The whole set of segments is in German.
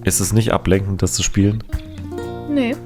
Ist es nicht ablenkend, das zu spielen? Nee.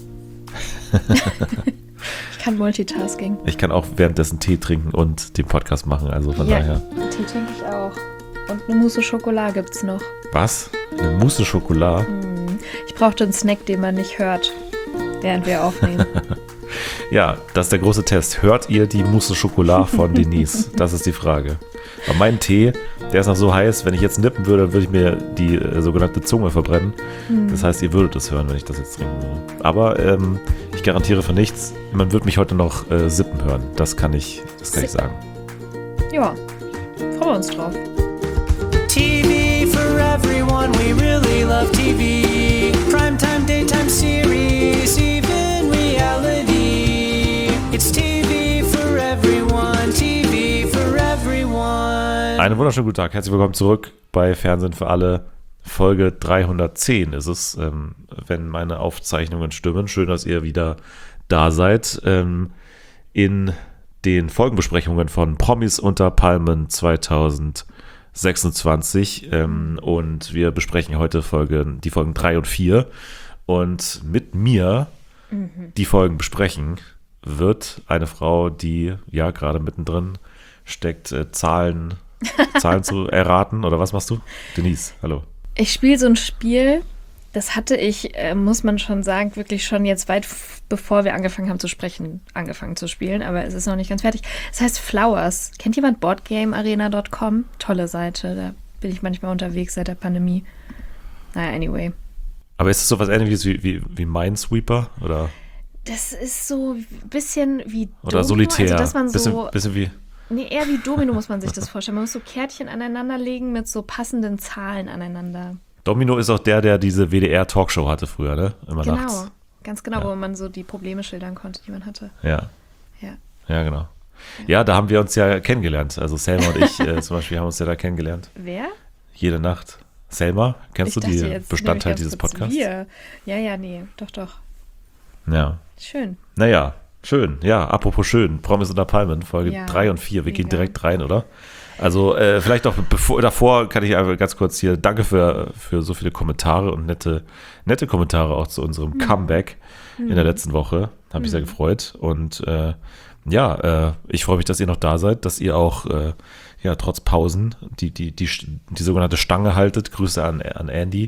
Ich kann Multitasking. Ich kann auch währenddessen Tee trinken und den Podcast machen, also von daher. Tee trinke ich auch. Und eine Mousse Schokolade gibt's noch. Was? Eine Mousse Schokolade? Ich brauchte einen Snack, den man nicht hört, während wir aufnehmen. Ja, das ist der große Test. Hört ihr die Mousse Schokolade von Denise? Das ist die Frage. Aber mein Tee, der ist noch so heiß, wenn ich jetzt nippen würde, dann würde ich mir die sogenannte Zunge verbrennen. Das heißt, ihr würdet es hören, wenn ich das jetzt trinken würde. Aber ich garantiere für nichts, man wird mich heute noch sippen hören. Das kann ich sagen. Ja, freuen wir uns drauf. TV for everyone, we really love TV. Primetime, daytime series, even reality. It's TV for everyone, TV for everyone. Einen wunderschönen guten Tag, herzlich willkommen zurück bei Fernsehen für alle. Folge 310 ist es, wenn meine Aufzeichnungen stimmen. Schön, dass ihr wieder da seid. In den Folgenbesprechungen von Promis unter Palmen 2026 und wir besprechen heute die Folgen 3 und 4 und mit mir die Folgen besprechen wird eine Frau, die ja gerade mittendrin steckt, Zahlen zu erraten, oder was machst du? Denise, hallo. Ich spiele so ein Spiel, das hatte ich, muss man schon sagen, wirklich schon jetzt weit bevor wir angefangen haben zu sprechen, angefangen zu spielen, aber es ist noch nicht ganz fertig. Es heißt Flowers. Kennt jemand BoardGameArena.com? Tolle Seite, da bin ich manchmal unterwegs seit der Pandemie. Naja, anyway. Aber ist es so was Ähnliches wie Minesweeper, oder? Das ist so ein bisschen wie Domino. Oder Solitär. Also, dass man so, bisschen wie... Nee, eher wie Domino muss man sich das vorstellen. Man muss so Kärtchen aneinander legen mit so passenden Zahlen aneinander. Domino ist auch der diese WDR-Talkshow hatte früher, ne? Immer genau, nachts. Ganz genau, wo man so die Probleme schildern konnte, die man hatte. Ja, genau. Ja, da haben wir uns ja kennengelernt. Also Selma und ich zum Beispiel haben uns ja da kennengelernt. Wer? Jede Nacht. Selma, kennst du die Bestandteil dieses Podcasts? Wir. Ja, nee, doch. Ja. Schön. Naja, schön. Ja, apropos schön. Promis unter Palmen, Folge 3 und 4. Wir gehen direkt rein, oder? Also vielleicht auch davor kann ich einfach ganz kurz hier danke für so viele Kommentare und nette Kommentare auch zu unserem Comeback in der letzten Woche. Habe mich sehr gefreut. Und ich freue mich, dass ihr noch da seid, dass ihr auch trotz Pausen die sogenannte Stange haltet. Grüße an Andy.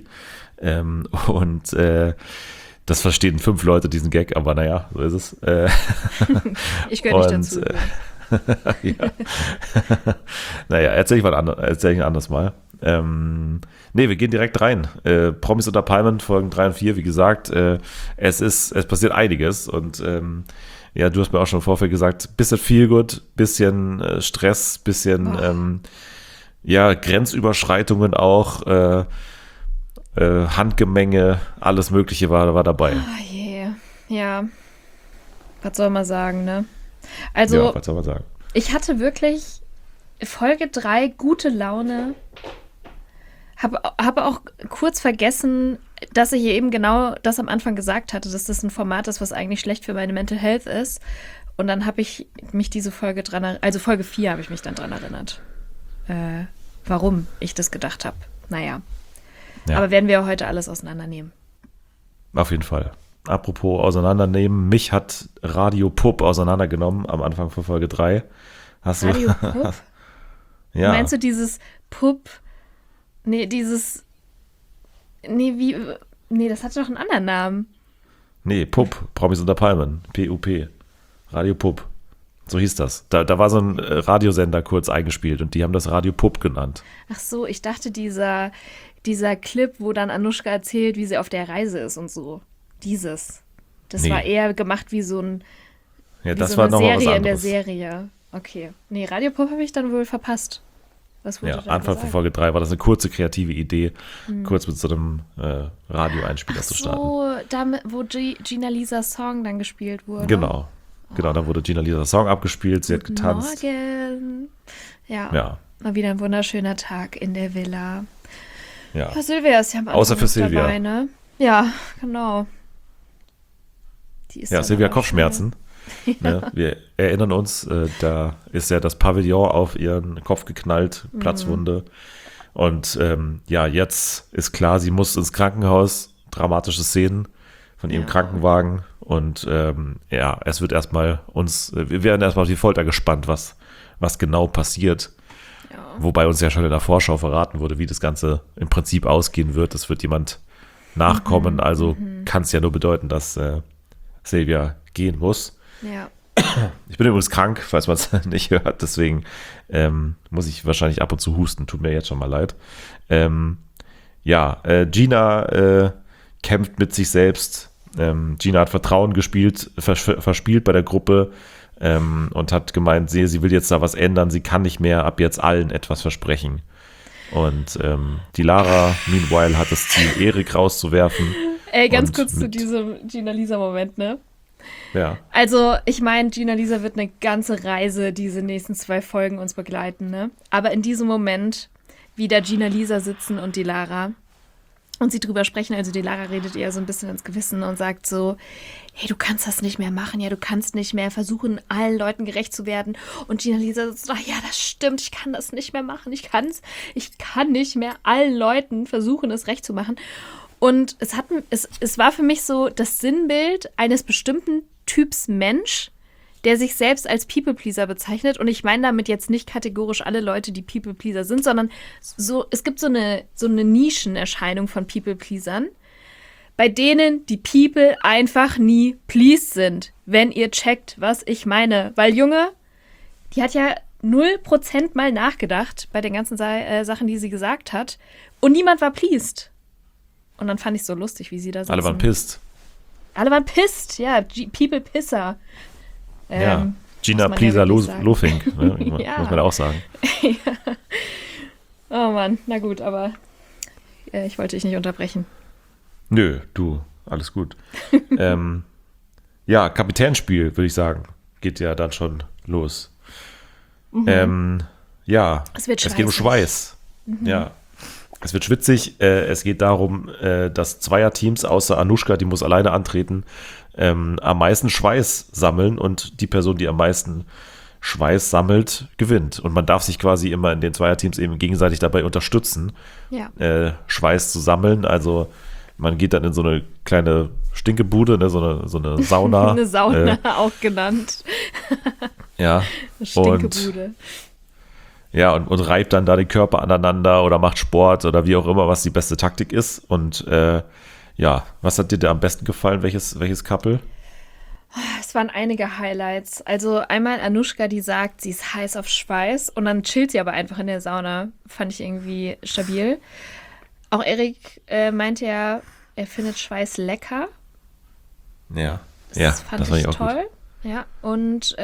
Das verstehen 5 Leute, diesen Gag, aber naja, so ist es. Ich gehöre nicht dazu. Ja. Naja, erzähl ich ein anderes Mal. Wir gehen direkt rein. Promis unter Palmen, Folgen 3 und 4, wie gesagt, es passiert einiges und du hast mir auch schon im Vorfeld gesagt, bisschen Feelgood, bisschen Stress, bisschen Grenzüberschreitungen auch, Handgemenge, alles Mögliche war dabei. Oh je, ja. Was soll man sagen, ne? Also, was soll man sagen? Ich hatte wirklich Folge 3 gute Laune. Habe auch kurz vergessen, dass ich eben genau das am Anfang gesagt hatte, dass das ein Format ist, was eigentlich schlecht für meine Mental Health ist. Und dann habe ich mich diese Folge Folge 4 habe ich mich dann dran erinnert. Warum ich das gedacht habe. Naja. Ja. Aber werden wir heute alles auseinandernehmen. Auf jeden Fall. Apropos auseinandernehmen, mich hat Radio Pup auseinandergenommen am Anfang von Folge 3. Radio Pup? Ja. Meinst du dieses Pup? Nee, das hat doch einen anderen Namen. Nee, Pup, Promis unter Palmen, PUP, Radio Pup. So hieß das. Da war so ein Radiosender kurz eingespielt und die haben das Radio Pup genannt. Ach so, ich dachte dieser Clip, wo dann Anushka erzählt, wie sie auf der Reise ist und so. Das war eher gemacht wie so ein das war noch Serie was anderes. In der Serie. Okay. Nee, Radio Pop habe ich dann wohl verpasst. Was wurde da Anfang von Folge 3 war das eine kurze kreative Idee, kurz mit so einem Radioeinspieler zu starten. So, wo Gina Lisas Song dann gespielt wurde. Genau, da wurde Gina Lisas Song abgespielt, sie hat getanzt. Morgen. Ja, mal wieder ein wunderschöner Tag in der Villa. Ja, Silvia ist ja am Anfang außer für Silvia. Dabei, ne? Ja, genau. Silvia Kopfschmerzen. Ja. Ne? Wir erinnern uns, da ist ja das Pavillon auf ihren Kopf geknallt, Platzwunde. Und jetzt ist klar, sie muss ins Krankenhaus, dramatische Szenen von ihrem Krankenwagen und es wird wir werden erstmal auf die Folter gespannt, was genau passiert. Ja. Wobei uns ja schon in der Vorschau verraten wurde, wie das Ganze im Prinzip ausgehen wird. Es wird jemand nachkommen, also kann es ja nur bedeuten, dass Sylvia gehen muss. Ja. Ich bin übrigens krank, falls man es nicht hört, deswegen muss ich wahrscheinlich ab und zu husten, tut mir jetzt schon mal leid. Gina kämpft mit sich selbst. Gina hat Vertrauen verspielt bei der Gruppe und hat gemeint, sie will jetzt da was ändern, sie kann nicht mehr ab jetzt allen etwas versprechen. Und die Lara, meanwhile, hat das Ziel, Erik rauszuwerfen. Ey, ganz kurz zu diesem Gina-Lisa-Moment, ne? Ja. Also, ich meine, Gina-Lisa wird eine ganze Reise diese nächsten 2 Folgen uns begleiten, ne? Aber in diesem Moment, wie da Gina-Lisa sitzen und die Lara und sie drüber sprechen, also die Lara redet ihr so ein bisschen ins Gewissen und sagt so, hey, du kannst das nicht mehr machen, ja, du kannst nicht mehr versuchen, allen Leuten gerecht zu werden. Und Gina-Lisa sagt, ach ja, das stimmt, ich kann das nicht mehr machen, ich kann nicht mehr allen Leuten versuchen, es recht zu machen. Und es war für mich so das Sinnbild eines bestimmten Typs Mensch, der sich selbst als People-Pleaser bezeichnet. Und ich meine damit jetzt nicht kategorisch alle Leute, die People-Pleaser sind, sondern es gibt so eine Nischenerscheinung von People-Pleasern, bei denen die People einfach nie pleased sind, wenn ihr checkt, was ich meine. Weil Junge, die hat ja 0% mal nachgedacht bei den ganzen Sachen, die sie gesagt hat. Und niemand war pleased. Und dann fand ich es so lustig, wie sie da sitzen. Alle waren pisst. Alle waren pisst, ja. People Pisser. Gina Pleaser Lofink, ne? Muss man auch sagen. Ja. Oh Mann, na gut, aber ich wollte dich nicht unterbrechen. Nö, du, alles gut. Kapitänsspiel, würde ich sagen, geht ja dann schon los. Es geht um Schweiß. Ja. Es wird schwitzig. Es geht darum, dass Zweierteams außer Anushka, die muss alleine antreten, am meisten Schweiß sammeln und die Person, die am meisten Schweiß sammelt, gewinnt. Und man darf sich quasi immer in den Zweierteams eben gegenseitig dabei unterstützen, Schweiß zu sammeln. Also man geht dann in so eine kleine Stinkebude, ne, so eine Sauna. Eine Sauna auch genannt. Ja. Stinkebude. Und reibt dann da den Körper aneinander oder macht Sport oder wie auch immer, was die beste Taktik ist. Und was hat dir da am besten gefallen? Welches Couple? Es waren einige Highlights. Also einmal Anushka, die sagt, sie ist heiß auf Schweiß und dann chillt sie aber einfach in der Sauna. Fand ich irgendwie stabil. Auch Erik meinte ja, er findet Schweiß lecker. Ja, das fand ich auch toll. Gut. Ja, und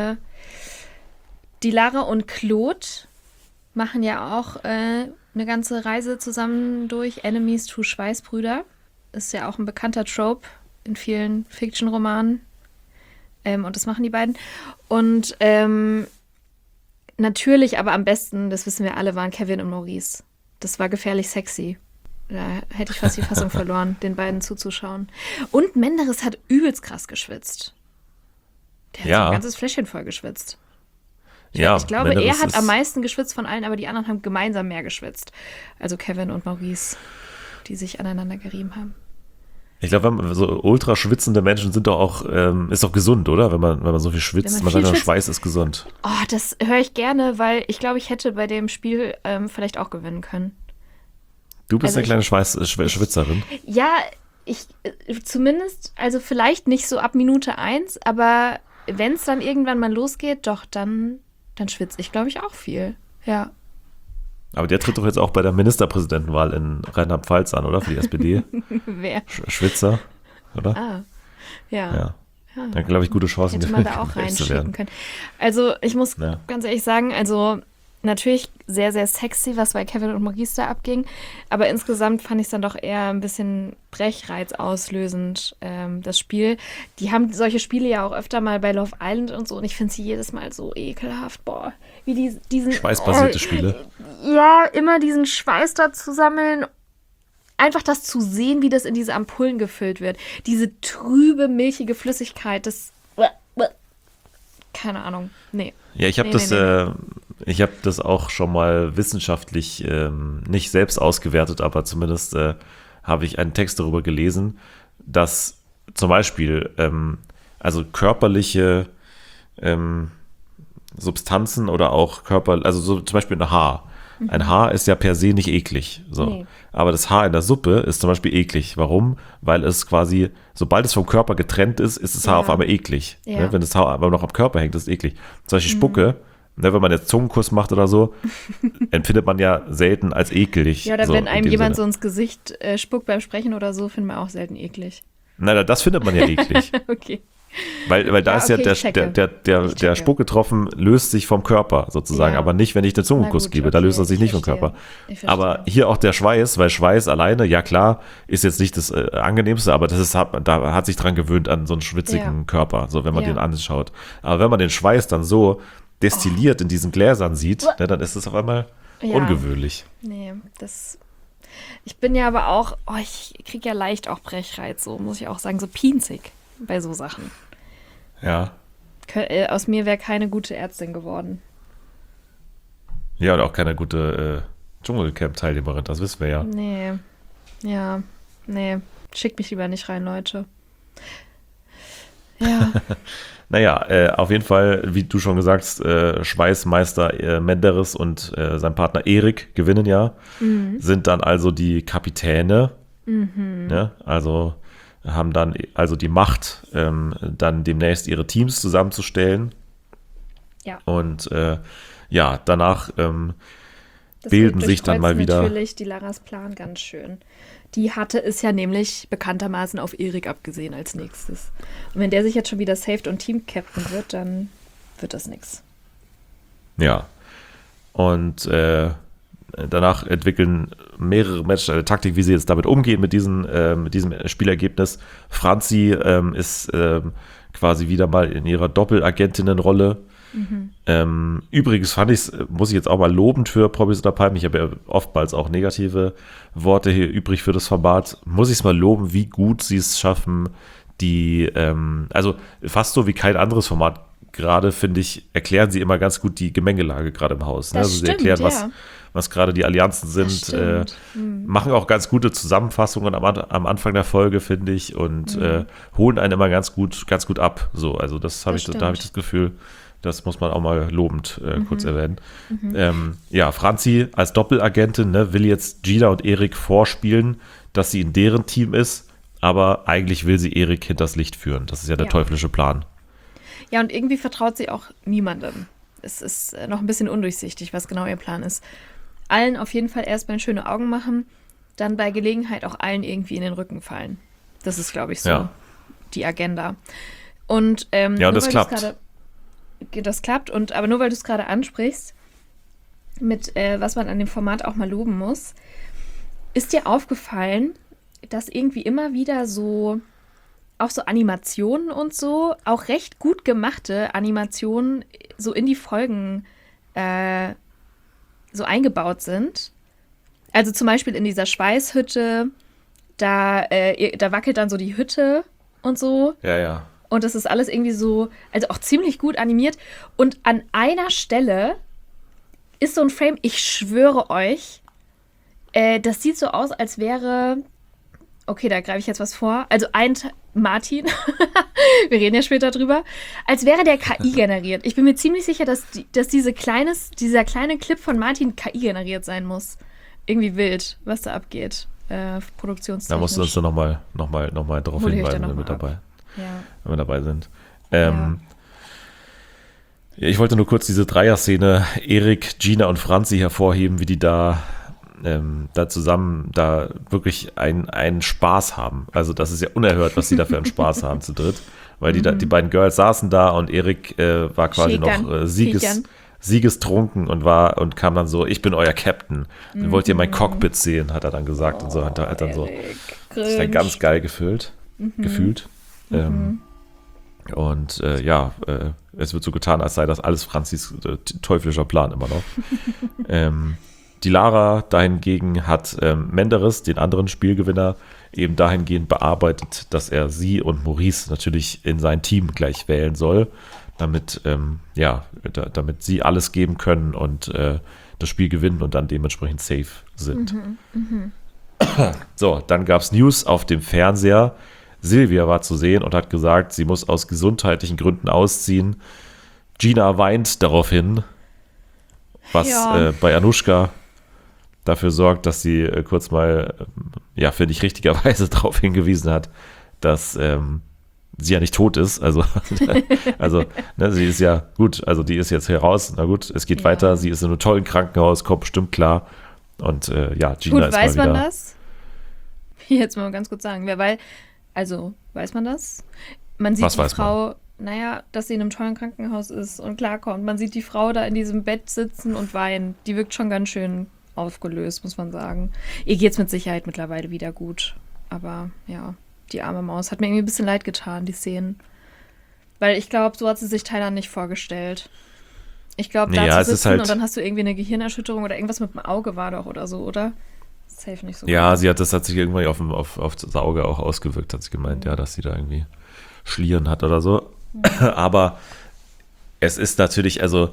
die Lara und Claude machen ja auch eine ganze Reise zusammen durch. Enemies to Schweißbrüder. Ist ja auch ein bekannter Trope in vielen Fiction-Romanen. Und das machen die beiden. Und natürlich, aber am besten, das wissen wir alle, waren Kevin und Maurice. Das war gefährlich sexy. Da hätte ich fast die Fassung verloren, den beiden zuzuschauen. Und Menderes hat übelst krass geschwitzt. Der hat so ein ganzes Fläschchen voll geschwitzt. Ich glaube, er hat am meisten geschwitzt von allen, aber die anderen haben gemeinsam mehr geschwitzt. Also Kevin und Maurice, die sich aneinander gerieben haben. Ich glaube, so ultra schwitzende Menschen sind doch auch, ist doch gesund, oder? Wenn man so viel schwitzt, man sagt, Schweiß ist gesund. Oh, das höre ich gerne, weil ich glaube, ich hätte bei dem Spiel vielleicht auch gewinnen können. Du bist eine kleine Schwitzerin. Ja, ich zumindest, also vielleicht nicht so ab Minute 1, aber wenn es dann irgendwann mal losgeht, doch, dann schwitze ich, glaube ich, auch viel. Ja. Aber der tritt doch jetzt auch bei der Ministerpräsidentenwahl in Rheinland-Pfalz an, oder? Für die SPD. Wer? Schwitzer, oder? Ah, ja. Dann glaube ich, gute Chancen. Hätte man da auch reinschicken können. Also ich muss ganz ehrlich sagen, also natürlich sehr, sehr sexy, was bei Kevin und Maurice da abging. Aber insgesamt fand ich es dann doch eher ein bisschen Brechreiz auslösend, das Spiel. Die haben solche Spiele ja auch öfter mal bei Love Island und so. Und ich finde sie jedes Mal so ekelhaft. Boah, wie diesen... Schweißbasierte Spiele. Ja, immer diesen Schweiß da zu sammeln. Einfach das zu sehen, wie das in diese Ampullen gefüllt wird. Diese trübe, milchige Flüssigkeit, das... keine Ahnung. Nee. Ja, ich habe ich habe das auch schon mal wissenschaftlich nicht selbst ausgewertet, aber zumindest habe ich einen Text darüber gelesen, dass zum Beispiel also körperliche Substanzen oder auch also so zum Beispiel ein Haar. Ein Haar ist ja per se nicht eklig. So. Nee. Aber das Haar in der Suppe ist zum Beispiel eklig. Warum? Weil es quasi, sobald es vom Körper getrennt ist, ist das Haar auf einmal eklig. Ja. Ne? Wenn das Haar aber noch am Körper hängt, ist es eklig. Zum Beispiel Spucke, ne, wenn man jetzt Zungenkuss macht oder so, empfindet man ja selten als eklig. Ja, oder so, wenn einem in dem jemand Sinne. so ins Gesicht spuckt beim Sprechen oder so, finden wir auch selten eklig. Nein, das findet man ja eklig. Okay. Weil da Ja, ist ja okay, ich checke. der Spucketropfen löst sich vom Körper sozusagen, Ja. aber nicht, wenn ich den Zungenkuss Na gut, gebe, da okay, löst er sich ich nicht vom verstehe. Körper. Ich verstehe. Aber hier auch der Schweiß, weil Schweiß alleine, ja klar, ist jetzt nicht das Angenehmste, aber da hat sich dran gewöhnt an so einen schwitzigen Ja. Körper, so wenn man Ja. den anschaut. Aber wenn man den Schweiß dann so destilliert in diesen Gläsern sieht, ne, dann ist es auf einmal Ja. ungewöhnlich. Nee, ich bin ja aber auch, ich kriege ja leicht auch Brechreiz, so muss ich auch sagen, so pinzig bei so Sachen. Ja. Aus mir wäre keine gute Ärztin geworden. Ja, und auch keine gute Dschungelcamp-Teilnehmerin, das wissen wir ja. Nee. Ja. Nee. Schickt mich lieber nicht rein, Leute. Ja. Naja, auf jeden Fall, wie du schon gesagt hast, Schweißmeister Menderes und sein Partner Erik gewinnen ja, sind dann also die Kapitäne, ne? Also haben dann also die Macht, dann demnächst ihre Teams zusammenzustellen. Ja. Und ja, danach Das bilden sich dann durchkreuzt mal wieder. natürlich die Laras Plan ganz schön. Die hatte es ja nämlich bekanntermaßen auf Erik abgesehen als nächstes. Und wenn der sich jetzt schon wieder saved und Team-Captain wird, dann wird das nix. Ja. Und danach entwickeln mehrere Matches eine Taktik, wie sie jetzt damit umgehen mit diesem Spielergebnis. Franzi ist quasi wieder mal in ihrer Doppelagentinnenrolle. Übrigens fand ich es, muss ich jetzt auch mal lobend für Promis unter Palmen, ich habe ja oftmals auch negative Worte hier übrig für das Format, muss ich es mal loben, wie gut sie es schaffen, also fast so wie kein anderes Format gerade, finde ich, erklären sie immer ganz gut die Gemengelage gerade im Haus. Ne? Das Also sie stimmt, erklären, ja. was gerade die Allianzen sind, machen auch ganz gute Zusammenfassungen am Anfang der Folge, finde ich, und holen einen immer ganz gut ab. So, also da habe ich das Gefühl, das muss man auch mal lobend kurz erwähnen. Ja, Franzi als Doppelagentin, ne, will jetzt Gina und Erik vorspielen, dass sie in deren Team ist, aber eigentlich will sie Erik hinters Licht führen. Das ist ja der teuflische Plan. Ja, und irgendwie vertraut sie auch niemandem. Es ist noch ein bisschen undurchsichtig, was genau ihr Plan ist. Allen auf jeden Fall erstmal schöne Augen machen, dann bei Gelegenheit auch allen irgendwie in den Rücken fallen. Das ist, glaube ich, so die Agenda. Und ja, und das klappt. Das klappt, aber nur weil du es gerade ansprichst, mit was man an dem Format auch mal loben muss, ist dir aufgefallen, dass irgendwie immer wieder so auch so Animationen und so, auch recht gut gemachte Animationen so in die Folgen so eingebaut sind. Also zum Beispiel in dieser Schweißhütte, da wackelt dann so die Hütte und so. Ja, ja. Und das ist alles irgendwie so, also auch ziemlich gut animiert. Und an einer Stelle ist so ein Frame, ich schwöre euch, das sieht so aus, als wäre, okay, da greife ich jetzt was vor, also Martin, wir reden ja später drüber, als wäre der KI generiert. Ich bin mir ziemlich sicher, dass dieser kleine Clip von Martin KI generiert sein muss. Irgendwie wild, was da abgeht, produktionstechnisch. Da musst du uns dann nochmal drauf hinweisen, wenn wir dabei sind. Ja, ich wollte nur kurz diese Dreier-Szene, Erik, Gina und Franzi hervorheben, wie die da zusammen wirklich einen Spaß haben. Also das ist ja unerhört, was die da für einen Spaß haben zu dritt. Weil die beiden Girls saßen da und Erik war quasi noch siegestrunken und kam dann so, ich bin euer Captain. Wollt ihr mein Cockpit sehen, hat er dann gesagt. Und so hat dann so sich dann ganz geil gefühlt. Und es wird so getan, als sei das alles Franzis teuflischer Plan immer noch. Die Lara dahingegen hat Menderes, den anderen Spielgewinner, eben dahingehend bearbeitet, dass er sie und Maurice natürlich in sein Team gleich wählen soll. damit, damit sie alles geben können und das Spiel gewinnen und dann dementsprechend safe sind. So, dann gab es News auf dem Fernseher. Silvia war zu sehen und hat gesagt, sie muss aus gesundheitlichen Gründen ausziehen. Gina weint daraufhin, was bei Anushka dafür sorgt, dass sie kurz mal, finde ich, richtigerweise darauf hingewiesen hat, dass sie ja nicht tot ist. Also sie ist ja gut, also die ist jetzt heraus. Na gut, es geht weiter. Sie ist in einem tollen Krankenhaus, kommt bestimmt klar. Und Gina gut, ist mal wieder. Weiß man das? Jetzt mal ganz kurz sagen, weiß man das? Man sieht die Frau, dass sie in einem tollen Krankenhaus ist und klarkommt. Man sieht die Frau da in diesem Bett sitzen und weinen. Die wirkt schon ganz schön aufgelöst, muss man sagen. Ihr geht's mit Sicherheit mittlerweile wieder gut. Aber ja, die arme Maus hat mir irgendwie ein bisschen leid getan, die Szenen. Weil ich glaube, so hat sie sich Thailand nicht vorgestellt. Ich glaube, da zu sitzen und dann hast du irgendwie eine Gehirnerschütterung oder irgendwas mit dem Auge war doch oder so, oder? Safe nicht so. Ja, das hat sich irgendwie auf das Auge auch ausgewirkt, hat sie gemeint, dass sie da irgendwie Schlieren hat oder so. Aber es ist natürlich, also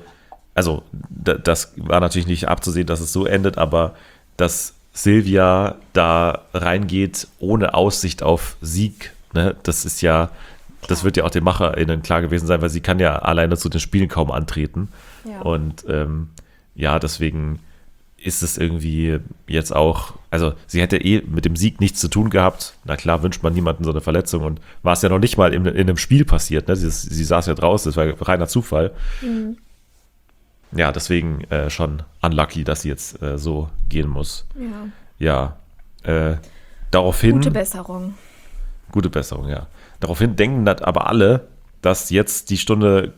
das war natürlich nicht abzusehen, dass es so endet, aber dass Silvia da reingeht ohne Aussicht auf Sieg, ne, das wird ja auch den MacherInnen klar gewesen sein, weil sie kann ja alleine zu den Spielen kaum antreten. Ja. Und deswegen ist es irgendwie jetzt auch, also sie hätte mit dem Sieg nichts zu tun gehabt. Na klar, wünscht man niemandem so eine Verletzung und war es ja noch nicht mal in einem Spiel passiert. Ne? Sie saß ja draußen, das war reiner Zufall. Mhm. Ja, deswegen schon unlucky, dass sie jetzt so gehen muss. Ja. Daraufhin. Gute Besserung. Gute Besserung, ja. Daraufhin denken das aber alle, dass jetzt die Stunde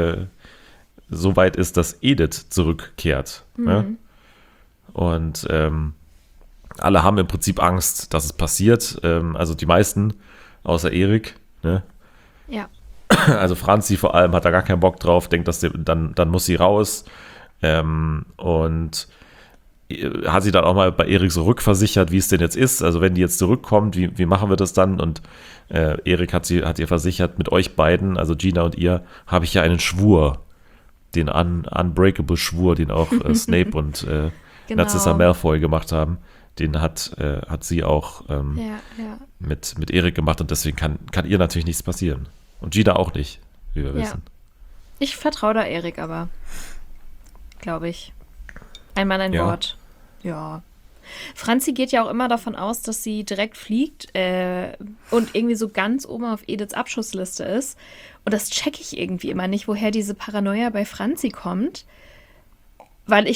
so weit ist, dass Edith zurückkehrt. Mhm. Ne? Und alle haben im Prinzip Angst, dass es passiert. Also die meisten, außer Erik. Ne? Ja. Also Franzi vor allem hat da gar keinen Bock drauf, denkt, dass dann muss sie raus. Und hat sie dann auch mal bei Erik so rückversichert, wie es denn jetzt ist. Also wenn die jetzt zurückkommt, wie machen wir das dann? Und Erik hat ihr versichert, mit euch beiden, also Gina und ihr, habe ich ja einen Schwur, den Unbreakable Schwur, den auch Snape und Narcissa Malfoy gemacht haben. Den hat sie auch mit Erik gemacht und deswegen kann ihr natürlich nichts passieren. Und Gina auch nicht, wie wir wissen. Ich vertraue da Erik aber, glaube ich. Ein Mann, ein Wort. Ja. Franzi geht ja auch immer davon aus, dass sie direkt fliegt und irgendwie so ganz oben auf Ediths Abschussliste ist. Und das checke ich irgendwie immer nicht, woher diese Paranoia bei Franzi kommt. Weil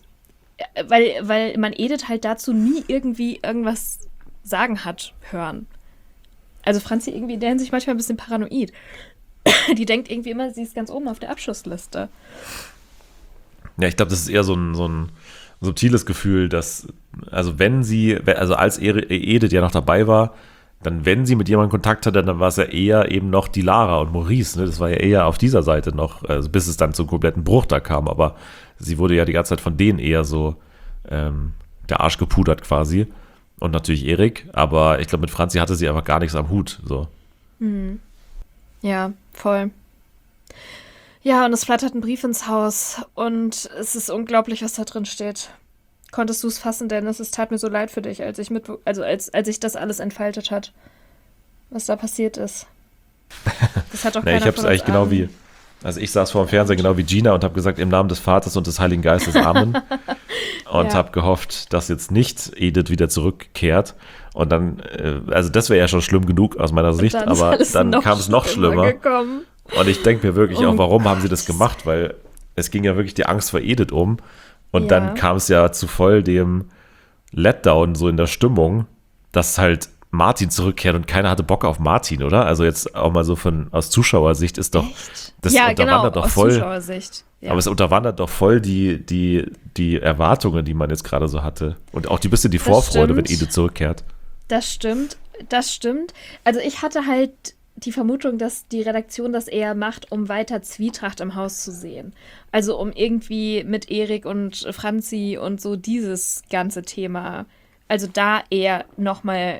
man Edith halt dazu nie irgendwie irgendwas sagen hat hören. Also Franzi irgendwie in der Hinsicht manchmal ein bisschen paranoid. Die denkt irgendwie immer, sie ist ganz oben auf der Abschussliste. Ja, ich glaube, das ist eher so ein subtiles Gefühl, dass, also als Edith ja noch dabei war, dann, wenn sie mit jemandem Kontakt hatte, dann war es ja eher eben noch die Lara und Maurice, ne? Das war ja eher auf dieser Seite noch, also bis es dann zum kompletten Bruch da kam, aber sie wurde ja die ganze Zeit von denen eher so der Arsch gepudert quasi. Und natürlich Erik, aber ich glaube, mit Franzi hatte sie einfach gar nichts am Hut. So. Mhm. Ja, voll. Ja, und es flattert ein Brief ins Haus und es ist unglaublich, was da drin steht. Konntest du es fassen, Dennis? Es tat mir so leid für dich, als sich das alles entfaltet hat, was da passiert ist. Das hat doch keiner ich habe es eigentlich genau wie, also ich saß vor dem Fernseher genau wie Gina und habe gesagt, im Namen des Vaters und des Heiligen Geistes, Amen. Und habe gehofft, dass jetzt nicht Edith wieder zurückkehrt. Und dann, also das wäre ja schon schlimm genug aus meiner Sicht, aber dann kam es noch schlimmer. Und ich denke mir wirklich auch, warum haben sie das gemacht? Weil es ging ja wirklich die Angst vor Edith um. Und dann kam es ja zu voll dem Letdown so in der Stimmung, dass halt Martin zurückkehrt und keiner hatte Bock auf Martin, oder? Also jetzt auch mal so aus Zuschauersicht ist doch, das unterwandert doch voll. Zuschauersicht. Ja. Aber es unterwandert doch voll die Erwartungen, die man jetzt gerade so hatte. Und auch die Vorfreude, wenn Edith zurückkehrt. Das stimmt. Also ich hatte halt die Vermutung, dass die Redaktion das eher macht, um weiter Zwietracht im Haus zu sehen. Also um irgendwie mit Erik und Franzi und so dieses ganze Thema, also da eher nochmal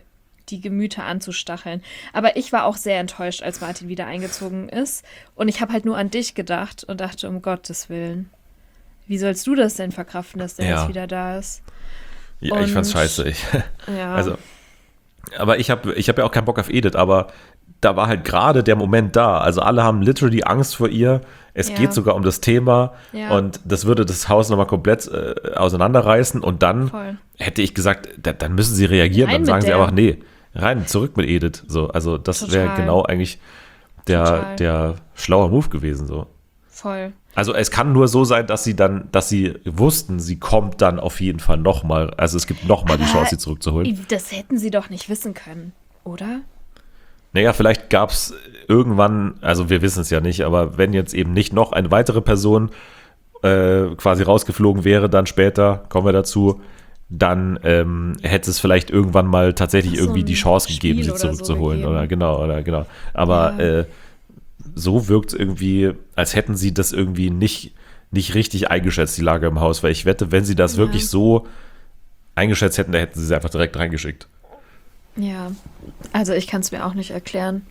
die Gemüter anzustacheln. Aber ich war auch sehr enttäuscht, als Martin wieder eingezogen ist. Und ich habe halt nur an dich gedacht und dachte, um Gottes Willen. Wie sollst du das denn verkraften, dass der jetzt wieder da ist? Ja, ich fand's scheiße. Also, aber ich hab ja auch keinen Bock auf Edith, aber da war halt gerade der Moment da. Also alle haben literally Angst vor ihr. Es geht sogar um das Thema und das würde das Haus nochmal komplett auseinanderreißen und dann hätte ich gesagt, dann müssen sie reagieren. Dann sagen sie einfach, nee, zurück mit Edith. So, also das wäre genau eigentlich der schlaue Move gewesen. So. Voll. Also es kann nur so sein, dass sie wussten, sie kommt dann auf jeden Fall nochmal, also es gibt nochmal die Chance, sie zurückzuholen. Das hätten sie doch nicht wissen können, oder? Naja, vielleicht gab es irgendwann, also wir wissen es ja nicht, aber wenn jetzt eben nicht noch eine weitere Person quasi rausgeflogen wäre, dann später, kommen wir dazu, dann hätte es vielleicht irgendwann mal tatsächlich irgendwie die Chance gegeben, sie zurückzuholen. Oder genau. Aber so wirkt es irgendwie, als hätten sie das irgendwie nicht richtig eingeschätzt, die Lage im Haus, weil ich wette, wenn sie das wirklich so eingeschätzt hätten, dann hätten sie einfach direkt reingeschickt. Ja, also ich kann es mir auch nicht erklären.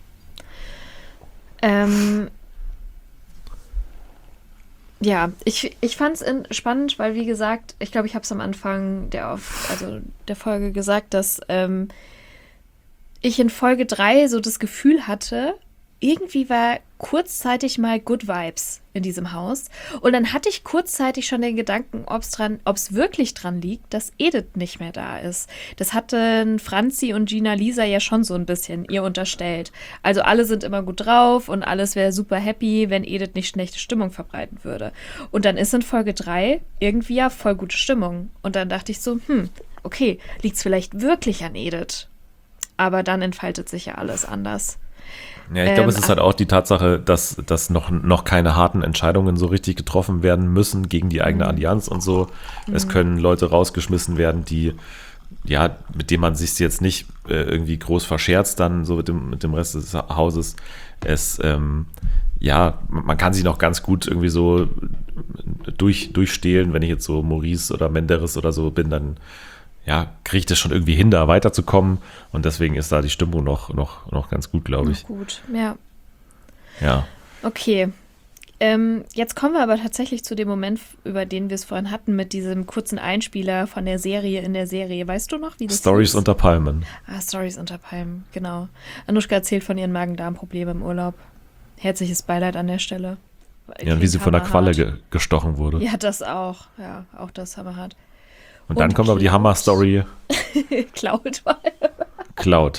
Ja, ich fand es spannend, weil wie gesagt, ich glaube, ich habe es am Anfang der Folge gesagt, dass ich in Folge 3 so das Gefühl hatte, irgendwie war kurzzeitig mal Good Vibes in diesem Haus. Und dann hatte ich kurzzeitig schon den Gedanken, ob es wirklich dran liegt, dass Edith nicht mehr da ist. Das hatten Franzi und Gina Lisa ja schon so ein bisschen ihr unterstellt. Also alle sind immer gut drauf und alles wäre super happy, wenn Edith nicht schlechte Stimmung verbreiten würde. Und dann ist in Folge 3 irgendwie ja voll gute Stimmung. Und dann dachte ich so, okay, liegt es vielleicht wirklich an Edith? Aber dann entfaltet sich ja alles anders. Ja, ich glaube, es ist halt auch die Tatsache, dass noch keine harten Entscheidungen so richtig getroffen werden müssen gegen die eigene Allianz und so. Es können Leute rausgeschmissen werden, mit denen man sich jetzt nicht irgendwie groß verscherzt dann so mit dem Rest des Hauses. Man kann sich noch ganz gut irgendwie so durchstehlen. Wenn ich jetzt so Maurice oder Menderes oder so bin, dann kriege ich das schon irgendwie hin, da weiterzukommen. Und deswegen ist da die Stimmung noch ganz gut, glaube ich. Gut, ja. Ja. Okay. Jetzt kommen wir aber tatsächlich zu dem Moment, über den wir es vorhin hatten, mit diesem kurzen Einspieler von der Serie in der Serie. Weißt du noch, wie das Stories hieß? unter Palmen. Stories unter Palmen, genau. Anushka erzählt von ihren Magen-Darm-Problemen im Urlaub. Herzliches Beileid an der Stelle. Ja, wie sie von der Qualle gestochen wurde. Ja, das auch. Ja, auch das hammerhart. Und dann kommt aber die Hammer-Story. Cloud.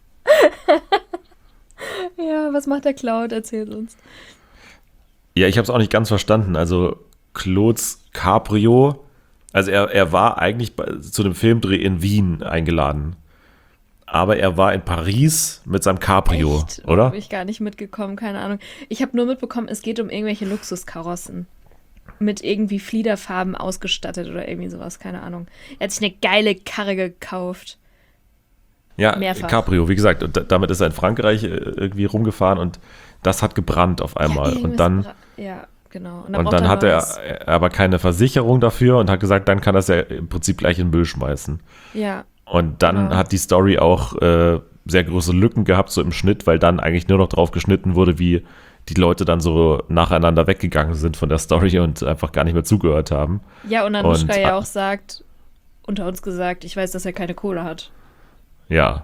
Ja, was macht der Cloud? Erzähl uns. Ja, ich habe es auch nicht ganz verstanden. Also Claudes Cabrio, also er war eigentlich zu dem Filmdreh in Wien eingeladen. Aber er war in Paris mit seinem Cabrio, Echt? oder? Habe ich gar nicht mitgekommen, keine Ahnung. Ich habe nur mitbekommen, es geht um irgendwelche Luxuskarossen. Mit irgendwie Fliederfarben ausgestattet oder irgendwie sowas, keine Ahnung. Er hat sich eine geile Karre gekauft. Ja, mehrfach. Cabrio, wie gesagt, und damit ist er in Frankreich irgendwie rumgefahren und das hat gebrannt auf einmal. Und dann, genau. Und dann hatte er aber keine Versicherung dafür und hat gesagt, dann kann er es ja im Prinzip gleich in den Müll schmeißen. Ja. Und dann hat die Story auch sehr große Lücken gehabt, so im Schnitt, weil dann eigentlich nur noch drauf geschnitten wurde, wie die Leute dann so nacheinander weggegangen sind von der Story und einfach gar nicht mehr zugehört haben. Ja, und Anushka ja auch sagt, unter uns gesagt, ich weiß, dass er keine Kohle hat. Ja.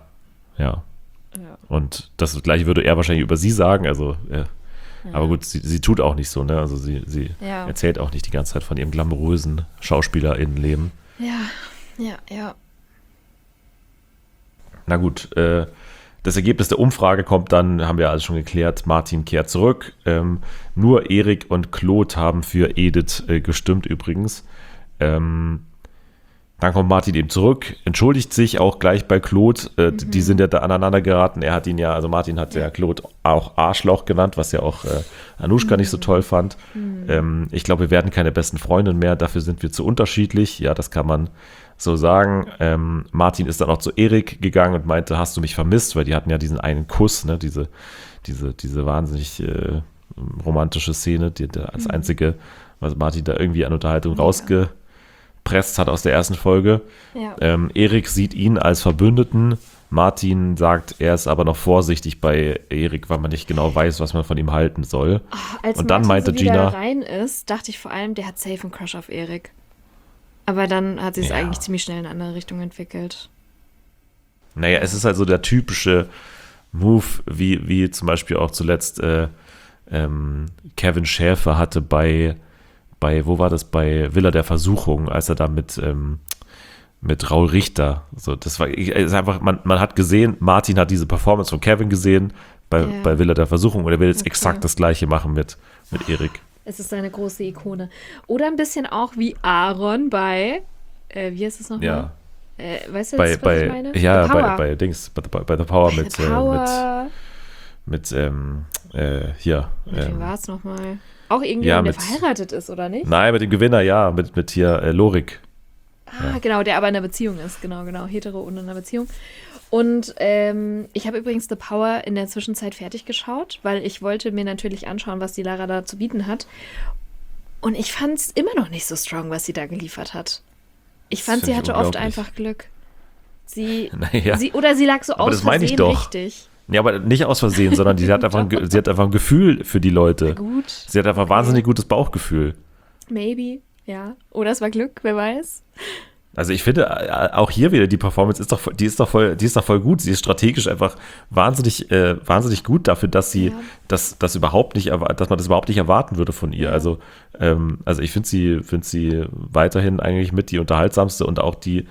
Und das Gleiche würde er wahrscheinlich über sie sagen, also aber gut, sie tut auch nicht so, ne? Also sie erzählt auch nicht die ganze Zeit von ihrem glamourösen SchauspielerInnenleben. Ja. Na gut, das Ergebnis der Umfrage kommt dann, haben wir alles schon geklärt, Martin kehrt zurück. Nur Erik und Claude haben für Edith gestimmt übrigens. Dann kommt Martin eben zurück, entschuldigt sich auch gleich bei Claude. Die sind ja da aneinander geraten. Martin hat ja Claude auch Arschloch genannt, was ja auch Anushka nicht so toll fand. Ich glaube, wir werden keine besten Freundinnen mehr, dafür sind wir zu unterschiedlich. Ja, das kann man so sagen. Martin ist dann auch zu Erik gegangen und meinte, hast du mich vermisst? Weil die hatten ja diesen einen Kuss, ne? diese wahnsinnig romantische Szene, die als einzige, was Martin da irgendwie an Unterhaltung rausgebracht rausgepresst hat aus der ersten Folge. Ja. Erik sieht ihn als Verbündeten. Martin sagt, er ist aber noch vorsichtig bei Erik, weil man nicht genau weiß, was man von ihm halten soll. Als und dann Martin meinte so wieder Gina rein ist, dachte ich vor allem, der hat safe einen Crush auf Erik. Aber dann hat sich es eigentlich ziemlich schnell in eine andere Richtung entwickelt. Naja, es ist halt so der typische Move, wie zum Beispiel auch zuletzt Kevin Schäfer hatte bei, wo war das, bei Villa der Versuchung, als er da mit Raul Richter, so, das war, ist einfach, man hat gesehen, Martin hat diese Performance von Kevin gesehen bei Villa der Versuchung und er will jetzt exakt das Gleiche machen mit Erik. Es ist eine große Ikone. Oder ein bisschen auch wie Aaron bei, wie heißt es nochmal? Ja. Weißt du, was ich meine? Ja, The Power. bei The Power The Power. mit hier. Mit wem war es nochmal? Auch irgendwie, ja, der verheiratet ist, oder nicht? Nein, mit dem Gewinner, ja, mit hier Lorik. Genau, der aber in einer Beziehung ist. Genau, hetero und in einer Beziehung. Und ich habe übrigens The Power in der Zwischenzeit fertig geschaut, weil ich wollte mir natürlich anschauen, was die Lara da zu bieten hat. Und ich fand es immer noch nicht so strong, was sie da geliefert hat. Ich fand, sie hatte oft einfach Glück. Sie lag so aus Versehen richtig. Ja, aber nicht aus Versehen, sondern sie hat einfach ein Gefühl für die Leute. Gut. Sie hat einfach wahnsinnig gutes Bauchgefühl. Maybe, ja. Oder es war Glück, wer weiß. Also ich finde, auch hier wieder, die Performance ist doch voll gut. Sie ist strategisch einfach wahnsinnig gut dafür, dass sie dass man das überhaupt nicht erwarten würde von ihr. Ja. Also ich finde sie weiterhin eigentlich mit die unterhaltsamste und auch die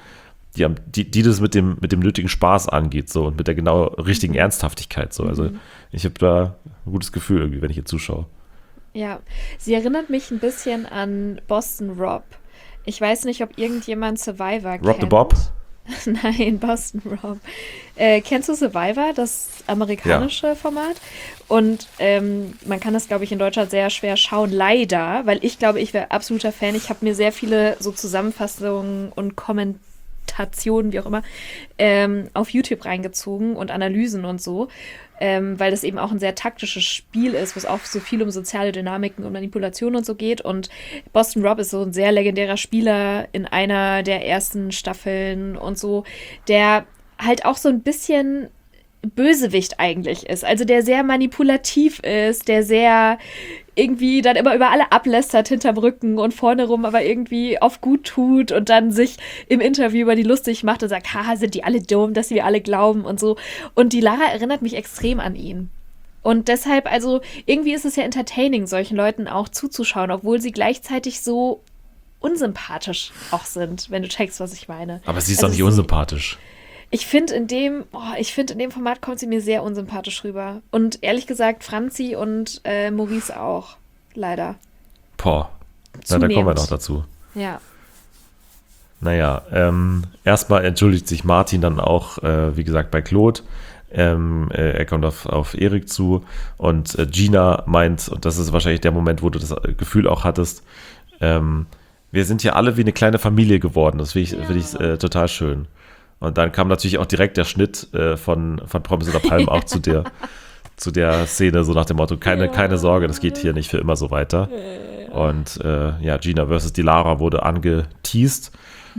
das mit dem nötigen Spaß angeht, so, und mit der genau richtigen Ernsthaftigkeit, so. Also ich habe da ein gutes Gefühl irgendwie, wenn ich ihr zuschaue. Ja, sie erinnert mich ein bisschen an Boston Rob. Ich weiß nicht, ob irgendjemand Survivor kennt. Rob the Bob? Nein, Boston Rob. Kennst du Survivor, das amerikanische Format? Und man kann das, glaube ich, in Deutschland sehr schwer schauen, leider, weil ich glaube, ich wäre absoluter Fan. Ich habe mir sehr viele so Zusammenfassungen und Kommentationen, wie auch immer, auf YouTube reingezogen und Analysen und so, weil das eben auch ein sehr taktisches Spiel ist, wo es auch so viel um soziale Dynamiken und Manipulation und so geht. Und Boston Rob ist so ein sehr legendärer Spieler in einer der ersten Staffeln und so, der halt auch so ein bisschen Bösewicht eigentlich ist. Also der sehr manipulativ ist, der sehr irgendwie dann immer über alle ablästert hinterm Rücken und vorne rum aber irgendwie auf gut tut und dann sich im Interview über die lustig macht und sagt, haha, sind die alle dumm, dass wir alle glauben und so. Und die Lara erinnert mich extrem an ihn. Und deshalb, also irgendwie ist es ja entertaining, solchen Leuten auch zuzuschauen, obwohl sie gleichzeitig so unsympathisch auch sind, wenn du checkst, was ich meine. Aber sie ist doch nicht unsympathisch. Ich finde, in dem Format kommt sie mir sehr unsympathisch rüber. Und ehrlich gesagt, Franzi und Maurice auch. Leider. Boah. Na, da kommen wir noch dazu. Ja. Naja, erstmal entschuldigt sich Martin dann auch, wie gesagt, bei Claude. Er kommt auf Erik zu und Gina meint, und das ist wahrscheinlich der Moment, wo du das Gefühl auch hattest, wir sind hier alle wie eine kleine Familie geworden. Das finde ich total schön. Und dann kam natürlich auch direkt der Schnitt von Promis unter Palmen auch zu der Szene, so nach dem Motto, keine Sorge, das geht hier nicht für immer so weiter. Und Gina versus die Lara wurde angeteased.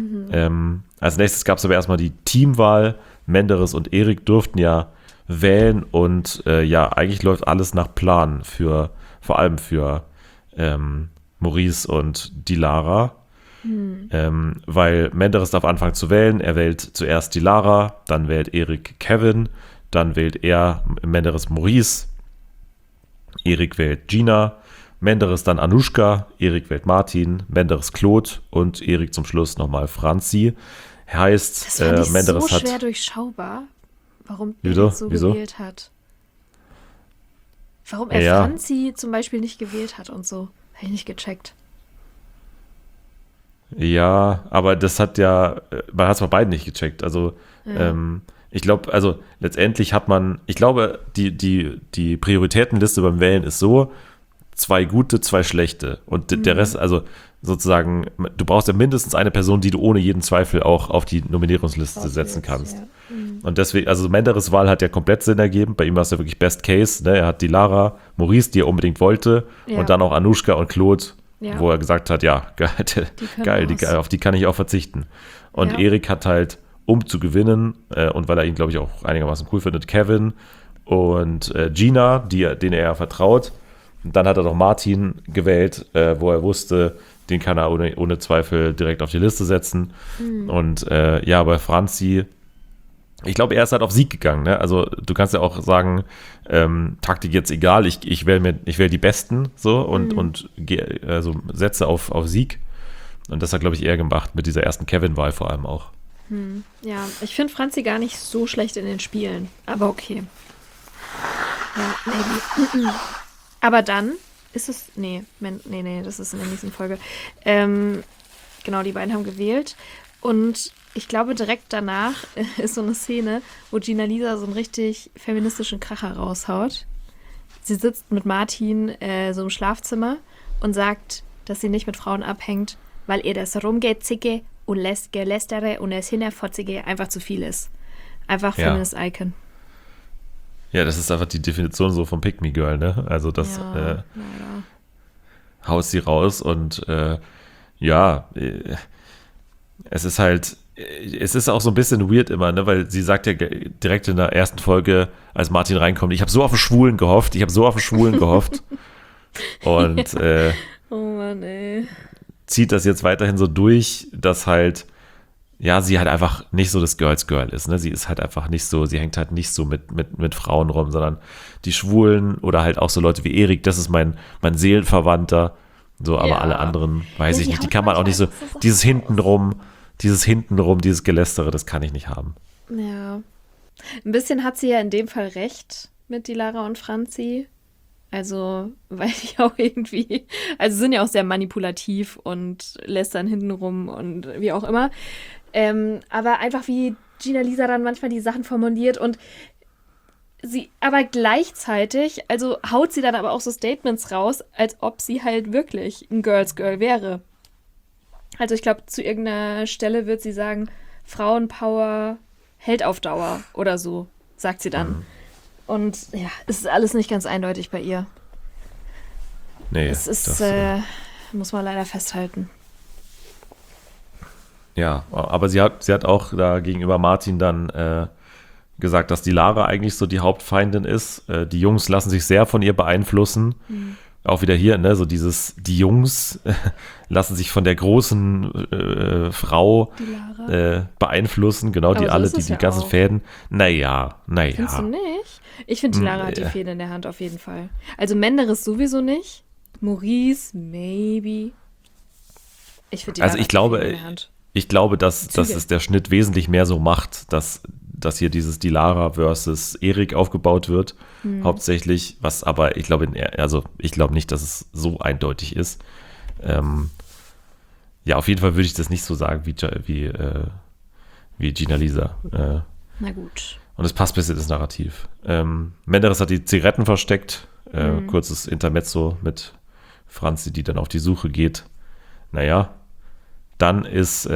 Als nächstes gab es aber erstmal die Teamwahl. Menderes und Erik durften ja wählen und eigentlich läuft alles nach Plan, vor allem für Maurice und die Lara. Weil Menderes darf anfangen zu wählen. Er wählt zuerst die Lara, dann wählt Erik Kevin, dann wählt Menderes Maurice, Erik wählt Gina, Menderes dann Anushka, Erik wählt Martin, Menderes Claude und Erik zum Schluss nochmal Franzi. Heißt, das fand ich Menderes so schwer durchschaubar, warum Wieso? er so gewählt hat. Warum er Franzi zum Beispiel nicht gewählt hat und so. Habe ich nicht gecheckt. Ja, aber das man hat es bei beiden nicht gecheckt. Also, ich glaube, also letztendlich ich glaube, die Prioritätenliste beim Wählen ist so, 2 gute, 2 schlechte. Und der Rest, also sozusagen, du brauchst ja mindestens eine Person, die du ohne jeden Zweifel auch auf die Nominierungsliste setzen kannst. Ja. Und deswegen, also Menderes Wahl hat ja komplett Sinn ergeben. Bei ihm war es ja wirklich Best Case. Ne? Er hat die Lara, Maurice, die er unbedingt wollte, und dann auch Anushka und Claude Ja. Wo er gesagt hat, ja, geil, auf die kann ich auch verzichten. Und Erik hat halt, um zu gewinnen, und weil er ihn, glaube ich, auch einigermaßen cool findet, Kevin und Gina, denen er vertraut. Und dann hat er noch Martin gewählt, wo er wusste, den kann er ohne Zweifel direkt auf die Liste setzen. Und bei Franzi, ich glaube, er ist halt auf Sieg gegangen. Ne? Also du kannst ja auch sagen, Taktik jetzt egal, ich wähle die Besten so und setze auf Sieg. Und das hat, glaube ich, er gemacht mit dieser ersten Kevin-Wahl vor allem auch. Ja, ich finde Franzi gar nicht so schlecht in den Spielen, aber okay. Ja, maybe. Aber dann ist es, nee, das ist in der nächsten Folge. Genau, die beiden haben gewählt und ich glaube, direkt danach ist so eine Szene, wo Gina Lisa so einen richtig feministischen Kracher raushaut. Sie sitzt mit Martin so im Schlafzimmer und sagt, dass sie nicht mit Frauen abhängt, weil ihr das Rumgezicke und Gelästere und das Hinterfotzige einfach zu viel ist. Einfach Feminist-Icon. Ja, das ist einfach die Definition so vom Pick-Me-Girl, ne? Also das haut sie raus und es ist halt, es ist auch so ein bisschen weird immer, ne? Weil sie sagt ja direkt in der ersten Folge, als Martin reinkommt, ich habe so auf den Schwulen gehofft. Und oh Mann, ey. Zieht das jetzt weiterhin so durch, dass halt, ja, sie halt einfach nicht so das Girls Girl ist, ne? Sie ist halt einfach nicht so, sie hängt halt nicht so mit Frauen rum, sondern die Schwulen oder halt auch so Leute wie Erik, das ist mein Seelenverwandter, so, aber alle anderen, weiß ich nicht, die kann man auch nicht so, dieses Hintenrum, dieses Gelästere, das kann ich nicht haben. Ja. Ein bisschen hat sie ja in dem Fall recht mit Dilara und Franzi. Also, weil die auch irgendwie, also sind ja auch sehr manipulativ und lästern hintenrum und wie auch immer. Aber einfach wie Gina Lisa dann manchmal die Sachen formuliert und sie, aber gleichzeitig, also haut sie dann aber auch so Statements raus, als ob sie halt wirklich ein Girls Girl wäre. Also ich glaube, zu irgendeiner Stelle wird sie sagen, Frauenpower hält auf Dauer oder so, sagt sie dann. Und ja, es ist alles nicht ganz eindeutig bei ihr. Nee. Es ist, muss man leider festhalten. Ja, aber sie hat auch da gegenüber Martin dann gesagt, dass die Lara eigentlich so die Hauptfeindin ist. Die Jungs lassen sich sehr von ihr beeinflussen. Auch wieder hier, ne, so die Jungs lassen sich von der großen Frau beeinflussen, genau, aber die ganzen auch. Fäden. Naja. Findest du nicht? Ich finde, die Lara hat die Fäden in der Hand auf jeden Fall. Also Menderes sowieso nicht. Maurice, maybe. Ich finde die Lara ich glaube, in der Hand. Ich glaube, dass es der Schnitt wesentlich mehr so macht, dass hier dieses Dilara versus Erik aufgebaut wird, hauptsächlich, was aber, ich glaube nicht, dass es so eindeutig ist. Ja, auf jeden Fall würde ich das nicht so sagen wie Gina Lisa. Na gut. Und es passt bis in das Narrativ. Menderes hat die Zigaretten versteckt. Kurzes Intermezzo mit Franzi, die dann auf die Suche geht. Naja, dann ist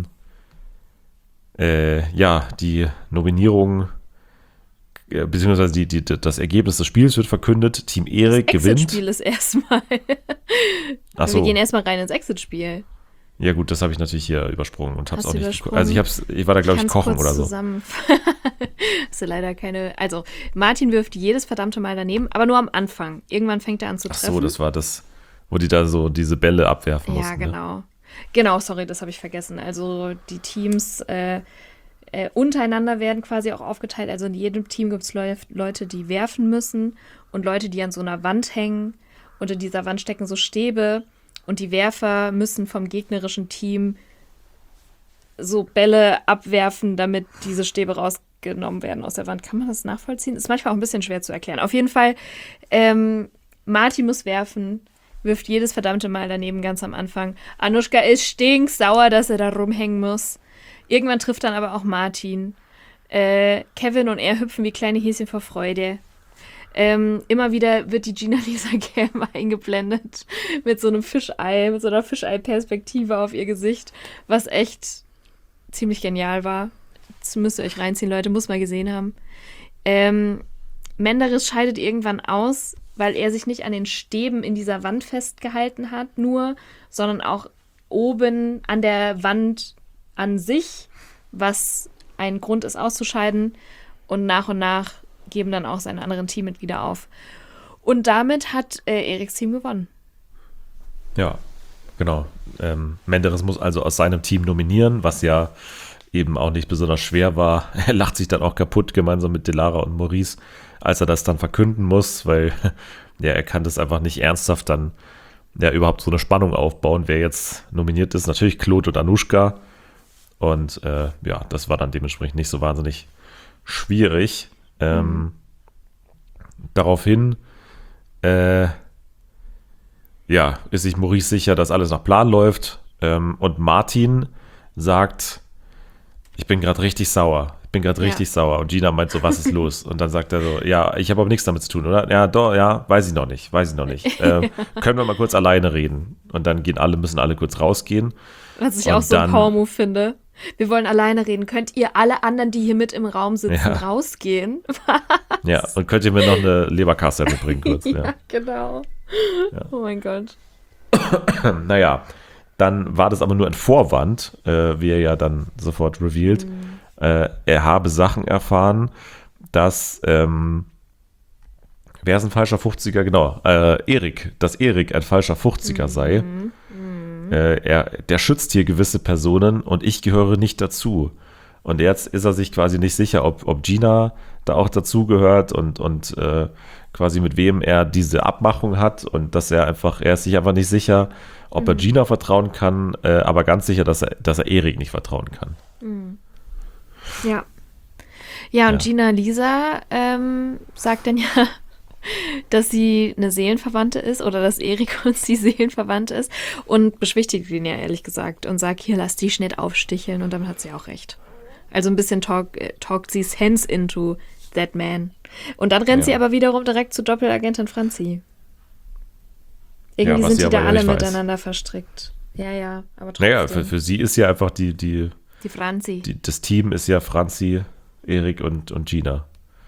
die Nominierung beziehungsweise das Ergebnis des Spiels wird verkündet. Team Erik gewinnt. Das Exit-Spiel ist erstmal. Ach so. Wir gehen erstmal rein ins Exit-Spiel. Ja gut, das habe ich natürlich hier übersprungen und habe es auch nicht geguckt. Also ich war da, glaube ich, kochen oder so. Hast du leider keine. Also Martin wirft jedes verdammte Mal daneben, aber nur am Anfang. Irgendwann fängt er an zu treffen. Ach so, das war das, wo die da so diese Bälle abwerfen mussten. Ja, genau. Ne? Genau, sorry, das habe ich vergessen. Also die Teams untereinander werden quasi auch aufgeteilt. Also in jedem Team gibt es Leute, die werfen müssen und Leute, die an so einer Wand hängen. Unter dieser Wand stecken so Stäbe und die Werfer müssen vom gegnerischen Team so Bälle abwerfen, damit diese Stäbe rausgenommen werden aus der Wand. Kann man das nachvollziehen? Ist manchmal auch ein bisschen schwer zu erklären. Auf jeden Fall, Martin muss werfen, wirft jedes verdammte Mal daneben ganz am Anfang. Anushka ist stinksauer, dass er da rumhängen muss. Irgendwann trifft dann aber auch Martin. Kevin und er hüpfen wie kleine Häschen vor Freude. Immer wieder wird die Gina Lisa Cam eingeblendet mit so einem Fischei, mit so einer Fischei-Perspektive auf ihr Gesicht, was echt ziemlich genial war. Das müsst ihr euch reinziehen, Leute, muss mal gesehen haben. Menderes scheidet irgendwann aus, weil er sich nicht an den Stäben in dieser Wand festgehalten hat, nur, sondern auch oben an der Wand an sich, was ein Grund ist, auszuscheiden. Und nach geben dann auch seine anderen Teammitglieder auf. Und damit hat Eriks Team gewonnen. Ja, genau. Menderes muss also aus seinem Team nominieren, was ja eben auch nicht besonders schwer war. Er lacht sich dann auch kaputt, gemeinsam mit Delara und Maurice, als er das dann verkünden muss, weil ja, er kann das einfach nicht ernsthaft dann ja überhaupt so eine Spannung aufbauen, wer jetzt nominiert ist. Natürlich Claude und Anushka. Und ja, das war dann dementsprechend nicht so wahnsinnig schwierig. Daraufhin ja, ist sich Maurice sicher, dass alles nach Plan läuft. Und Martin sagt, ich bin gerade richtig sauer. Richtig sauer. Und Gina meint so, was ist los? Und dann sagt er so, ja, ich habe aber nichts damit zu tun, oder? Ja, doch, ja, weiß ich noch nicht. Können wir mal kurz alleine reden? Und dann müssen alle kurz rausgehen. Was ich auch so ein Power-Move finde. Wir wollen alleine reden. Könnt ihr alle anderen, die hier mit im Raum sitzen, rausgehen? Was? Ja, und könnt ihr mir noch eine Leberkasse mitbringen kurz? Ja, genau. Ja. Oh mein Gott. Naja, dann war das aber nur ein Vorwand, wie er ja dann sofort revealed. Er habe Sachen erfahren, dass wer ist ein falscher 50er? Genau, dass Erik ein falscher 50er sei. Der schützt hier gewisse Personen und ich gehöre nicht dazu. Und jetzt ist er sich quasi nicht sicher, ob Gina da auch dazugehört und quasi mit wem er diese Abmachung hat und dass er ist sich einfach nicht sicher, ob er Gina vertrauen kann, aber ganz sicher, dass er Erik nicht vertrauen kann. Ja. Ja, und Gina Lisa sagt dann ja, dass sie eine Seelenverwandte ist oder dass Erik und sie Seelenverwandt ist und beschwichtigt ihn ja ehrlich gesagt und sagt, hier, lass die nicht aufsticheln und damit hat sie auch recht. Also ein bisschen talkt sie sense into that man. Und dann rennt sie aber wiederum direkt zu Doppelagentin Franzi. Irgendwie sind die da alle miteinander verstrickt. Ja, aber trotzdem. Naja, für sie ist ja einfach die Franzi. Das Team ist ja Franzi, Erik und Gina.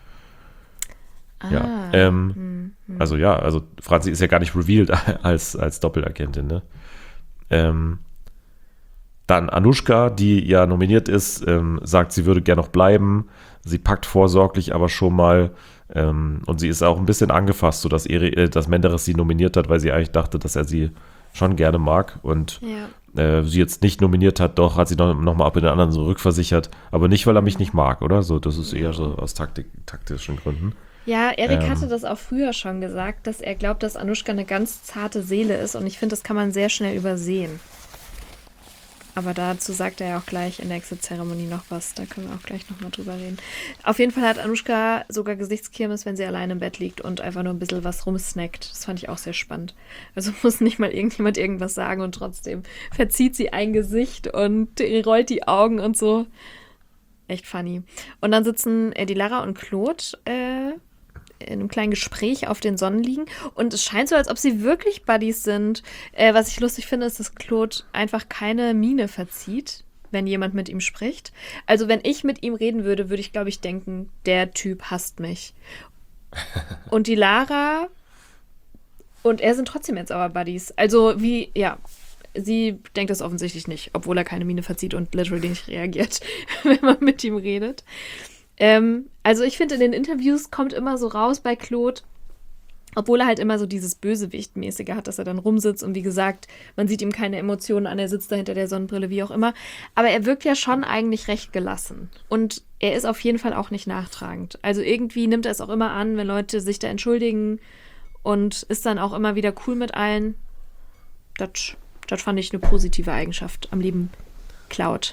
Ja, also Franzi ist ja gar nicht revealed als Doppelagentin, ne? Dann Anushka, die ja nominiert ist, sagt, sie würde gerne noch bleiben. Sie packt vorsorglich aber schon mal und sie ist auch ein bisschen angefasst, so dass Menderes sie nominiert hat, weil sie eigentlich dachte, dass er sie schon gerne mag und sie jetzt nicht nominiert hat, doch hat sie noch mal ab in den anderen so rückversichert, aber nicht, weil er mich nicht mag, oder? So, das ist eher so aus taktischen Gründen. Ja, Erik hatte das auch früher schon gesagt, dass er glaubt, dass Anushka eine ganz zarte Seele ist und ich finde, das kann man sehr schnell übersehen. Aber dazu sagt er ja auch gleich in der Exit-Zeremonie noch was. Da können wir auch gleich nochmal drüber reden. Auf jeden Fall hat Anushka sogar Gesichtskirmes, wenn sie allein im Bett liegt und einfach nur ein bisschen was rumsnackt. Das fand ich auch sehr spannend. Also muss nicht mal irgendjemand irgendwas sagen und trotzdem verzieht sie ein Gesicht und rollt die Augen und so. Echt funny. Und dann sitzen die Lara und Claude in einem kleinen Gespräch auf den Sonnenliegen und es scheint so, als ob sie wirklich Buddies sind. Was ich lustig finde, ist, dass Claude einfach keine Miene verzieht, wenn jemand mit ihm spricht. Also wenn ich mit ihm reden würde, würde ich, glaube ich, denken, der Typ hasst mich. Und die Lara und er sind trotzdem jetzt aber Buddies. Also sie denkt das offensichtlich nicht, obwohl er keine Miene verzieht und literally nicht reagiert, wenn man mit ihm redet. Also ich finde, in den Interviews kommt immer so raus bei Claude, obwohl er halt immer so dieses Bösewicht-mäßige hat, dass er dann rumsitzt und wie gesagt, man sieht ihm keine Emotionen an, er sitzt da hinter der Sonnenbrille, wie auch immer. Aber er wirkt ja schon eigentlich recht gelassen. Und er ist auf jeden Fall auch nicht nachtragend. Also irgendwie nimmt er es auch immer an, wenn Leute sich da entschuldigen und ist dann auch immer wieder cool mit allen. Das fand ich eine positive Eigenschaft am lieben Claude.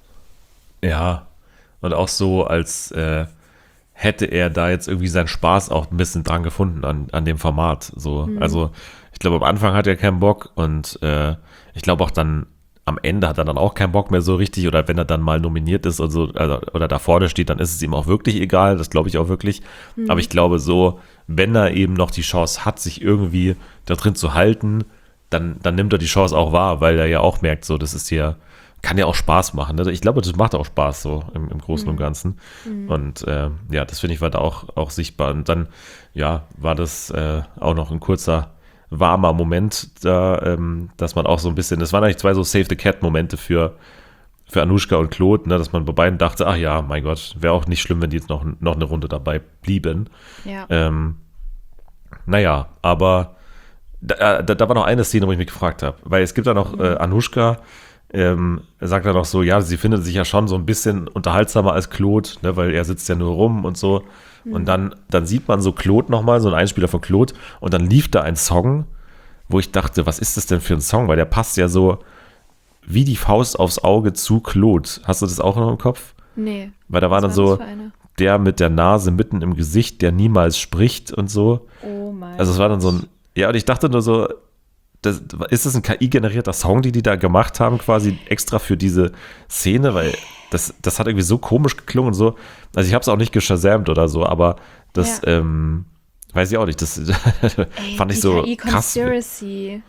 Ja, und auch so, als hätte er da jetzt irgendwie seinen Spaß auch ein bisschen dran gefunden an dem Format. So. Also ich glaube, am Anfang hat er keinen Bock und ich glaube auch dann am Ende hat er dann auch keinen Bock mehr so richtig oder wenn er dann mal nominiert ist und so, oder da vorne steht, dann ist es ihm auch wirklich egal, das glaube ich auch wirklich. Aber ich glaube so, wenn er eben noch die Chance hat, sich irgendwie da drin zu halten, dann nimmt er die Chance auch wahr, weil er ja auch merkt, so, das ist hier kann ja auch Spaß machen. Ne? Ich glaube, das macht auch Spaß so im Großen und Ganzen. Und ja, das finde ich war da auch sichtbar. Und dann, ja, war das auch noch ein kurzer, warmer Moment da, dass man auch so ein bisschen, das waren eigentlich 2 so Save-the-Cat-Momente für Anushka und Claude, ne, dass man bei beiden dachte, ach ja, mein Gott, wäre auch nicht schlimm, wenn die jetzt noch eine Runde dabei blieben. Ja. Naja, aber da war noch eine Szene, wo ich mich gefragt habe, weil es gibt da noch Anushka, sagt dann noch so, ja, sie findet sich ja schon so ein bisschen unterhaltsamer als Claude, ne, weil er sitzt ja nur rum und so. Und dann sieht man so Claude nochmal, so ein Einspieler von Claude, und dann lief da ein Song, wo ich dachte, was ist das denn für ein Song? Weil der passt ja so wie die Faust aufs Auge zu Claude. Hast du das auch noch im Kopf? Nee. Weil da war dann so, der mit der Nase mitten im Gesicht, der niemals spricht und so. Oh mein Gott. Also es war dann so ein, ja, und ich dachte nur so, ist das ein KI-generierter Song, die da gemacht haben, quasi extra für diese Szene? Weil das hat irgendwie so komisch geklungen und so. Also ich habe es auch nicht geschasamt oder so, aber das, weiß ich auch nicht, das fand ich so krass. KI-Conspiracy.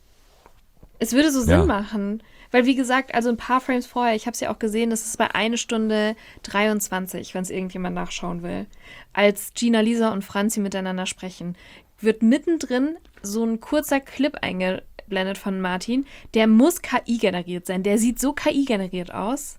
Es würde so Sinn machen. Weil, wie gesagt, also ein paar Frames vorher, ich habe es ja auch gesehen, das ist bei 1 Stunde 23, wenn es irgendjemand nachschauen will, als Gina, Lisa und Franzi miteinander sprechen, wird mittendrin so ein kurzer Clip eingeblendet von Martin, der muss KI-generiert sein. Der sieht so KI-generiert aus.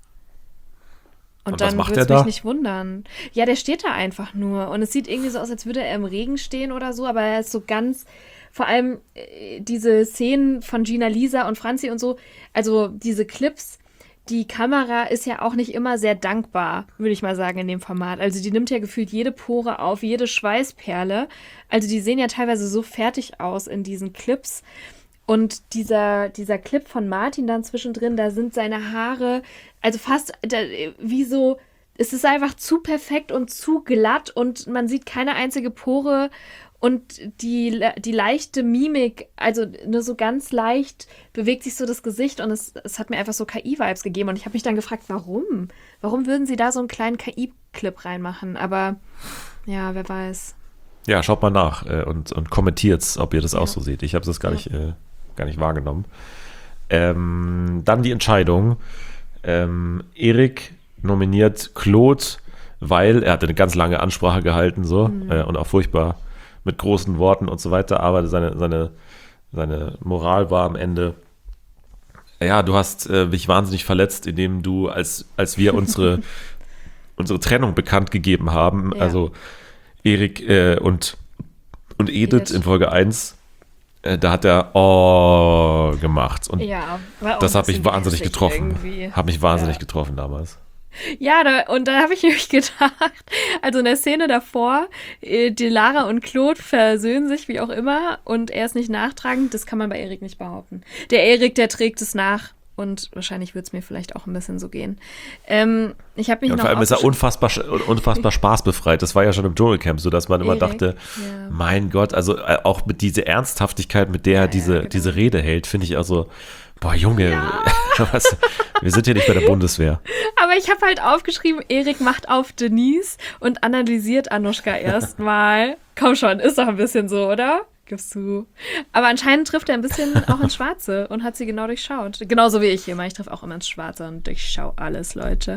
Und dann würde es mich nicht wundern. Ja, der steht da einfach nur. Und es sieht irgendwie so aus, als würde er im Regen stehen oder so, aber er ist so ganz... Vor allem diese Szenen von Gina, Lisa und Franzi und so, also diese Clips, die Kamera ist ja auch nicht immer sehr dankbar, würde ich mal sagen, in dem Format. Also die nimmt ja gefühlt jede Pore auf, jede Schweißperle. Also die sehen ja teilweise so fertig aus in diesen Clips. Und dieser Clip von Martin dann zwischendrin, da sind seine Haare, also fast wie so, es ist einfach zu perfekt und zu glatt und man sieht keine einzige Pore. Und die leichte Mimik, also nur so ganz leicht bewegt sich so das Gesicht und es hat mir einfach so KI-Vibes gegeben. Und ich habe mich dann gefragt, warum? Warum würden sie da so einen kleinen KI-Clip reinmachen? Aber ja, wer weiß. Ja, schaut mal nach und kommentiert's, ob ihr das auch so seht. Ich habe das gar nicht wahrgenommen. Dann die Entscheidung. Erik nominiert Claude, weil er hatte eine ganz lange Ansprache gehalten so und auch furchtbar mit großen Worten und so weiter, aber seine Moral war am Ende, ja, du hast mich wahnsinnig verletzt, indem du, als wir unsere Trennung bekannt gegeben haben, also Erik und Edith in Folge 1, da hat er gemacht und das hat mich wahnsinnig getroffen. Hat mich wahnsinnig getroffen damals. Ja, und da habe ich nämlich gedacht, also in der Szene davor, die Lara und Claude versöhnen sich, wie auch immer, und er ist nicht nachtragend, das kann man bei Erik nicht behaupten. Der Erik, der trägt es nach und wahrscheinlich wird es mir vielleicht auch ein bisschen so gehen. Ich habe mich noch vor allem ist er unfassbar spaßbefreit. Das war ja schon im Dschungelcamp so, dass man immer dachte, mein Gott, also auch mit dieser Ernsthaftigkeit, mit der er diese Rede hält, finde ich also, boah, Junge, wir sind hier nicht bei der Bundeswehr. Aber ich habe halt aufgeschrieben, Erik macht auf Denise und analysiert Anushka erstmal. Komm schon, ist doch ein bisschen so, oder? Gibst du. Aber anscheinend trifft er ein bisschen auch ins Schwarze und hat sie genau durchschaut. Genauso wie ich immer. Ich treffe auch immer ins Schwarze und durchschau alles, Leute.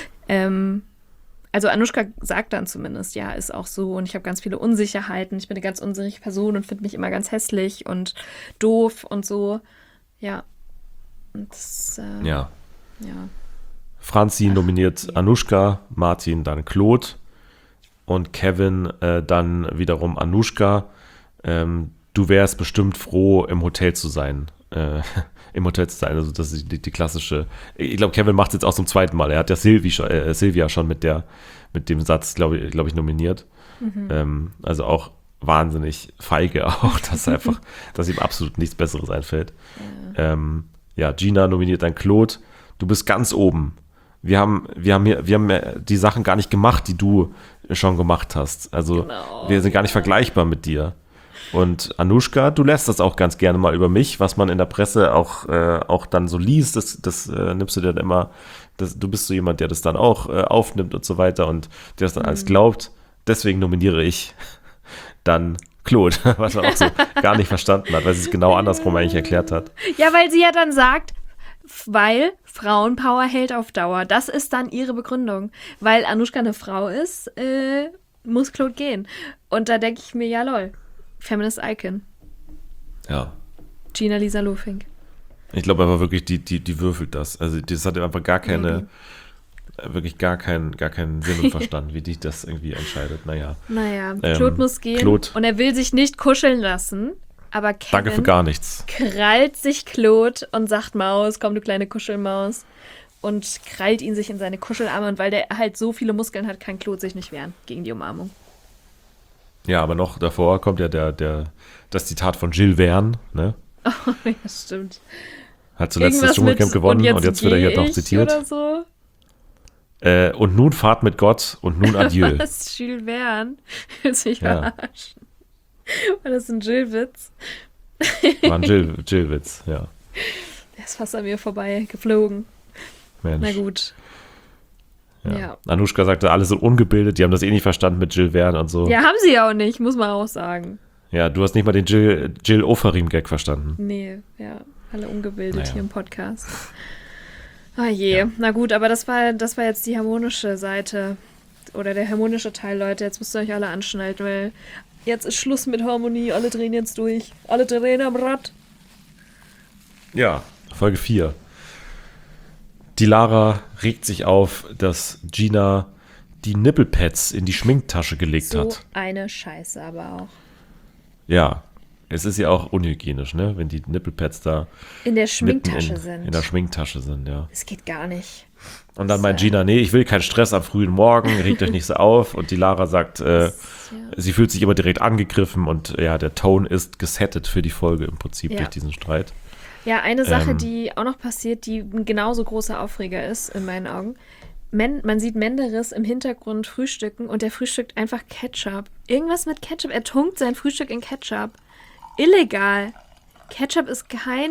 Also Anushka sagt dann zumindest, ja, ist auch so und ich habe ganz viele Unsicherheiten. Ich bin eine ganz unsichere Person und finde mich immer ganz hässlich und doof und so. Ja. Und das, ja. Franzi nominiert Anushka, Martin dann Claude und Kevin dann wiederum Anushka. Du wärst bestimmt froh, im Hotel zu sein. Also das ist die klassische. Ich glaube, Kevin macht es jetzt auch zum zweiten Mal. Er hat ja Silvia schon mit dem Satz, glaube ich, nominiert. Also auch wahnsinnig feige auch, dass ihm absolut nichts Besseres einfällt. Gina nominiert dann Claude. Du bist ganz oben. Wir haben die Sachen gar nicht gemacht, die du schon gemacht hast. Also wir sind gar nicht vergleichbar mit dir. Und Anushka, du lässt das auch ganz gerne mal über mich, was man in der Presse auch dann so liest, das nimmst du dir dann immer, du bist so jemand, der das dann auch aufnimmt und so weiter und der das dann alles glaubt. Deswegen nominiere ich dann Claude, was man auch so gar nicht verstanden hat, weil sie es genau andersrum eigentlich erklärt hat. Ja, weil sie ja dann sagt, weil Frauenpower hält auf Dauer. Das ist dann ihre Begründung. Weil Anushka eine Frau ist, muss Claude gehen. Und da denke ich mir, ja lol, Feminist Icon. Ja. Gina Lisa Lofink. Ich glaube aber wirklich, die würfelt das. Also das hat einfach gar keine, wirklich gar keinen Sinn und Verstand, wie die das irgendwie entscheidet. Naja, Claude muss gehen Claude, und er will sich nicht kuscheln lassen. Aber Kevin danke für gar nichts. krallt sich Claude und sagt, Maus, komm du kleine Kuschelmaus. Und krallt ihn sich in seine Kuschelarme. Und weil der halt so viele Muskeln hat, kann Claude sich nicht wehren gegen die Umarmung. Ja, aber noch davor kommt ja das Zitat von Gilles Verne, ne? Oh, ja, stimmt. Hat zuletzt das Dschungelcamp gewonnen und jetzt wird er hier noch zitiert. Oder so. Und nun Fahrt mit Gott und nun Adieu. Das ist Jules Verne. Willst du mich Ja. verarschen? War das ein Jill-Witz? War ein Jill-Witz, ja. Der ist fast an mir vorbei geflogen. Mensch. Na gut. Ja. Ja. Anushka sagte, alle sind ungebildet, die haben das eh nicht verstanden mit Gilles Verne und so. Ja, haben sie ja auch nicht, muss man auch sagen. Ja, du hast nicht mal den Jill Ofarim-Gag verstanden. Nee, ja, alle ungebildet Naja. hier im Podcast. Ah je, na gut, aber das war jetzt die harmonische Seite oder der harmonische Teil, Leute. Jetzt müsst ihr euch alle anschnallen, weil jetzt ist Schluss mit Harmonie, alle drehen jetzt durch. Alle drehen am Rad. Ja, Folge 4. Die Lara regt sich auf, dass Gina die Nippelpads in die Schminktasche gelegt So hat. eine Scheiße aber auch. Ja, es ist ja auch unhygienisch, ne, wenn die Nippelpads da In der mitten Schminktasche sind. in der Schminktasche sind, ja. Das geht gar nicht. Und dann meint Gina, nee, ich will keinen Stress am frühen Morgen, regt euch nicht so auf. Und die Lara sagt, sie fühlt sich immer direkt angegriffen und ja, der Ton ist gesettet für die Folge im Prinzip durch diesen Streit. Ja, eine Sache, die auch noch passiert, die ein genauso großer Aufreger ist, in meinen Augen. Man sieht Menderes im Hintergrund frühstücken und der frühstückt einfach Ketchup. Irgendwas mit Ketchup. Er tunkt sein Frühstück in Ketchup. Illegal. Ketchup ist kein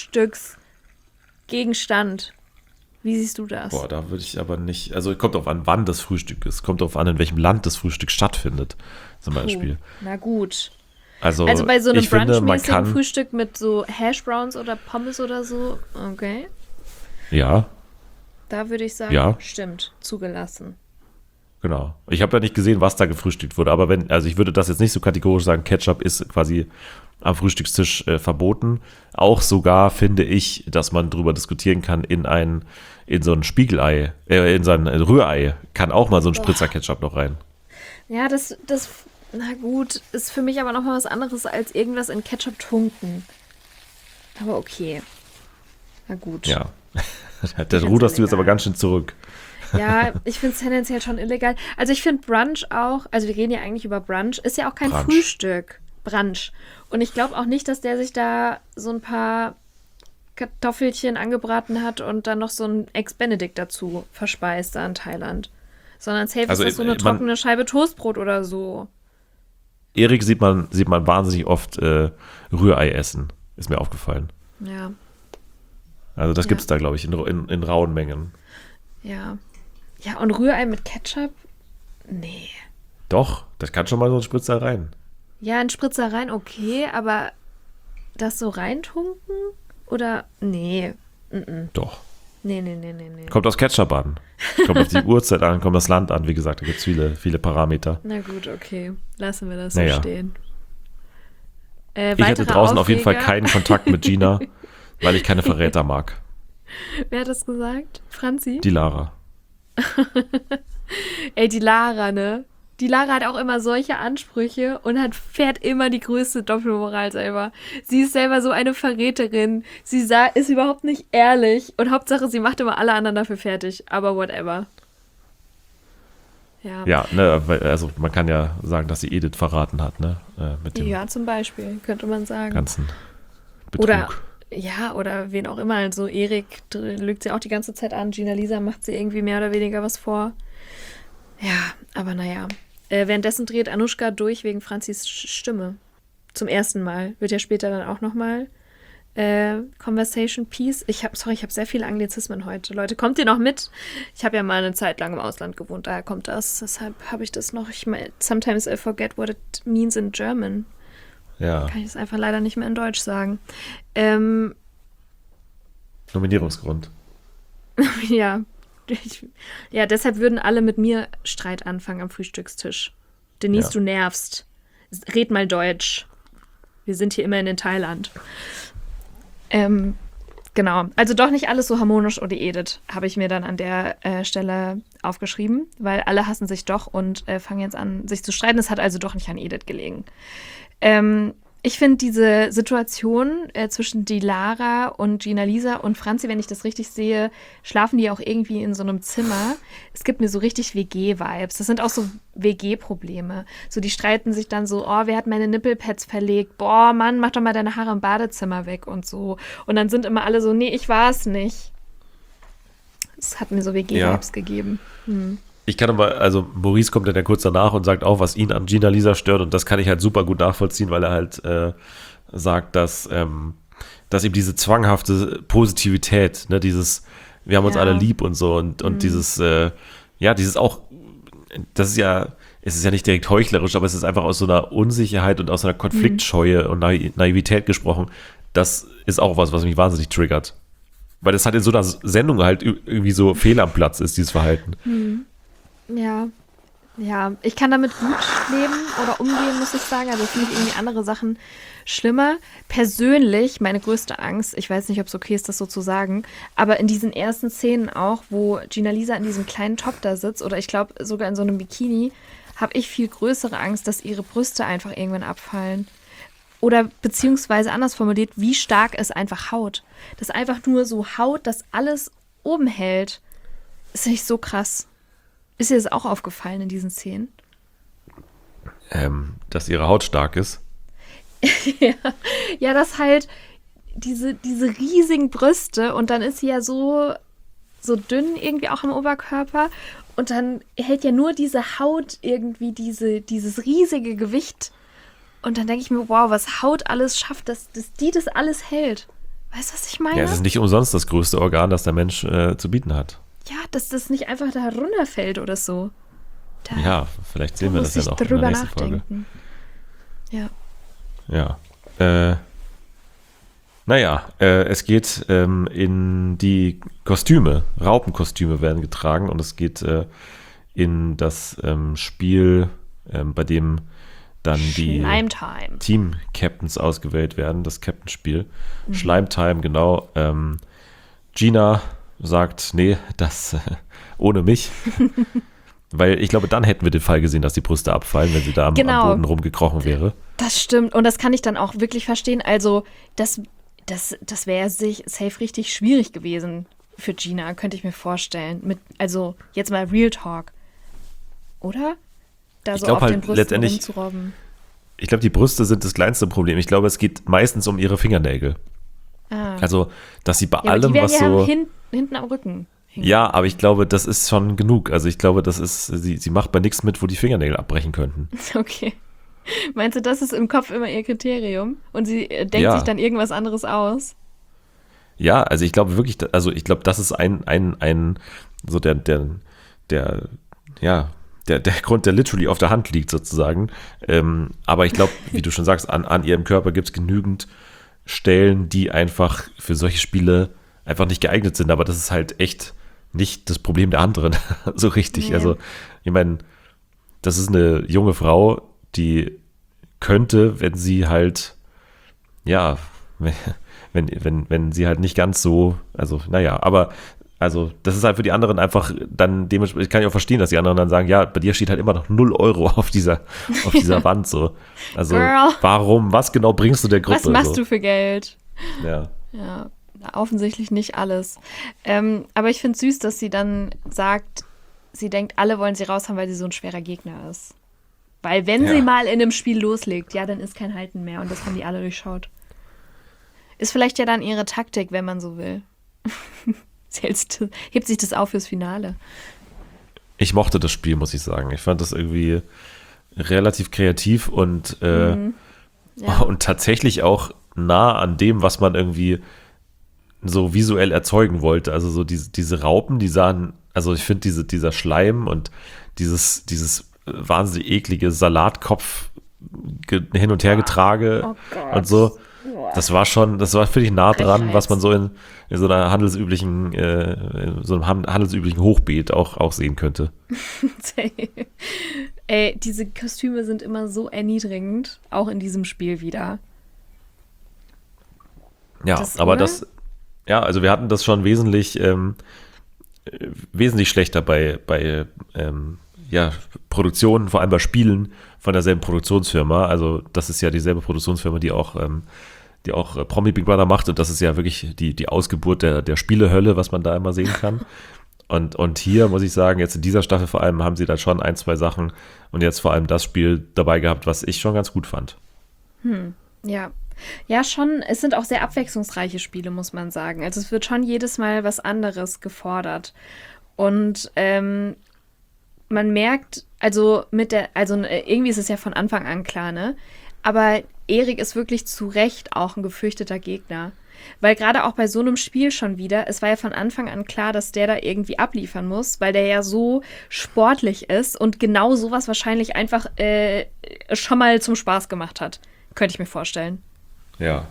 Frühstücksgegenstand. Wie siehst du das? Boah, da würde ich aber nicht, also kommt drauf an, wann das Frühstück ist. Kommt drauf an, in welchem Land das Frühstück stattfindet, zum Beispiel. Na gut. Also bei so einem ich finde, man brunchmäßigen kann, Frühstück mit so Hashbrowns oder Pommes oder so, okay. ja, Da würde ich sagen, Ja. stimmt, zugelassen. genau. Ich habe ja nicht gesehen, was da gefrühstückt wurde, aber also ich würde das jetzt nicht so kategorisch sagen, Ketchup ist quasi am Frühstückstisch verboten. Auch sogar finde ich, dass man drüber diskutieren kann, in so ein Spiegelei, in so ein Rührei kann auch mal so ein Spritzer Ketchup noch rein. Ja, das, na gut, ist für mich aber nochmal was anderes als irgendwas in Ketchup tunken. Aber okay. Na gut. Ja. Da ruderst du jetzt aber ganz schön zurück. Ja, ich finde es tendenziell schon illegal. Also ich finde Brunch auch, also wir reden ja eigentlich über Brunch, ist ja auch kein Brunch. Frühstück. Brunch. Und ich glaube auch nicht, dass der sich da so ein paar Kartoffelchen angebraten hat und dann noch so ein Eggs Benedict dazu verspeist da in Thailand. Sondern safe Also, ist das so eine trockene Scheibe Toastbrot oder so. Erik sieht man wahnsinnig oft Rührei essen. Ist mir aufgefallen. Ja, Also das Ja. gibt es da, glaube ich, in rauen Mengen. ja. Ja, und Rührei mit Ketchup? Nee. Doch, das kann schon mal so ein Spritzer rein. Ja, in Spritzer rein, okay, aber das so reintunken? Oder? Nee. Doch. Nee. Kommt aus Ketchup an. Kommt auf die Uhrzeit an, kommt das Land an. Wie gesagt, da gibt es viele Parameter. Na gut, okay. Lassen wir das Naja. so stehen. Ich hatte draußen auf jeden Fall keinen Kontakt mit Gina, weil ich keine Verräter mag. Wer hat das gesagt? Franzi? Die Lara. Ey, die Lara, ne? Die Lara hat auch immer solche Ansprüche und fährt immer die größte Doppelmoral selber. Sie ist selber so eine Verräterin. Sie ist überhaupt nicht ehrlich. Und Hauptsache, sie macht immer alle anderen dafür fertig. Aber whatever. Ja. Ja, ne, also man kann ja sagen, dass sie Edith verraten hat, ne? Mit dem Ja, zum Beispiel, könnte man sagen. ganzen Betrug. Oder wen auch immer. Also Erik lügt sie auch die ganze Zeit an. Gina Lisa macht sie irgendwie mehr oder weniger was vor. Ja, aber naja. Währenddessen dreht Anushka durch wegen Franzis Stimme. Zum ersten Mal. Wird ja später dann auch nochmal Conversation Piece. Ich habe sehr viele Anglizismen heute. Leute, kommt ihr noch mit? Ich habe ja mal eine Zeit lang im Ausland gewohnt, daher kommt das. Deshalb habe ich das noch. Sometimes I forget what it means in German. Ja. Kann ich es einfach leider nicht mehr in Deutsch sagen. Nominierungsgrund. Ja. Ja, deshalb würden alle mit mir Streit anfangen am Frühstückstisch. Denise, Ja. du nervst. Red mal Deutsch. Wir sind hier immerhin in Thailand. Genau. Also doch nicht alles so harmonisch oder Edith, habe ich mir dann an der Stelle aufgeschrieben, weil alle hassen sich doch und fangen jetzt an, sich zu streiten. Es hat also doch nicht an Edith gelegen. Ich finde diese Situation zwischen Dilara und Gina-Lisa und Franzi, wenn ich das richtig sehe, schlafen die auch irgendwie in so einem Zimmer. Es gibt mir so richtig WG-Vibes. Das sind auch so WG-Probleme. So, die streiten sich dann so, oh, wer hat meine Nippelpads verlegt? Boah, Mann, mach doch mal deine Haare im Badezimmer weg und so. Und dann sind immer alle so, nee, ich war es nicht. Es hat mir so WG-Vibes gegeben. Ich kann aber, also Maurice kommt dann kurz danach und sagt auch, was ihn an Gina-Lisa stört, und das kann ich halt super gut nachvollziehen, weil er halt sagt, dass ihm diese zwanghafte Positivität, ne, dieses, wir haben uns alle lieb und so, und dieses, dieses auch, das ist ja, es ist ja nicht direkt heuchlerisch, aber es ist einfach aus so einer Unsicherheit und aus einer Konfliktscheue und Naivität gesprochen. Das ist auch was mich wahnsinnig triggert. Weil das halt in so einer Sendung halt irgendwie so fehl am Platz ist, dieses Verhalten. Ja, ich kann damit gut leben oder umgehen, muss ich sagen. Also finde ich irgendwie andere Sachen schlimmer. Persönlich, meine größte Angst, ich weiß nicht, ob es okay ist, das so zu sagen, aber in diesen ersten Szenen auch, wo Gina-Lisa in diesem kleinen Top da sitzt oder ich glaube sogar in so einem Bikini, habe ich viel größere Angst, dass ihre Brüste einfach irgendwann abfallen. Oder beziehungsweise anders formuliert, wie stark es einfach Haut. Das einfach nur so Haut, das alles oben hält. Ist nicht so krass. Ist dir das auch aufgefallen in diesen Szenen? Dass ihre Haut stark ist. Ja, dass halt diese riesigen Brüste und dann ist sie ja so dünn irgendwie auch im Oberkörper und dann hält ja nur diese Haut irgendwie dieses riesige Gewicht und dann denke ich mir, wow, was Haut alles schafft, dass die das alles hält. Weißt du, was ich meine? Ja, es ist nicht umsonst das größte Organ, das der Mensch zu bieten hat. Ja, dass das nicht einfach da runterfällt oder so. Ja, vielleicht sehen wir das ja noch in der nächsten Folge. Ja. Ja. Es geht in die Kostüme. Raupenkostüme werden getragen und es geht in das Spiel, bei dem dann die Team-Captains ausgewählt werden, das Captain-Spiel. Schleimtime, genau. Gina sagt, nee, das ohne mich. Weil ich glaube, dann hätten wir den Fall gesehen, dass die Brüste abfallen, wenn sie da am Boden rumgekrochen wäre. Das stimmt. Und das kann ich dann auch wirklich verstehen. Also, das wäre safe richtig schwierig gewesen für Gina, könnte ich mir vorstellen. Also, jetzt mal Real Talk. Oder? Da ich so glaube auf halt den Brüsten letztendlich, rumzurobben. Ich glaube, die Brüste sind das kleinste Problem. Ich glaube, es geht meistens um ihre Fingernägel. Also, dass sie bei allem, die was ja so... hinten am Rücken. Ja, aber ich glaube, das ist schon genug. Also ich glaube, das ist, sie macht bei nichts mit, wo die Fingernägel abbrechen könnten. Okay. Meinst du, das ist im Kopf immer ihr Kriterium? Und sie denkt sich dann irgendwas anderes aus? Ja, also ich glaube wirklich, das ist ein so der Grund, der literally auf der Hand liegt sozusagen. Aber ich glaube, wie du schon sagst, an ihrem Körper gibt es genügend Stellen, die einfach für solche Spiele einfach nicht geeignet sind. Aber das ist halt echt nicht das Problem der anderen so richtig. Nee. Also ich meine, das ist eine junge Frau, die könnte, wenn sie halt, ja, wenn sie halt nicht ganz so, also naja, aber also das ist halt für die anderen einfach dann dementsprechend, ich kann ja auch verstehen, dass die anderen dann sagen, ja, bei dir steht halt immer noch 0 Euro auf dieser Wand so. Also Girl. Warum, was genau bringst du der Gruppe? Was machst du für Geld? Ja, offensichtlich nicht alles. Aber ich finde es süß, dass sie dann sagt, sie denkt, alle wollen sie raus haben, weil sie so ein schwerer Gegner ist. Weil wenn sie mal in einem Spiel loslegt, ja, dann ist kein Halten mehr und das haben die alle durchschaut. Ist vielleicht ja dann ihre Taktik, wenn man so will. Hebt sich das auf fürs Finale. Ich mochte das Spiel, muss ich sagen. Ich fand das irgendwie relativ kreativ und tatsächlich auch nah an dem, was man irgendwie so visuell erzeugen wollte. Also so diese Raupen, die sahen, also ich finde dieser Schleim und dieses wahnsinnig eklige Salatkopf hin und her getrage und so. Das war, finde ich, nah dran, Frechheit. was man so in so einer handelsüblichen, so einem handelsüblichen Hochbeet auch sehen könnte. Ey, diese Kostüme sind immer so erniedrigend, auch in diesem Spiel wieder. Ja, aber oder? also wir hatten das schon wesentlich schlechter bei Produktionen, vor allem bei Spielen von derselben Produktionsfirma. Also das ist ja dieselbe Produktionsfirma, die auch Promi Big Brother macht, und das ist ja wirklich die Ausgeburt der Spielehölle, was man da immer sehen kann. Und hier muss ich sagen, jetzt in dieser Staffel vor allem haben sie da schon 1, 2 Sachen und jetzt vor allem das Spiel dabei gehabt, was ich schon ganz gut fand. Ja. Ja, schon. Es sind auch sehr abwechslungsreiche Spiele, muss man sagen. Also es wird schon jedes Mal was anderes gefordert. Und man merkt, irgendwie ist es ja von Anfang an klar, ne? Aber Erik ist wirklich zu Recht auch ein gefürchteter Gegner. Weil gerade auch bei so einem Spiel schon wieder, es war ja von Anfang an klar, dass der da irgendwie abliefern muss, weil der ja so sportlich ist und genau sowas wahrscheinlich einfach schon mal zum Spaß gemacht hat. Könnte ich mir vorstellen. Ja.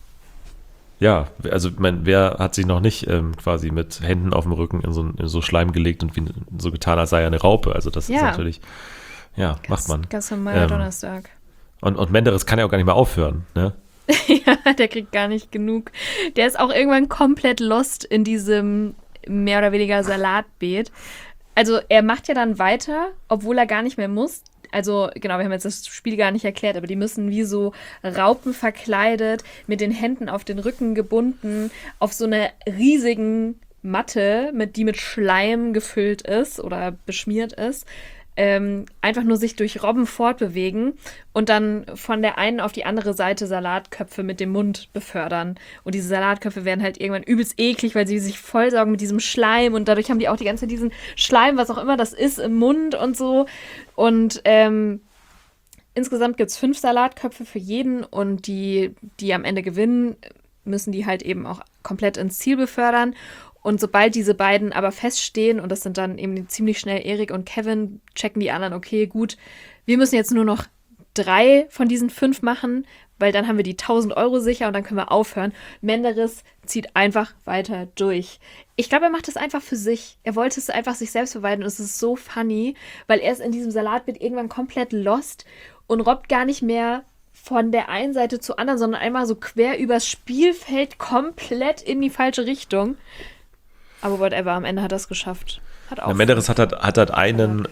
Ja, also ich meine, wer hat sich noch nicht quasi mit Händen auf dem Rücken in so Schleim gelegt und so getan, als sei er eine Raupe. Also das ist natürlich, macht man. Ganz normaler Donnerstag. Und Menderes kann ja auch gar nicht mehr aufhören, ne? Ja, der kriegt gar nicht genug. Der ist auch irgendwann komplett lost in diesem mehr oder weniger Salatbeet. Also er macht ja dann weiter, obwohl er gar nicht mehr muss. Also genau, wir haben jetzt das Spiel gar nicht erklärt, aber die müssen wie so Raupen verkleidet, mit den Händen auf den Rücken gebunden, auf so einer riesigen Matte, die mit Schleim gefüllt ist oder beschmiert ist, einfach nur sich durch Robben fortbewegen und dann von der einen auf die andere Seite Salatköpfe mit dem Mund befördern. Und diese Salatköpfe werden halt irgendwann übelst eklig, weil sie sich vollsaugen mit diesem Schleim und dadurch haben die auch die ganze Zeit diesen Schleim, was auch immer das ist, im Mund und so. Und insgesamt gibt es 5 Salatköpfe für jeden und die am Ende gewinnen, müssen die halt eben auch komplett ins Ziel befördern. Und sobald diese beiden aber feststehen, und das sind dann eben ziemlich schnell Erik und Kevin, checken die anderen, okay, gut, wir müssen jetzt nur noch 3 von diesen 5 machen, weil dann haben wir die 1.000 Euro sicher und dann können wir aufhören. Menderes zieht einfach weiter durch. Ich glaube, er macht es einfach für sich. Er wollte es einfach sich selbst beweisen und es ist so funny, weil er ist in diesem Salatbeet irgendwann komplett lost und robbt gar nicht mehr von der einen Seite zur anderen, sondern einmal so quer übers Spielfeld komplett in die falsche Richtung. Aber whatever, am Ende hat er es geschafft. Menderes hat halt einen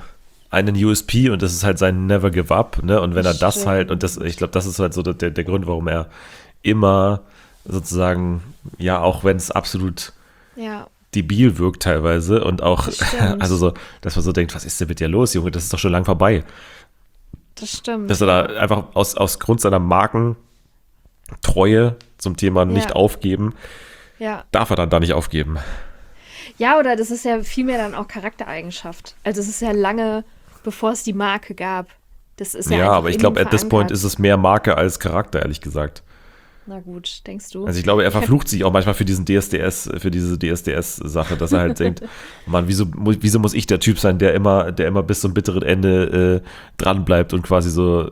USP und das ist halt sein Never Give Up, ne? Und wenn er das halt, und ich glaube, das ist halt so der Grund, warum er immer sozusagen, ja, auch wenn es absolut debil wirkt teilweise und auch, also so, dass man so denkt, was ist denn mit dir los, Junge, das ist doch schon lang vorbei. Das stimmt. Dass er da einfach aus Grund seiner Markentreue zum Thema nicht aufgeben, darf er dann da nicht aufgeben. Ja, oder das ist ja vielmehr dann auch Charaktereigenschaft. Also es ist ja lange, bevor es die Marke gab. Das ist ja aber ich glaube, at this point ist es mehr Marke als Charakter, ehrlich gesagt. Na gut, denkst du? Also ich glaube, er verflucht sich auch manchmal für diese DSDS-Sache, dass er halt denkt, Mann, wieso muss ich der Typ sein, der immer bis zum bitteren Ende dran bleibt und quasi so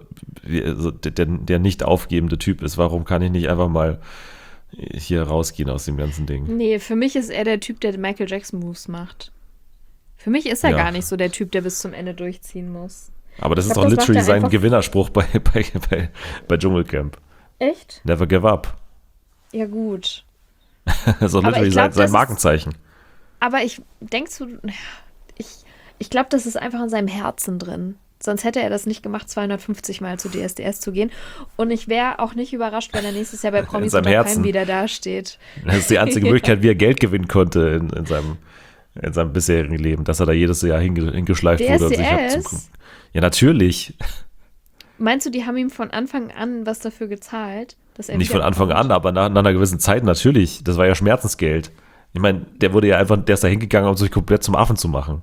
der nicht aufgebende Typ ist. Warum kann ich nicht einfach mal hier rausgehen aus dem ganzen Ding? Nee, für mich ist er der Typ, der Michael Jackson Moves macht. Für mich ist er gar nicht so der Typ, der bis zum Ende durchziehen muss. Aber das ist doch literally sein Gewinnerspruch bei Dschungelcamp. Echt? Never give up. Ja, gut. Das ist doch literally sein Markenzeichen. Aber denkst du, ich glaube, das ist einfach in seinem Herzen drin. Sonst hätte er das nicht gemacht, 250 Mal zu DSDS zu gehen. Und ich wäre auch nicht überrascht, wenn er nächstes Jahr bei Promis unter Palmen wieder dasteht. Das ist die einzige Möglichkeit, wie er Geld gewinnen konnte in seinem bisherigen Leben, dass er da jedes Jahr hingeschleift wurde. Und sich ja, natürlich. Meinst du, die haben ihm von Anfang an was dafür gezahlt? Dass er nicht von Anfang an, aber nach einer gewissen Zeit natürlich. Das war ja Schmerzensgeld. Ich meine, der ist da hingegangen, um sich komplett zum Affen zu machen.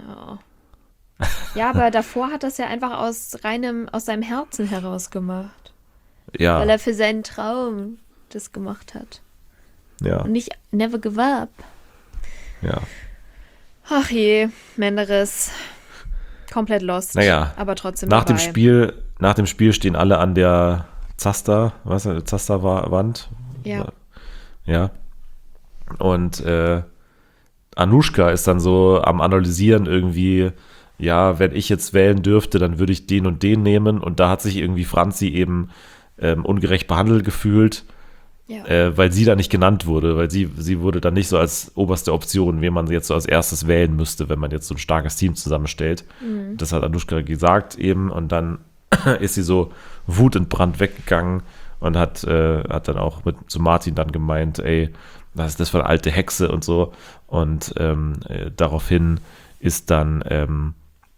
Ja, aber davor hat das ja einfach aus seinem Herzen heraus gemacht. Ja. Weil er für seinen Traum das gemacht hat. Ja. Und nicht never give up. Ja. Ach je, Menderes. Komplett lost. Naja, aber trotzdem nach dem Spiel stehen alle an der Zasterwand. Ja. Ja. Und Anushka ist dann so am Analysieren irgendwie, ja, wenn ich jetzt wählen dürfte, dann würde ich den und den nehmen. Und da hat sich irgendwie Franzi eben ungerecht behandelt gefühlt, weil sie da nicht genannt wurde, weil sie wurde dann nicht so als oberste Option, wen man jetzt so als erstes wählen müsste, wenn man jetzt so ein starkes Team zusammenstellt. Das hat Anushka gesagt eben und dann ist sie so wutentbrannt weggegangen und hat dann auch zu Martin dann gemeint, ey, was ist das für eine alte Hexe und so. Und daraufhin ist dann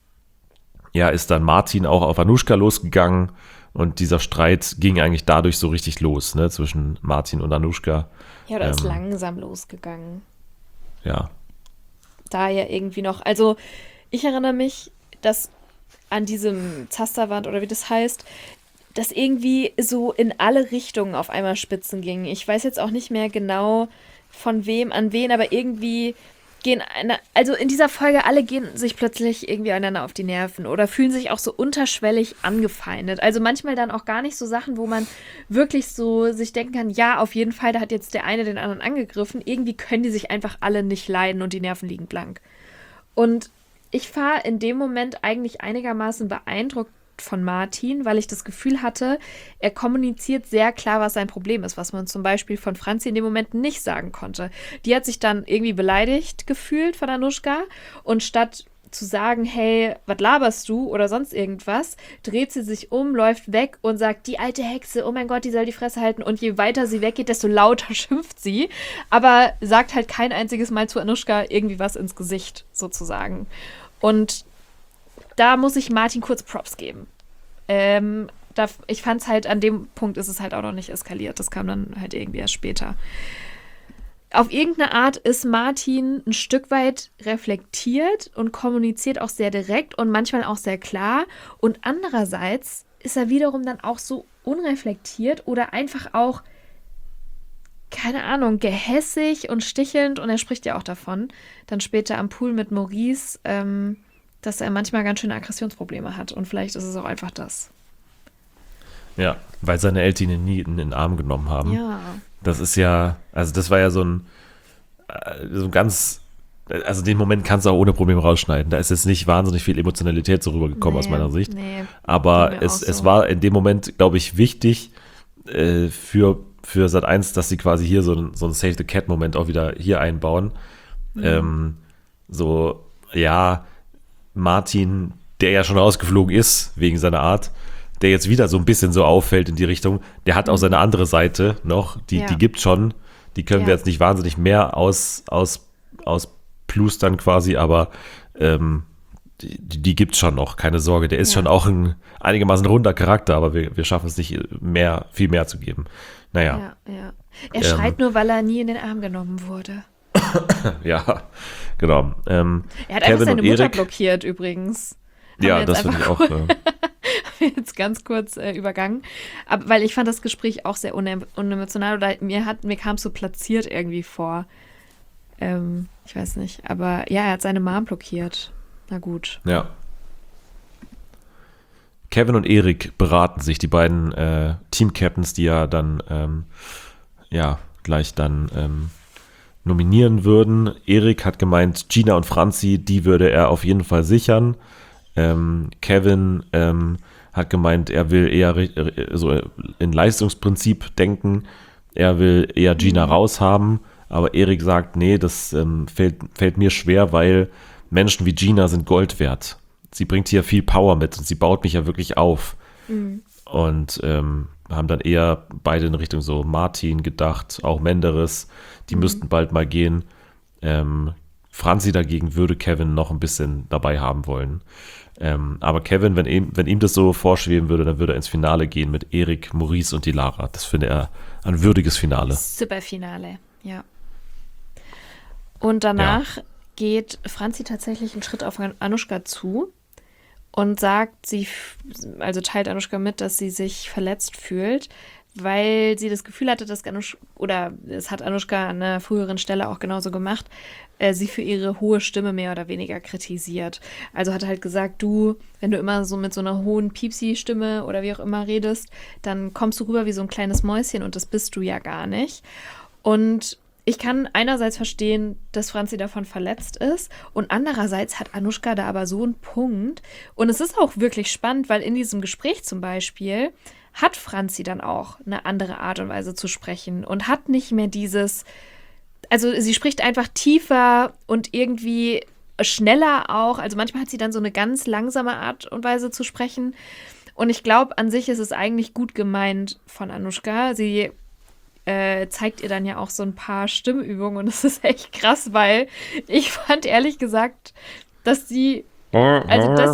Martin auch auf Anushka losgegangen und dieser Streit ging eigentlich dadurch so richtig los, ne, zwischen Martin und Anushka. Ja, oder ist langsam losgegangen. Ja. Da ja irgendwie noch, also ich erinnere mich, dass an diesem Zasterwand oder wie das heißt, dass irgendwie so in alle Richtungen auf einmal Spitzen gingen. Ich weiß jetzt auch nicht mehr genau von wem an wen, aber irgendwie also in dieser Folge, alle gehen sich plötzlich irgendwie einander auf die Nerven oder fühlen sich auch so unterschwellig angefeindet. Also manchmal dann auch gar nicht so Sachen, wo man wirklich so sich denken kann, ja, auf jeden Fall, da hat jetzt der eine den anderen angegriffen. Irgendwie können die sich einfach alle nicht leiden und die Nerven liegen blank. Und ich war in dem Moment eigentlich einigermaßen beeindruckt von Martin, weil ich das Gefühl hatte, er kommuniziert sehr klar, was sein Problem ist, was man zum Beispiel von Franzi in dem Moment nicht sagen konnte. Die hat sich dann irgendwie beleidigt gefühlt von Anushka und statt zu sagen, hey, was laberst du oder sonst irgendwas, dreht sie sich um, läuft weg und sagt, die alte Hexe, oh mein Gott, die soll die Fresse halten und je weiter sie weggeht, desto lauter schimpft sie, aber sagt halt kein einziges Mal zu Anushka irgendwie was ins Gesicht sozusagen. Und da muss ich Martin kurz Props geben. Ich fand es halt, an dem Punkt ist es halt auch noch nicht eskaliert. Das kam dann halt irgendwie erst später. Auf irgendeine Art ist Martin ein Stück weit reflektiert und kommuniziert auch sehr direkt und manchmal auch sehr klar. Und andererseits ist er wiederum dann auch so unreflektiert oder einfach auch, keine Ahnung, gehässig und stichelnd. Und er spricht ja auch davon, dann später am Pool mit Maurice, dass er manchmal ganz schöne Aggressionsprobleme hat. Und vielleicht ist es auch einfach das. Ja, weil seine Eltern ihn nie in den Arm genommen haben. Ja. Das ist ja, also das war ja so ein ganz, also den Moment kannst du auch ohne Probleme rausschneiden. Da ist jetzt nicht wahnsinnig viel Emotionalität so rübergekommen aus meiner Sicht. Nee, aber es war in dem Moment, glaube ich, wichtig für Sat.1, dass sie quasi hier so ein Save the Cat-Moment auch wieder hier einbauen. Martin, der ja schon rausgeflogen ist, wegen seiner Art, der jetzt wieder so ein bisschen so auffällt in die Richtung, der hat auch seine andere Seite noch, die gibt schon, die können wir jetzt nicht wahnsinnig mehr ausplustern quasi, aber die gibt es schon noch, keine Sorge, der ist schon auch ein einigermaßen runder Charakter, aber wir schaffen es nicht, viel mehr zu geben. Naja. Ja. Er schreit nur, weil er nie in den Arm genommen wurde. Ja, genau. Er hat einfach seine Mutter blockiert übrigens. Ja, das finde ich auch. Jetzt ganz kurz übergangen. Aber, weil ich fand das Gespräch auch sehr unemotional oder mir kam es so platziert irgendwie vor. Ich weiß nicht. Aber ja, er hat seine Mom blockiert. Na gut. Ja. Kevin und Erik beraten sich, die beiden Team-Captains, die ja dann gleich dann nominieren würden. Erik hat gemeint, Gina und Franzi, die würde er auf jeden Fall sichern. Kevin hat gemeint, er will eher so in Leistungsprinzip denken. Er will eher Gina raushaben. Aber Erik sagt, nee, das fällt mir schwer, weil Menschen wie Gina sind Gold wert. Sie bringt hier viel Power mit und sie baut mich ja wirklich auf. Und haben dann eher beide in Richtung so Martin gedacht, auch Menderes, die müssten bald mal gehen. Franzi dagegen würde Kevin noch ein bisschen dabei haben wollen. Aber Kevin, wenn ihm das so vorschweben würde, dann würde er ins Finale gehen mit Erik, Maurice und die Lara. Das finde er ein würdiges Finale. Super Finale, ja. Und danach geht Franzi tatsächlich einen Schritt auf Anushka zu und sagt, teilt Anushka mit, dass sie sich verletzt fühlt, weil sie das Gefühl hatte, dass oder es hat Anushka an einer früheren Stelle auch genauso gemacht, sie für ihre hohe Stimme mehr oder weniger kritisiert. Also hat halt gesagt, du, wenn du immer so mit so einer hohen Piepsi-Stimme oder wie auch immer redest, dann kommst du rüber wie so ein kleines Mäuschen und das bist du ja gar nicht. Und ich kann einerseits verstehen, dass Franzi davon verletzt ist und andererseits hat Anushka da aber so einen Punkt. Und es ist auch wirklich spannend, weil in diesem Gespräch zum Beispiel hat Franzi dann auch eine andere Art und Weise zu sprechen und hat nicht mehr dieses, also sie spricht einfach tiefer und irgendwie schneller auch. Also manchmal hat sie dann so eine ganz langsame Art und Weise zu sprechen. Und ich glaube, an sich ist es eigentlich gut gemeint von Anushka. Sie zeigt ihr dann ja auch so ein paar Stimmübungen und das ist echt krass, weil ich fand ehrlich gesagt, dass sie genau, dass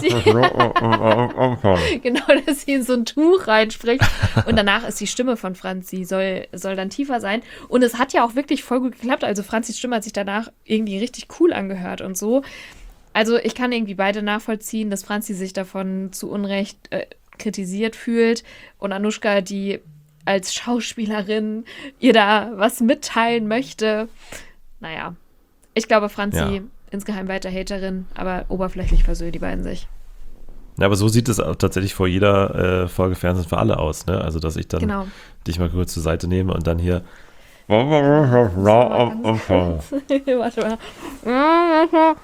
sie in so ein Tuch reinspricht und danach ist die Stimme von Franzi, soll dann tiefer sein und es hat ja auch wirklich voll gut geklappt, also Franzis Stimme hat sich danach irgendwie richtig cool angehört und so. Also ich kann irgendwie beide nachvollziehen, dass Franzi sich davon zu Unrecht kritisiert fühlt und Anushka, die als Schauspielerin ihr da was mitteilen möchte. Naja, ich glaube, Franzi insgeheim weiter Haterin, aber oberflächlich versöhnen die beiden sich. Ja, aber so sieht es auch tatsächlich vor jeder Folge Fernsehen für alle aus, ne? Also, dass ich dann dich mal kurz zur Seite nehme und dann hier Warte mal.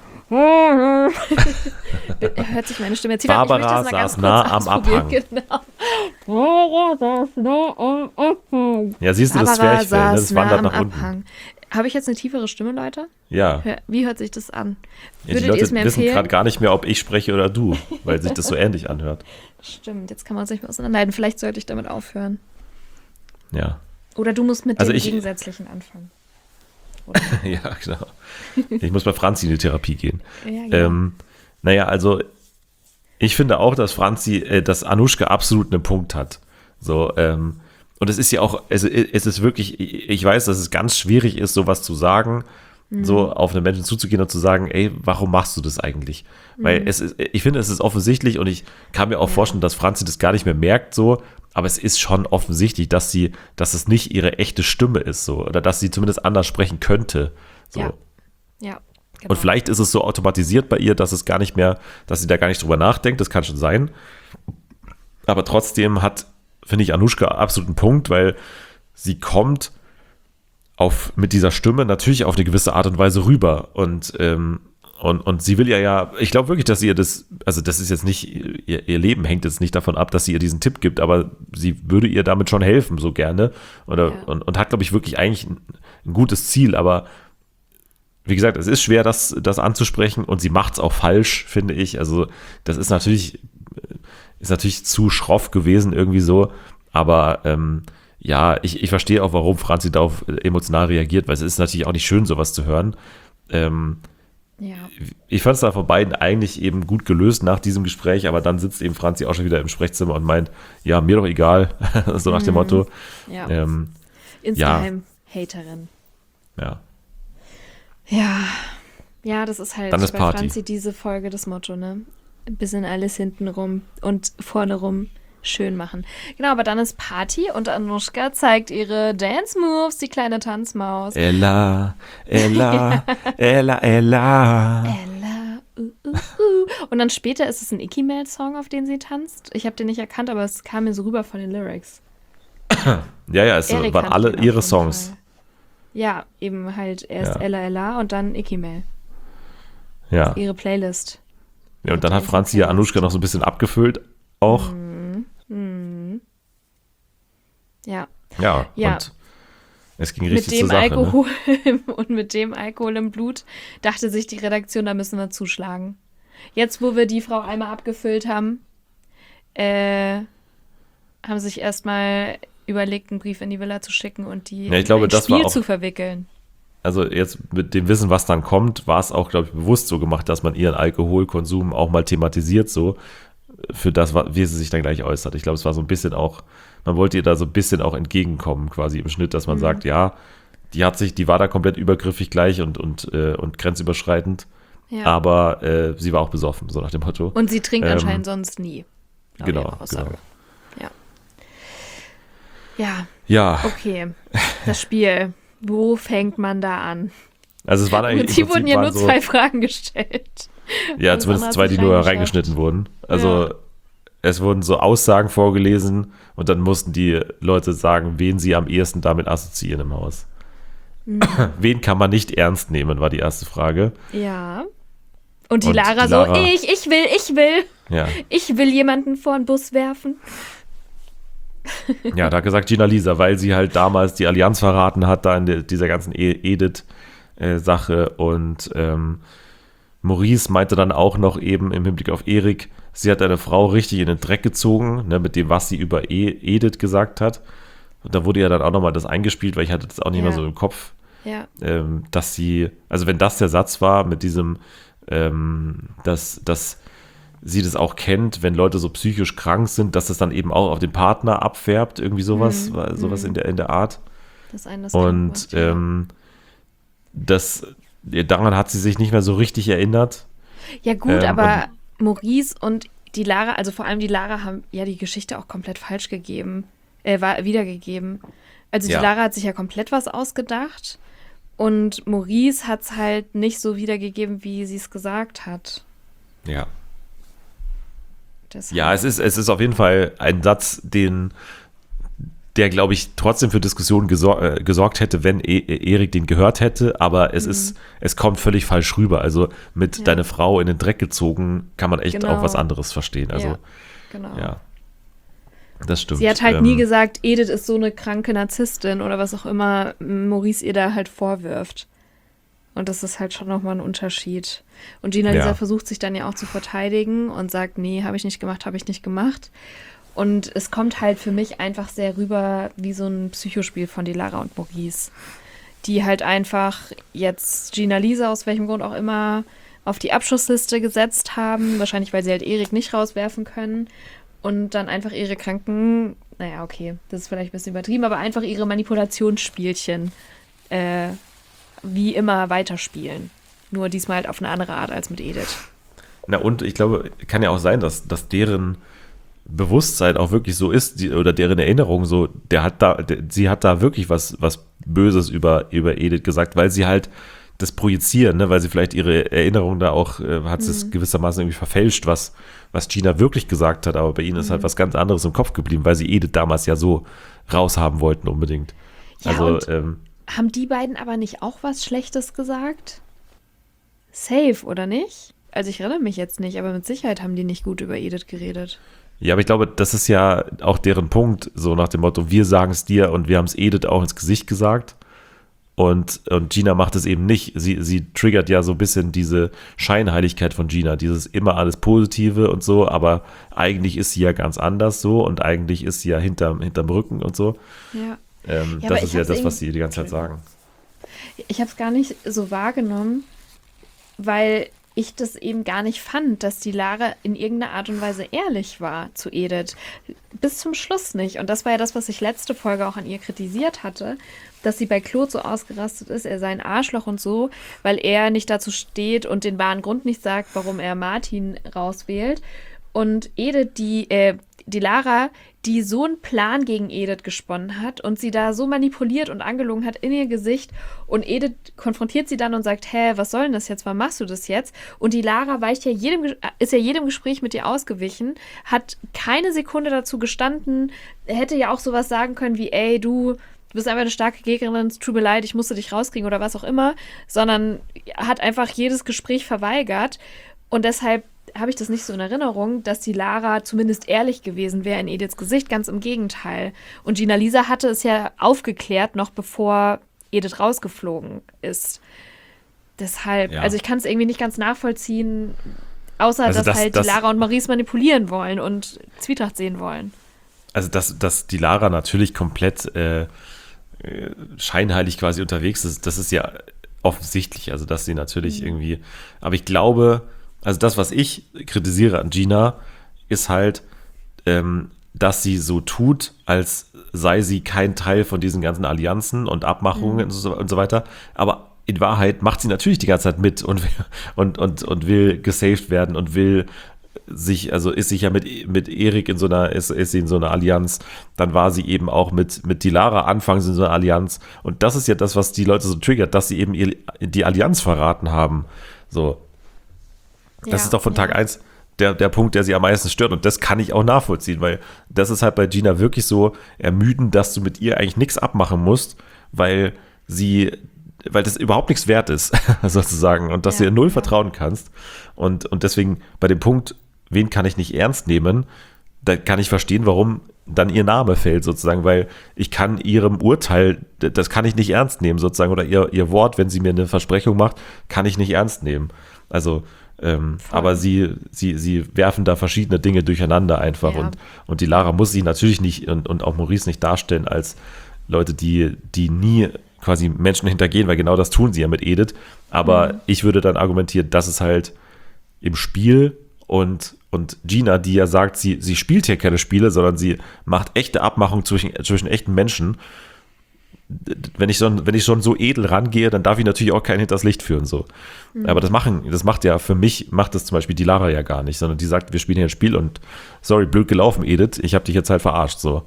Hört sich meine Stimme jetzt wieder. Barbara saß nah am Abhang. Genau. Ja, siehst du das Zwerchfell, ne? Das wandert nach unten. Habe ich jetzt eine tiefere Stimme, Leute? Ja. Wie hört sich das an? Ja, die Leute wissen gerade gar nicht mehr, ob ich spreche oder du, weil sich das so ähnlich anhört. Stimmt, jetzt kann man uns nicht mehr auseinanderleiten. Vielleicht sollte ich damit aufhören. Ja. Oder du musst mit dem Gegensätzlichen anfangen. Ja, genau. Ich muss bei Franzi in die Therapie gehen. Ja, genau. Naja, also ich finde auch, dass dass Anushka absolut einen Punkt hat. So, und es ist ja auch, es ist wirklich, ich weiß, dass es ganz schwierig ist, sowas zu sagen, so auf einen Menschen zuzugehen und zu sagen, ey, warum machst du das eigentlich? Weil ich finde, es ist offensichtlich und ich kann mir auch vorstellen, dass Franzi das gar nicht mehr merkt, so, aber es ist schon offensichtlich, dass es nicht ihre echte Stimme ist, so, oder dass sie zumindest anders sprechen könnte. So. Ja, genau. Und vielleicht ist es so automatisiert bei ihr, dass sie da gar nicht drüber nachdenkt, das kann schon sein. Aber trotzdem finde ich, Anushka absolut einen Punkt, weil sie kommt mit dieser Stimme natürlich auf eine gewisse Art und Weise rüber. Und sie will ja, ich glaube wirklich, dass sie ihr das ist jetzt nicht, ihr Leben hängt jetzt nicht davon ab, dass sie ihr diesen Tipp gibt, aber sie würde ihr damit schon helfen, so gerne. Und hat, glaube ich, wirklich eigentlich ein gutes Ziel, aber wie gesagt, es ist schwer, das anzusprechen und sie macht es auch falsch, finde ich. Also das ist natürlich zu schroff gewesen irgendwie so, aber ich verstehe auch, warum Franzi darauf emotional reagiert, weil es ist natürlich auch nicht schön, sowas zu hören. Ich fand es da von beiden eigentlich eben gut gelöst nach diesem Gespräch, aber dann sitzt eben Franzi auch schon wieder im Sprechzimmer und meint, ja, mir doch egal, so nach dem Motto. Ja. Insgeheim Haterin. Ja. Ja, das ist halt dann ist bei Party. Franzi diese Folge das Motto, ne? Ein bisschen alles hinten rum und vorne rum schön machen. Genau, aber dann ist Party und Anushka zeigt ihre Dance-Moves, die kleine Tanzmaus. Ella. Und dann später ist es ein Icky-Mail-Song, auf den sie tanzt. Ich habe den nicht erkannt, aber es kam mir so rüber von den Lyrics. Ja, es waren alle ihre Songs. Fall. Ja, eben halt erst Ella und dann Icky-Mail. Ja. Ihre Playlist. Ja, und dann hat Franzi ja Anushka noch so ein bisschen abgefüllt auch. Ja. Ja, und es ging richtig zur Sache. Mit dem Alkohol und mit dem Alkohol im Blut dachte sich die Redaktion, da müssen wir zuschlagen. Jetzt, wo wir die Frau einmal abgefüllt haben, haben sich erstmal überlegt, einen Brief in die Villa zu schicken und die ich glaube, das Spiel war auch, zu verwickeln. Also jetzt mit dem Wissen, was dann kommt, war es auch, glaube ich, bewusst so gemacht, dass man ihren Alkoholkonsum auch mal thematisiert, so für das, wie sie sich dann gleich äußert. Ich glaube, es war so ein bisschen auch, man wollte ihr da so ein bisschen auch entgegenkommen, quasi im Schnitt, dass man sagt, ja, die war da komplett übergriffig gleich und grenzüberschreitend, aber sie war auch besoffen, so nach dem Motto. Und sie trinkt anscheinend sonst nie. Genau. Ja. Okay. Das Spiel. Wo fängt man da an? Also es waren Im eigentlich Prinzip wurden ja nur so, 2 Fragen gestellt. ja, Alles zumindest andere 2, hat die sich nur reingeschafft. reingeschnitten wurden. Also es wurden so Aussagen vorgelesen und dann mussten die Leute sagen, wen sie am ehesten damit assoziieren im Haus. Wen kann man nicht ernst nehmen, war die erste Frage. Ja. Und die Und Lara die Lara- so, ich will. Ja, Ich will jemanden vor den Bus werfen. ja, da hat gesagt Gina Lisa, weil sie halt damals die Allianz verraten hat, da in dieser ganzen Edith-Sache und Maurice meinte dann auch noch eben im Hinblick auf Erik, sie hat eine Frau richtig in den Dreck gezogen, ne, mit dem, was sie über Edith gesagt hat. Und da wurde ja dann auch nochmal das eingespielt, weil ich hatte das auch nicht mehr so im Kopf, Ja. dass sie, also wenn das der Satz war mit diesem, dass sie das auch kennt, wenn Leute so psychisch krank sind, dass das dann eben auch auf den Partner abfärbt, irgendwie sowas, sowas in der Art. Das eine das Und daran hat sie sich nicht mehr so richtig erinnert. ja gut, aber und- Maurice und die Lara, also vor allem die Lara, haben ja die Geschichte auch komplett falsch wiedergegeben. Also die Ja. Lara hat sich ja komplett was ausgedacht und Maurice hat es halt nicht so wiedergegeben, wie sie es gesagt hat. Ja. Deshalb. Ja, es ist auf jeden Fall ein Satz, der, glaube ich, trotzdem für Diskussionen gesorgt hätte, wenn Erik den gehört hätte, aber es kommt völlig falsch rüber. Also mit deine Frau in den Dreck gezogen, kann man echt Genau. auch was anderes verstehen. Also, Ja, genau. ja. Das stimmt. Sie hat halt nie gesagt, Edith ist so eine kranke Narzisstin oder was auch immer Maurice ihr da halt vorwirft. Und das ist halt schon nochmal ein Unterschied. Und Gina Lisa versucht sich dann ja auch zu verteidigen und sagt, nee, habe ich nicht gemacht. Und es kommt halt für mich einfach sehr rüber wie so ein Psychospiel von die Lara und Maurice, die halt einfach jetzt Gina Lisa aus welchem Grund auch immer auf die Abschussliste gesetzt haben, wahrscheinlich weil sie halt Erik nicht rauswerfen können und dann einfach ihre kranken, naja, okay, das ist vielleicht ein bisschen übertrieben, aber einfach ihre Manipulationsspielchen wie immer weiterspielen. Nur diesmal halt auf eine andere Art als mit Edith. Na und ich glaube, kann ja auch sein, dass deren Bewusstsein auch wirklich so ist, oder deren Erinnerung so, sie hat da wirklich was Böses über Edith gesagt, weil sie halt das projizieren, ne? Weil sie vielleicht ihre Erinnerung da auch, hat sie es gewissermaßen irgendwie verfälscht, was Gina wirklich gesagt hat, aber bei ihnen ist halt was ganz anderes im Kopf geblieben, weil sie Edith damals ja so raushaben wollten unbedingt. Ja, also, und haben die beiden aber nicht auch was Schlechtes gesagt? Safe, oder nicht? Also ich erinnere mich jetzt nicht, aber mit Sicherheit haben die nicht gut über Edith geredet. ja, aber ich glaube, das ist ja auch deren Punkt, so nach dem Motto, wir sagen es dir und wir haben es Edith auch ins Gesicht gesagt. Und Gina macht es eben nicht. Sie triggert ja so ein bisschen diese Scheinheiligkeit von Gina, dieses immer alles Positive und so, aber eigentlich ist sie ja ganz anders so und eigentlich ist sie ja hinterm Rücken und so. Ja. Das ist ja das, was sie die ganze Zeit sagen. Ich habe es gar nicht so wahrgenommen, weil ich das eben gar nicht fand, dass die Lara in irgendeiner Art und Weise ehrlich war zu Edith. Bis zum Schluss nicht. Und das war ja das, was ich letzte Folge auch an ihr kritisiert hatte, dass sie bei Claude so ausgerastet ist, er sei ein Arschloch und so, weil er nicht dazu steht und den wahren Grund nicht sagt, warum er Martin rauswählt. Und Edith, die Lara, die so einen Plan gegen Edith gesponnen hat und sie da so manipuliert und angelogen hat in ihr Gesicht und Edith konfrontiert sie dann und sagt, hä, was soll denn das jetzt, warum machst du das jetzt? Und die Lara ist ja jedem Gespräch mit ihr ausgewichen, hat keine Sekunde dazu gestanden, hätte ja auch sowas sagen können wie, ey, du bist einfach eine starke Gegnerin, es tut mir leid, ich musste dich rauskriegen oder was auch immer, sondern hat einfach jedes Gespräch verweigert und deshalb habe ich das nicht so in Erinnerung, dass die Lara zumindest ehrlich gewesen wäre in Ediths Gesicht, ganz im Gegenteil. Und Gina Lisa hatte es ja aufgeklärt, noch bevor Edith rausgeflogen ist. Deshalb, also ich kann es irgendwie nicht ganz nachvollziehen, außer also dass die Lara und Maurice manipulieren wollen und Zwietracht sehen wollen. Also dass die Lara natürlich komplett scheinheilig quasi unterwegs ist, das ist ja offensichtlich, also dass sie natürlich irgendwie, aber ich glaube, also das, was ich kritisiere an Gina, ist halt, dass sie so tut, als sei sie kein Teil von diesen ganzen Allianzen und Abmachungen und so weiter. Aber in Wahrheit macht sie natürlich die ganze Zeit mit und will gesaved werden und will ist sich ja mit Erik ist sie in so einer Allianz, dann war sie eben auch mit Dilara anfangs in so einer Allianz und das ist ja das, was die Leute so triggert, dass sie eben die Allianz verraten haben. So. Das ist doch von Tag 1 der Punkt, der sie am meisten stört und das kann ich auch nachvollziehen, weil das ist halt bei Gina wirklich so ermüdend, dass du mit ihr eigentlich nichts abmachen musst, weil das überhaupt nichts wert ist, sozusagen, und dass du ihr null vertrauen kannst. Und deswegen bei dem Punkt, wen kann ich nicht ernst nehmen, da kann ich verstehen, warum dann ihr Name fällt, sozusagen, weil ich kann ihrem Urteil, das kann ich nicht ernst nehmen, sozusagen, oder ihr Wort, wenn sie mir eine Versprechung macht, kann ich nicht ernst nehmen. Also, aber sie werfen da verschiedene Dinge durcheinander einfach und die Lara muss sich natürlich nicht und auch Maurice nicht darstellen als Leute, die nie quasi Menschen hintergehen, weil genau das tun sie ja mit Edith. Aber ich würde dann argumentieren, dass es halt im Spiel und Gina, die ja sagt, sie spielt hier keine Spiele, sondern sie macht echte Abmachungen zwischen echten Menschen. Wenn ich schon so edel rangehe, dann darf ich natürlich auch keinen hinters Licht führen. So. Aber das macht ja für mich, macht das zum Beispiel die Lara ja gar nicht, sondern die sagt, wir spielen hier ein Spiel und sorry, blöd gelaufen, Edith, ich habe dich jetzt halt verarscht. So.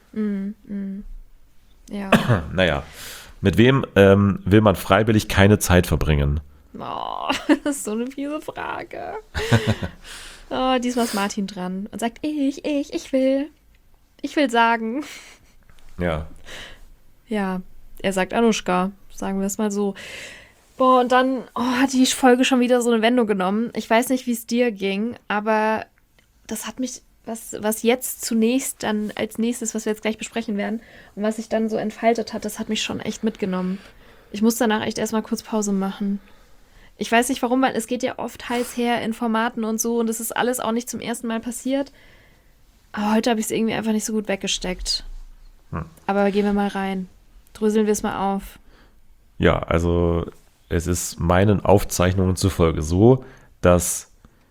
Ja. Naja. Mit wem will man freiwillig keine Zeit verbringen? Oh, das ist so eine fiese Frage. Diesmal ist Martin dran und sagt, ich will sagen. Ja. Ja, er sagt Anushka, sagen wir es mal so. Boah, und dann hat die Folge schon wieder so eine Wendung genommen. Ich weiß nicht, wie es dir ging, aber das hat mich, was jetzt zunächst dann als nächstes, was wir jetzt gleich besprechen werden und was sich dann so entfaltet hat, das hat mich schon echt mitgenommen. Ich muss danach echt erstmal kurz Pause machen. Ich weiß nicht warum, weil es geht ja oft heiß her in Formaten und so und es ist alles auch nicht zum ersten Mal passiert. Aber heute habe ich es irgendwie einfach nicht so gut weggesteckt. Aber gehen wir mal rein. Dröseln wir es mal auf. Ja, also es ist meinen Aufzeichnungen zufolge so, dass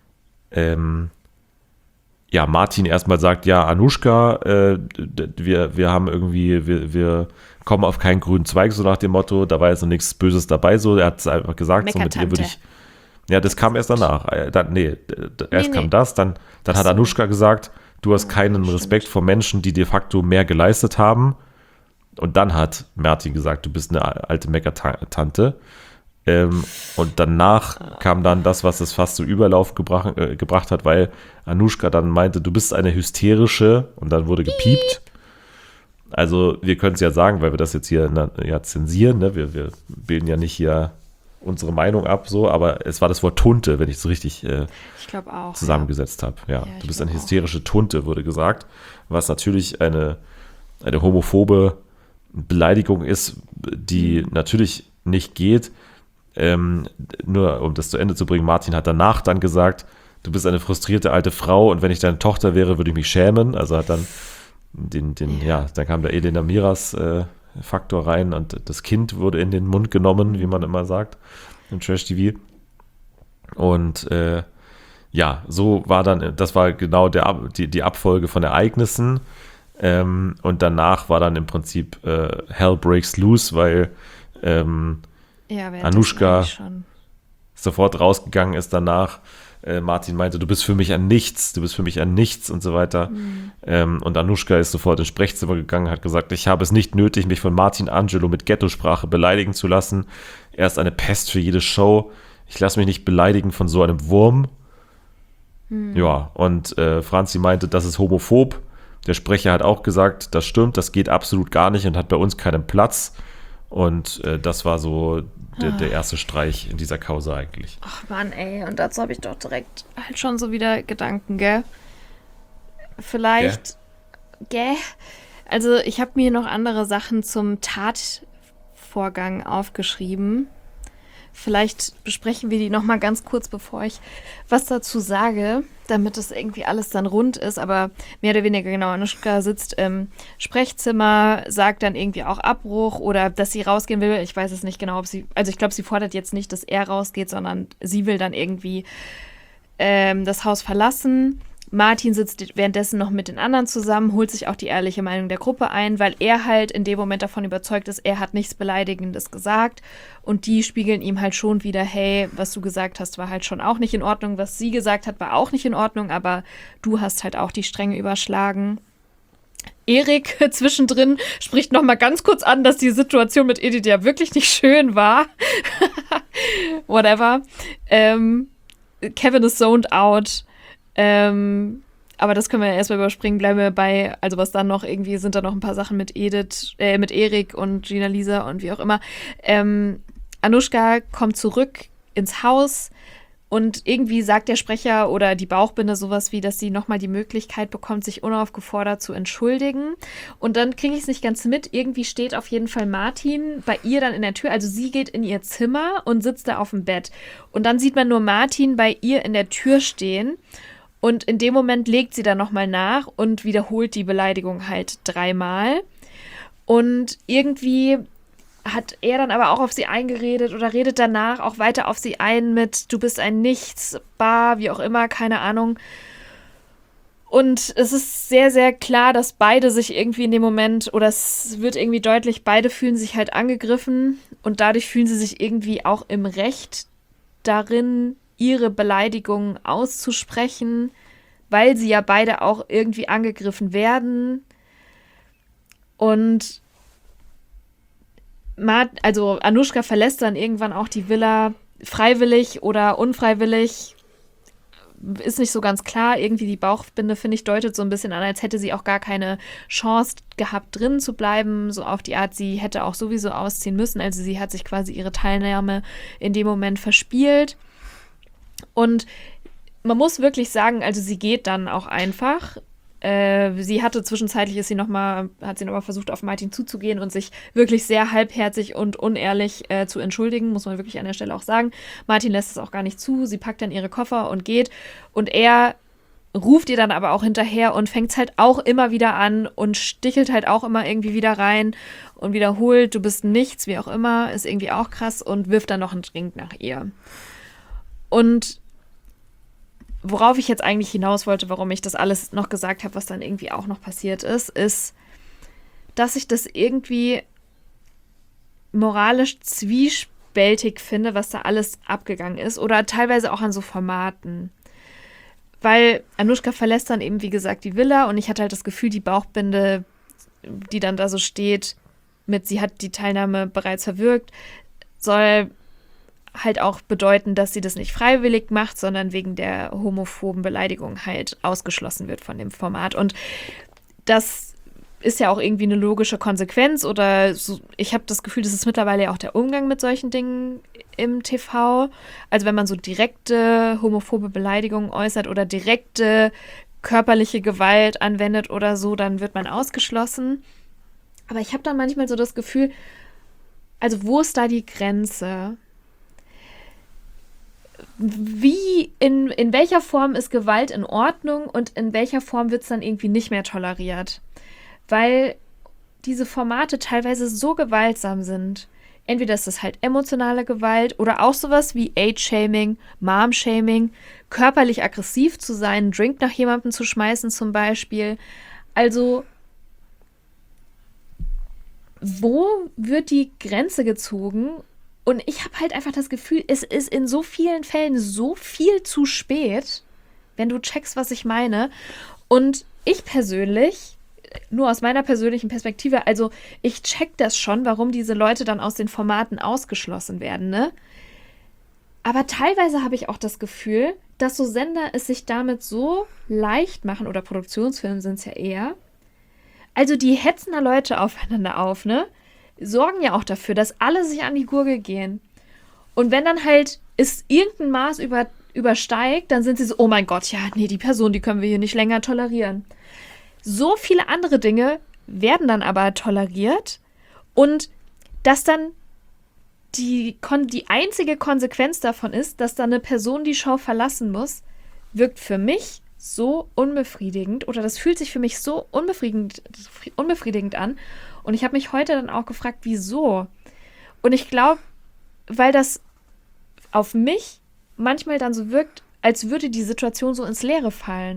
Martin erstmal sagt, ja, Anushka, wir haben irgendwie, wir kommen auf keinen grünen Zweig, so nach dem Motto, da war jetzt noch nichts Böses dabei, so, er hat es einfach gesagt, so mit ihr würde ich, ja, das kam erst danach, kam das, dann hat Anushka gesagt, du hast keinen Respekt vor Menschen, die de facto mehr geleistet haben, und dann hat Martin gesagt, du bist eine alte Meckertante. Und danach kam dann das, was es fast zum Überlauf gebracht hat, weil Anushka dann meinte, du bist eine hysterische, und dann wurde gepiept. Also wir können es ja sagen, weil wir das jetzt hier zensieren, ne? Wir bilden ja nicht hier unsere Meinung ab, so, aber es war das Wort Tunte, wenn ich es richtig ich glaub auch, zusammengesetzt habe. Ja, du bist eine hysterische Tunte, wurde gesagt, was natürlich eine homophobe Beleidigung ist, die natürlich nicht geht. Nur um das zu Ende zu bringen, Martin hat danach dann gesagt, du bist eine frustrierte alte Frau und wenn ich deine Tochter wäre, würde ich mich schämen. Also hat dann dann kam der Elena Miras Faktor rein und das Kind wurde in den Mund genommen, wie man immer sagt, im Trash-TV. Und so war dann, das war genau die Abfolge von Ereignissen. Und danach war dann im Prinzip Hell breaks loose, weil Anushka sofort rausgegangen ist danach. Martin meinte, du bist für mich ein Nichts und so weiter. Und Anushka ist sofort ins Sprechzimmer gegangen, hat gesagt, ich habe es nicht nötig, mich von Martin Angelo mit Ghetto-Sprache beleidigen zu lassen. Er ist eine Pest für jede Show. Ich lasse mich nicht beleidigen von so einem Wurm. Ja, und Franzi meinte, das ist homophob. Der Sprecher hat auch gesagt, das stimmt, das geht absolut gar nicht und hat bei uns keinen Platz. Und das war so der erste Streich in dieser Causa eigentlich. Ach Mann, ey, und dazu habe ich doch direkt halt schon so wieder Gedanken, gell? Vielleicht, Also ich habe mir noch andere Sachen zum Tatvorgang aufgeschrieben. Vielleicht besprechen wir die nochmal ganz kurz, bevor ich was dazu sage, damit das irgendwie alles dann rund ist. Aber mehr oder weniger genau, Anushka sitzt im Sprechzimmer, sagt dann irgendwie auch Abbruch oder dass sie rausgehen will. Ich weiß es nicht genau, ich glaube, sie fordert jetzt nicht, dass er rausgeht, sondern sie will dann irgendwie das Haus verlassen. Martin sitzt währenddessen noch mit den anderen zusammen, holt sich auch die ehrliche Meinung der Gruppe ein, weil er halt in dem Moment davon überzeugt ist, er hat nichts Beleidigendes gesagt. Und die spiegeln ihm halt schon wieder, hey, was du gesagt hast, war halt schon auch nicht in Ordnung. Was sie gesagt hat, war auch nicht in Ordnung, aber du hast halt auch die Stränge überschlagen. Erik zwischendrin spricht noch mal ganz kurz an, dass die Situation mit Edith ja wirklich nicht schön war. Whatever. Kevin ist zoned out. Aber das können wir ja erstmal überspringen. Bleiben wir bei, also was dann noch irgendwie, sind da noch ein paar Sachen mit mit Erik und Gina Lisa und wie auch immer. Anushka kommt zurück ins Haus und irgendwie sagt der Sprecher oder die Bauchbinde sowas wie, dass sie nochmal die Möglichkeit bekommt, sich unaufgefordert zu entschuldigen. Und dann kriege ich es nicht ganz mit. Irgendwie steht auf jeden Fall Martin bei ihr dann in der Tür. Also sie geht in ihr Zimmer und sitzt da auf dem Bett. Und dann sieht man nur Martin bei ihr in der Tür stehen. Und in dem Moment legt sie dann nochmal nach und wiederholt die Beleidigung halt 3-mal. Und irgendwie hat er dann aber auch auf sie eingeredet oder redet danach auch weiter auf sie ein mit, du bist ein Nichts, wie auch immer, keine Ahnung. Und es ist sehr, sehr klar, dass beide sich irgendwie in dem Moment, oder es wird irgendwie deutlich, beide fühlen sich halt angegriffen und dadurch fühlen sie sich irgendwie auch im Recht darin, ihre Beleidigungen auszusprechen, weil sie ja beide auch irgendwie angegriffen werden. Und also Anushka verlässt dann irgendwann auch die Villa, freiwillig oder unfreiwillig, ist nicht so ganz klar. Irgendwie die Bauchbinde, finde ich, deutet so ein bisschen an, als hätte sie auch gar keine Chance gehabt, drin zu bleiben. So auf die Art, sie hätte auch sowieso ausziehen müssen. Also sie hat sich quasi ihre Teilnahme in dem Moment verspielt. Und man muss wirklich sagen, also sie geht dann auch einfach. Sie hatte zwischenzeitlich, hat sie nochmal versucht, auf Martin zuzugehen und sich wirklich sehr halbherzig und unehrlich zu entschuldigen, muss man wirklich an der Stelle auch sagen. Martin lässt es auch gar nicht zu. Sie packt dann ihre Koffer und geht. Und er ruft ihr dann aber auch hinterher und fängt es halt auch immer wieder an und stichelt halt auch immer irgendwie wieder rein und wiederholt, du bist nichts, wie auch immer, ist irgendwie auch krass und wirft dann noch einen Drink nach ihr. Und worauf ich jetzt eigentlich hinaus wollte, warum ich das alles noch gesagt habe, was dann irgendwie auch noch passiert ist, dass ich das irgendwie moralisch zwiespältig finde, was da alles abgegangen ist oder teilweise auch an so Formaten. Weil Anushka verlässt dann eben, wie gesagt, die Villa und ich hatte halt das Gefühl, die Bauchbinde, die dann da so steht, mit sie hat die Teilnahme bereits verwirkt, soll halt auch bedeuten, dass sie das nicht freiwillig macht, sondern wegen der homophoben Beleidigung halt ausgeschlossen wird von dem Format. Und das ist ja auch irgendwie eine logische Konsequenz oder so, ich habe das Gefühl, das ist mittlerweile ja auch der Umgang mit solchen Dingen im TV. Also wenn man so direkte homophobe Beleidigungen äußert oder direkte körperliche Gewalt anwendet oder so, dann wird man ausgeschlossen. Aber ich habe dann manchmal so das Gefühl, also wo ist da die Grenze? In welcher Form ist Gewalt in Ordnung und in welcher Form wird es dann irgendwie nicht mehr toleriert? Weil diese Formate teilweise so gewaltsam sind. Entweder ist das halt emotionale Gewalt oder auch sowas wie Age-Shaming, Mom-Shaming, körperlich aggressiv zu sein, einen Drink nach jemandem zu schmeißen zum Beispiel. Also, wo wird die Grenze gezogen? Und ich habe halt einfach das Gefühl, es ist in so vielen Fällen so viel zu spät, wenn du checkst, was ich meine. Und ich persönlich, nur aus meiner persönlichen Perspektive, also ich check das schon, warum diese Leute dann aus den Formaten ausgeschlossen werden, ne? Aber teilweise habe ich auch das Gefühl, dass so Sender es sich damit so leicht machen, oder Produktionsfilme sind es ja eher. Also die hetzen da Leute aufeinander auf, ne? Sorgen ja auch dafür, dass alle sich an die Gurgel gehen. Und wenn dann halt es irgendein Maß übersteigt, dann sind sie so, oh mein Gott, ja, nee, die Person, die können wir hier nicht länger tolerieren. So viele andere Dinge werden dann aber toleriert und dass dann die einzige Konsequenz davon ist, dass dann eine Person die Show verlassen muss, wirkt für mich so unbefriedigend oder das fühlt sich für mich so unbefriedigend an. Und ich habe mich heute dann auch gefragt, wieso? Und ich glaube, weil das auf mich manchmal dann so wirkt, als würde die Situation so ins Leere fallen.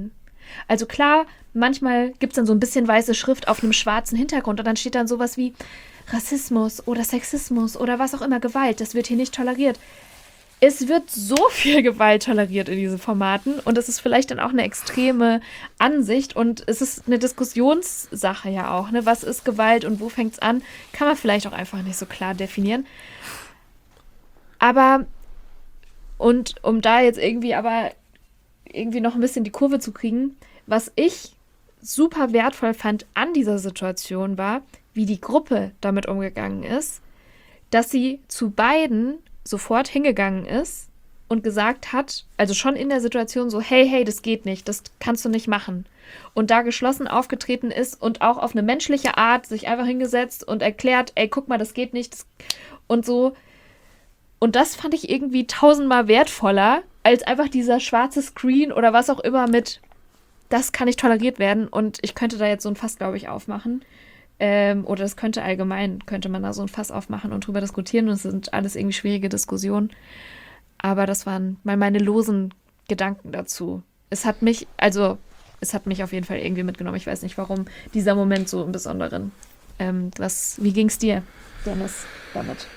Also klar, manchmal gibt es dann so ein bisschen weiße Schrift auf einem schwarzen Hintergrund und dann steht dann sowas wie Rassismus oder Sexismus oder was auch immer, Gewalt, das wird hier nicht toleriert. Es wird so viel Gewalt toleriert in diesen Formaten und es ist vielleicht dann auch eine extreme Ansicht und es ist eine Diskussionssache ja auch, ne? Was ist Gewalt und wo fängt es an? Kann man vielleicht auch einfach nicht so klar definieren. Aber, und um da jetzt irgendwie noch ein bisschen die Kurve zu kriegen, was ich super wertvoll fand an dieser Situation war, wie die Gruppe damit umgegangen ist, dass sie zu beiden sofort hingegangen ist und gesagt hat, also schon in der Situation so, hey, das geht nicht, das kannst du nicht machen. Und da geschlossen aufgetreten ist und auch auf eine menschliche Art sich einfach hingesetzt und erklärt, ey, guck mal, das geht nicht. Und so. Und das fand ich irgendwie 1000-mal wertvoller, als einfach dieser schwarze Screen oder was auch immer mit, das kann nicht toleriert werden. Und ich könnte da jetzt so ein Fass, glaube ich, aufmachen. Oder das könnte man da so ein Fass aufmachen und drüber diskutieren. Und es sind alles irgendwie schwierige Diskussionen. Aber das waren mal meine losen Gedanken dazu. Es hat mich auf jeden Fall irgendwie mitgenommen. Ich weiß nicht, warum dieser Moment so im Besonderen. Wie ging es dir, Dennis, damit?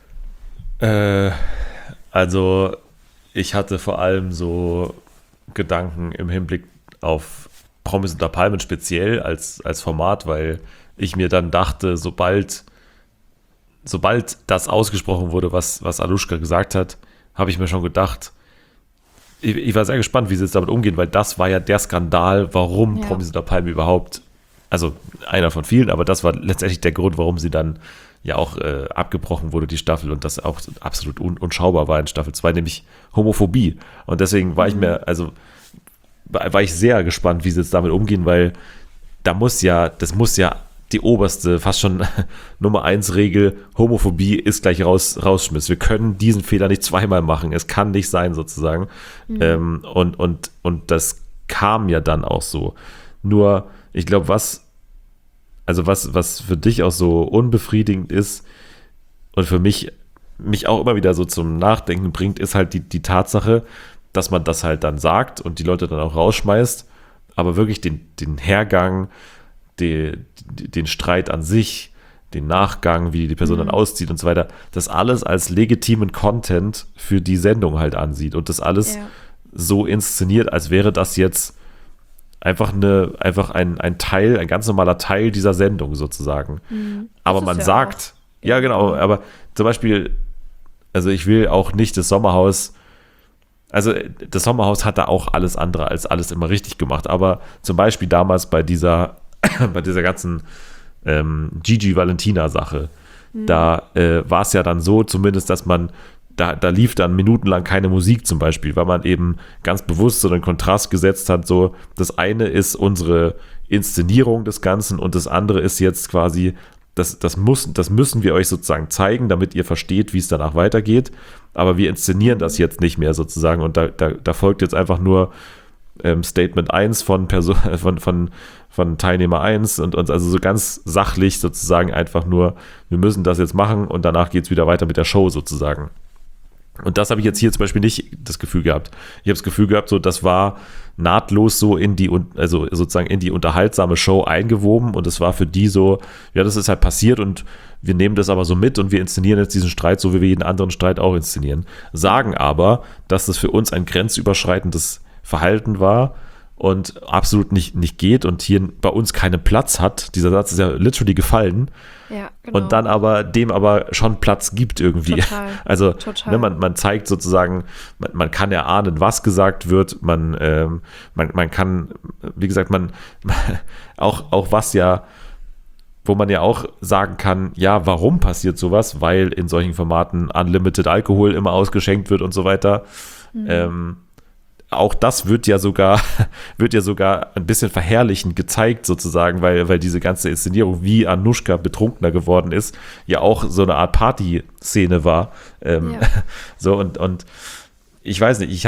Also ich hatte vor allem so Gedanken im Hinblick auf Promis unter Palmen speziell als Format, weil ich mir dann dachte, sobald das ausgesprochen wurde, was Anushka gesagt hat, habe ich mir schon gedacht, ich war sehr gespannt, wie sie jetzt damit umgehen, weil das war ja der Skandal, warum Promis unter Palmen überhaupt, also einer von vielen, aber das war letztendlich der Grund, warum sie dann ja auch abgebrochen wurde, die Staffel, und das auch absolut unschaubar war in Staffel 2, nämlich Homophobie. Und deswegen war ich sehr gespannt, wie sie jetzt damit umgehen, weil das muss ja die oberste, fast schon Nummer 1 Regel, Homophobie ist gleich rausschmiss. Wir können diesen Fehler nicht zweimal machen. Es kann nicht sein, sozusagen. Und das kam ja dann auch so. Nur, ich glaube, was für dich auch so unbefriedigend ist und für mich auch immer wieder so zum Nachdenken bringt, ist halt die Tatsache, dass man das halt dann sagt und die Leute dann auch rausschmeißt, aber wirklich den Hergang, den Streit an sich, den Nachgang, wie die Person dann auszieht und so weiter, das alles als legitimen Content für die Sendung halt ansieht und das alles so inszeniert, als wäre das jetzt einfach ein Teil, ein ganz normaler Teil dieser Sendung sozusagen. Aber man sagt, ja genau, aber zum Beispiel, also ich will auch nicht das Sommerhaus, also das Sommerhaus hat da auch alles andere als alles immer richtig gemacht, aber zum Beispiel damals bei dieser ganzen Gigi Valentina-Sache, da war es ja dann so zumindest, dass man, da lief dann minutenlang keine Musik zum Beispiel, weil man eben ganz bewusst so einen Kontrast gesetzt hat, so das eine ist unsere Inszenierung des Ganzen und das andere ist jetzt quasi, das müssen wir euch sozusagen zeigen, damit ihr versteht, wie es danach weitergeht, aber wir inszenieren das jetzt nicht mehr sozusagen und da folgt jetzt einfach nur Statement 1 von Teilnehmer 1 und also so ganz sachlich sozusagen einfach nur, wir müssen das jetzt machen und danach geht es wieder weiter mit der Show sozusagen. Und das habe ich jetzt hier zum Beispiel nicht das Gefühl gehabt. Ich habe das Gefühl gehabt, so das war nahtlos so also sozusagen in die unterhaltsame Show eingewoben und es war für die so, ja, das ist halt passiert und wir nehmen das aber so mit und wir inszenieren jetzt diesen Streit, so wie wir jeden anderen Streit auch inszenieren. Sagen aber, dass das für uns ein grenzüberschreitendes Verhalten war und absolut nicht geht und hier bei uns keinen Platz hat. Dieser Satz ist ja literally gefallen. Ja, genau. Und dann dem aber schon Platz gibt irgendwie. Total. Also Total. Ne, man zeigt sozusagen, man kann erahnen, was gesagt wird. Man kann, wie gesagt, auch was ja, wo man ja auch sagen kann, ja, warum passiert sowas? Weil in solchen Formaten unlimited Alkohol immer ausgeschenkt wird und so weiter. Auch das wird ja sogar ein bisschen verherrlichend gezeigt sozusagen, weil diese ganze Inszenierung, wie Anushka betrunkener geworden ist, ja auch so eine Art Party-Szene war. So und ich weiß nicht,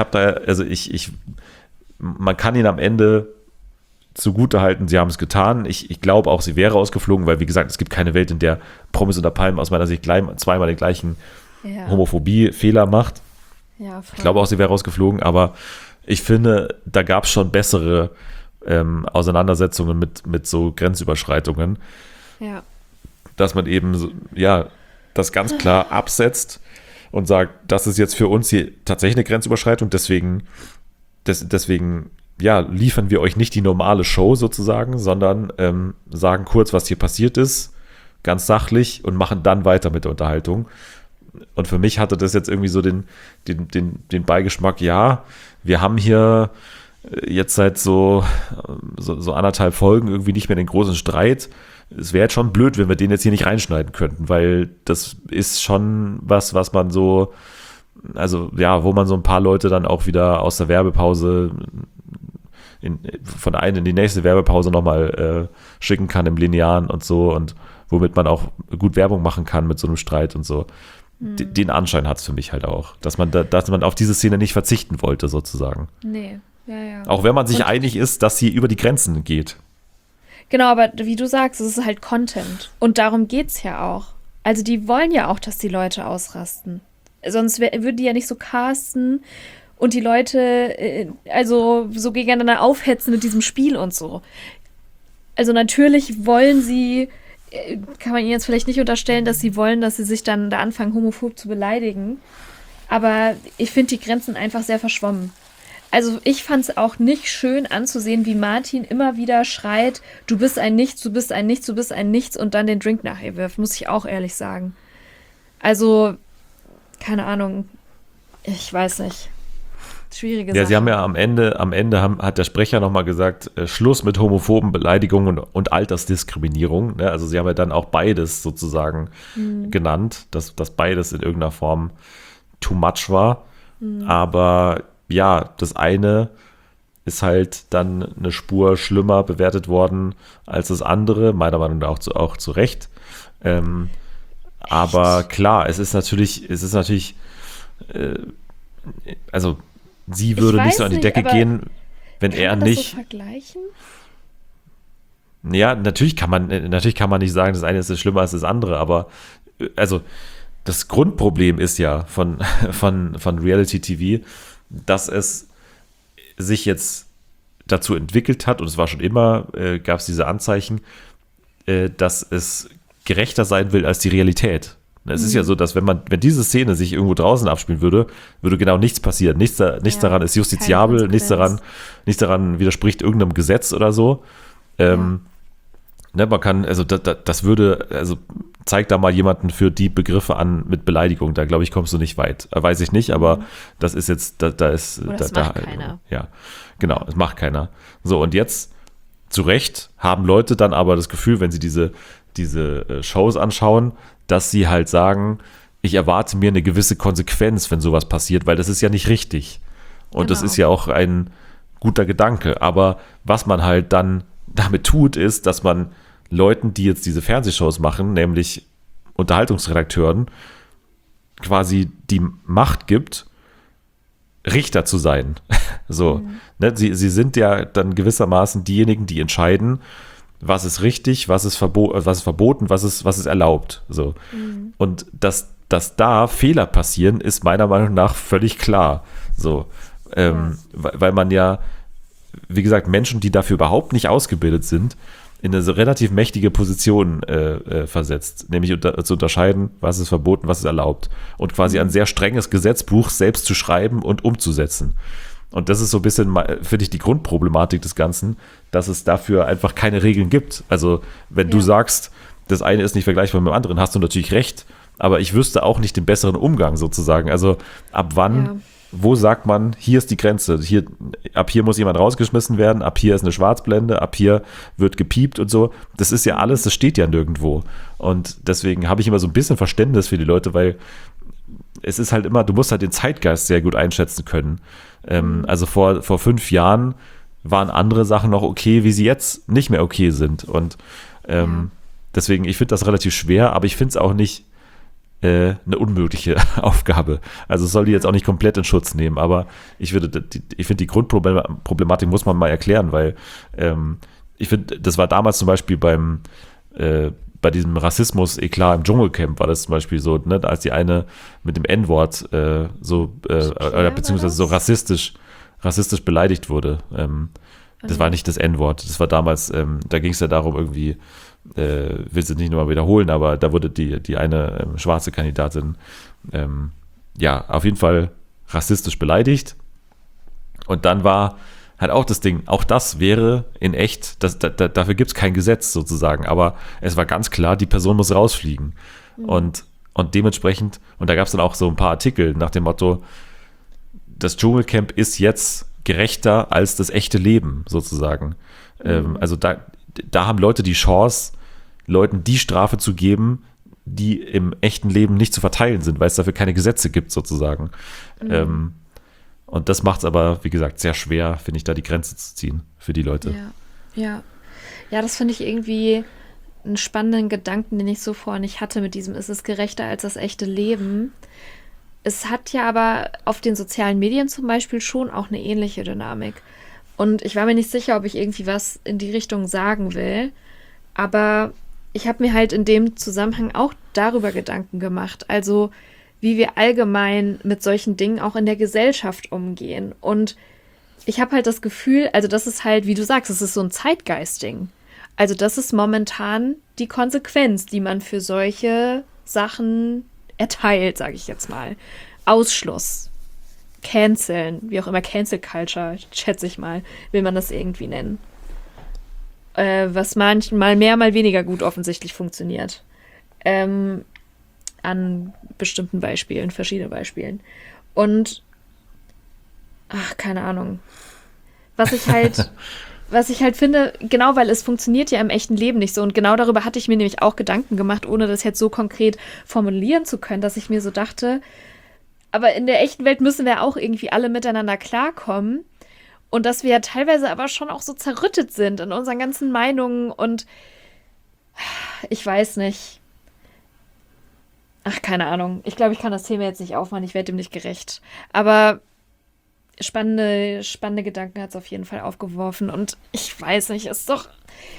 man kann ihn am Ende zugutehalten, sie haben es getan. Ich glaube auch, sie wäre rausgeflogen, weil wie gesagt, es gibt keine Welt, in der Promis unter Palmen aus meiner Sicht zweimal den gleichen Homophobie-Fehler macht. Ja, ich glaube auch, sie wäre rausgeflogen, aber ich finde, da gab es schon bessere Auseinandersetzungen mit so Grenzüberschreitungen, dass man eben das ganz klar absetzt und sagt, das ist jetzt für uns hier tatsächlich eine Grenzüberschreitung, deswegen liefern wir euch nicht die normale Show sozusagen, sondern sagen kurz, was hier passiert ist, ganz sachlich und machen dann weiter mit der Unterhaltung. Und für mich hatte das jetzt irgendwie so den Beigeschmack, ja, wir haben hier jetzt seit so 1,5 Folgen irgendwie nicht mehr den großen Streit. Es wäre jetzt schon blöd, wenn wir den jetzt hier nicht reinschneiden könnten, weil das ist schon was man so, also ja, wo man so ein paar Leute dann auch wieder aus der Werbepause von der einen in die nächste Werbepause nochmal schicken kann im Linearen und so und womit man auch gut Werbung machen kann mit so einem Streit und so. Den Anschein hat es für mich halt auch, dass man auf diese Szene nicht verzichten wollte sozusagen. Nee, ja. Auch wenn man sich einig ist, dass sie über die Grenzen geht. Genau, aber wie du sagst, es ist halt Content. Und darum geht's ja auch. Also die wollen ja auch, dass die Leute ausrasten. Sonst würden die ja nicht so casten und die Leute also so gegeneinander aufhetzen mit diesem Spiel und so. Also natürlich wollen sie, kann man ihnen jetzt vielleicht nicht unterstellen, dass sie wollen, dass sie sich dann da anfangen, homophob zu beleidigen. Aber ich finde die Grenzen einfach sehr verschwommen. Also ich fand es auch nicht schön anzusehen, wie Martin immer wieder schreit, du bist ein Nichts, du bist ein Nichts, du bist ein Nichts und dann den Drink nachher wirft, muss ich auch ehrlich sagen. Also, keine Ahnung, ich weiß nicht. Schwierige Sache. Ja, sie haben ja am Ende hat der Sprecher nochmal gesagt, Schluss mit homophoben Beleidigungen und Altersdiskriminierung. Ne? Also sie haben ja dann auch beides sozusagen genannt, dass beides in irgendeiner Form too much war. Aber ja, das eine ist halt dann eine Spur schlimmer bewertet worden als das andere, meiner Meinung nach auch zu Recht. Aber klar, es ist natürlich, also sie würde nicht so an die Decke gehen, wenn er nicht. Kann man das so vergleichen? Ja, natürlich kann man nicht sagen, das eine ist schlimmer als das andere, aber also das Grundproblem ist ja von Reality TV, dass es sich jetzt dazu entwickelt hat, und es war schon immer, gab es diese Anzeichen, dass es gerechter sein will als die Realität. Es ist ja so, dass wenn diese Szene sich irgendwo draußen abspielen würde genau nichts passieren. Nichts daran ist justiziabel, nichts daran widerspricht irgendeinem Gesetz oder so. Man kann, also das würde, also zeig da mal jemanden für die Begriffe an mit Beleidigung, da glaube ich, kommst du nicht weit. Weiß ich nicht, aber das ist jetzt, das macht keiner. Ja, genau, es macht keiner. So, und jetzt, zu Recht, haben Leute dann aber das Gefühl, wenn sie diese Shows anschauen, dass sie halt sagen, ich erwarte mir eine gewisse Konsequenz, wenn sowas passiert, weil das ist ja nicht richtig. Und das ist ja auch ein guter Gedanke. Aber was man halt dann damit tut, ist, dass man Leuten, die jetzt diese Fernsehshows machen, nämlich Unterhaltungsredakteuren, quasi die Macht gibt, Richter zu sein. So, ne? Sie sind ja dann gewissermaßen diejenigen, die entscheiden, was ist richtig, was ist verboten, was ist erlaubt. So. Und dass da Fehler passieren, ist meiner Meinung nach völlig klar. So, weil man ja, wie gesagt, Menschen, die dafür überhaupt nicht ausgebildet sind, in eine so relativ mächtige Position versetzt, nämlich zu unterscheiden, was ist verboten, was ist erlaubt und quasi ein sehr strenges Gesetzbuch selbst zu schreiben und umzusetzen. Und das ist so ein bisschen, finde ich, die Grundproblematik des Ganzen, dass es dafür einfach keine Regeln gibt. Also wenn du sagst, das eine ist nicht vergleichbar mit dem anderen, hast du natürlich recht, aber ich wüsste auch nicht den besseren Umgang sozusagen. Also ab wann, wo sagt man, hier ist die Grenze, ab hier muss jemand rausgeschmissen werden, ab hier ist eine Schwarzblende, ab hier wird gepiept und so. Das ist ja alles, das steht ja nirgendwo. Und deswegen habe ich immer so ein bisschen Verständnis für die Leute, weil es ist halt immer, du musst halt den Zeitgeist sehr gut einschätzen können. Also vor 5 Jahren waren andere Sachen noch okay, wie sie jetzt nicht mehr okay sind. Und deswegen, ich finde das relativ schwer, aber ich finde es auch nicht eine unmögliche Aufgabe. Also es soll die jetzt auch nicht komplett in Schutz nehmen, aber ich finde, die Grundproblematik muss man mal erklären, weil ich finde, das war damals zum Beispiel bei diesem Rassismus-Eklat im Dschungelcamp war das zum Beispiel so, ne, als die eine mit dem N-Wort beziehungsweise so rassistisch beleidigt wurde. Das war nicht das N-Wort. Das war damals, da ging es ja darum irgendwie, willst du nicht nochmal wiederholen, aber da wurde die eine schwarze Kandidatin auf jeden Fall rassistisch beleidigt. Und dann war halt auch das Ding, auch das wäre in echt, dafür gibt es kein Gesetz sozusagen, aber es war ganz klar, die Person muss rausfliegen. Und dementsprechend, und da gab es dann auch so ein paar Artikel nach dem Motto, das Dschungelcamp ist jetzt gerechter als das echte Leben sozusagen. Also da haben Leute die Chance, Leuten die Strafe zu geben, die im echten Leben nicht zu verteilen sind, weil es dafür keine Gesetze gibt sozusagen. Und das macht es aber, wie gesagt, sehr schwer, finde ich, da die Grenze zu ziehen für die Leute. Ja, das finde ich irgendwie einen spannenden Gedanken, den ich so vorher nicht hatte mit diesem, ist es gerechter als das echte Leben? Es hat ja aber auf den sozialen Medien zum Beispiel schon auch eine ähnliche Dynamik. Und ich war mir nicht sicher, ob ich irgendwie was in die Richtung sagen will, aber ich habe mir halt in dem Zusammenhang auch darüber Gedanken gemacht, also wie wir allgemein mit solchen Dingen auch in der Gesellschaft umgehen. Und ich habe halt das Gefühl, also das ist halt, wie du sagst, es ist so ein Zeitgeist-Ding. Also das ist momentan die Konsequenz, die man für solche Sachen erteilt, sage ich jetzt mal. Ausschluss, Canceln, wie auch immer, Cancel Culture, schätze ich mal, will man das irgendwie nennen. Was manchmal mehr, mal weniger gut offensichtlich funktioniert. An bestimmten Beispielen, verschiedene Beispielen. Und keine Ahnung. Was ich halt finde, genau, weil es funktioniert ja im echten Leben nicht so. Und genau darüber hatte ich mir nämlich auch Gedanken gemacht, ohne das jetzt so konkret formulieren zu können, dass ich mir so dachte, aber in der echten Welt müssen wir auch irgendwie alle miteinander klarkommen. Und dass wir ja teilweise aber schon auch so zerrüttet sind in unseren ganzen Meinungen. Und ich weiß nicht. Keine Ahnung. Ich glaube, ich kann das Thema jetzt nicht aufmachen. Ich werde dem nicht gerecht. Aber spannende Gedanken hat es auf jeden Fall aufgeworfen. Und ich weiß nicht, ist das,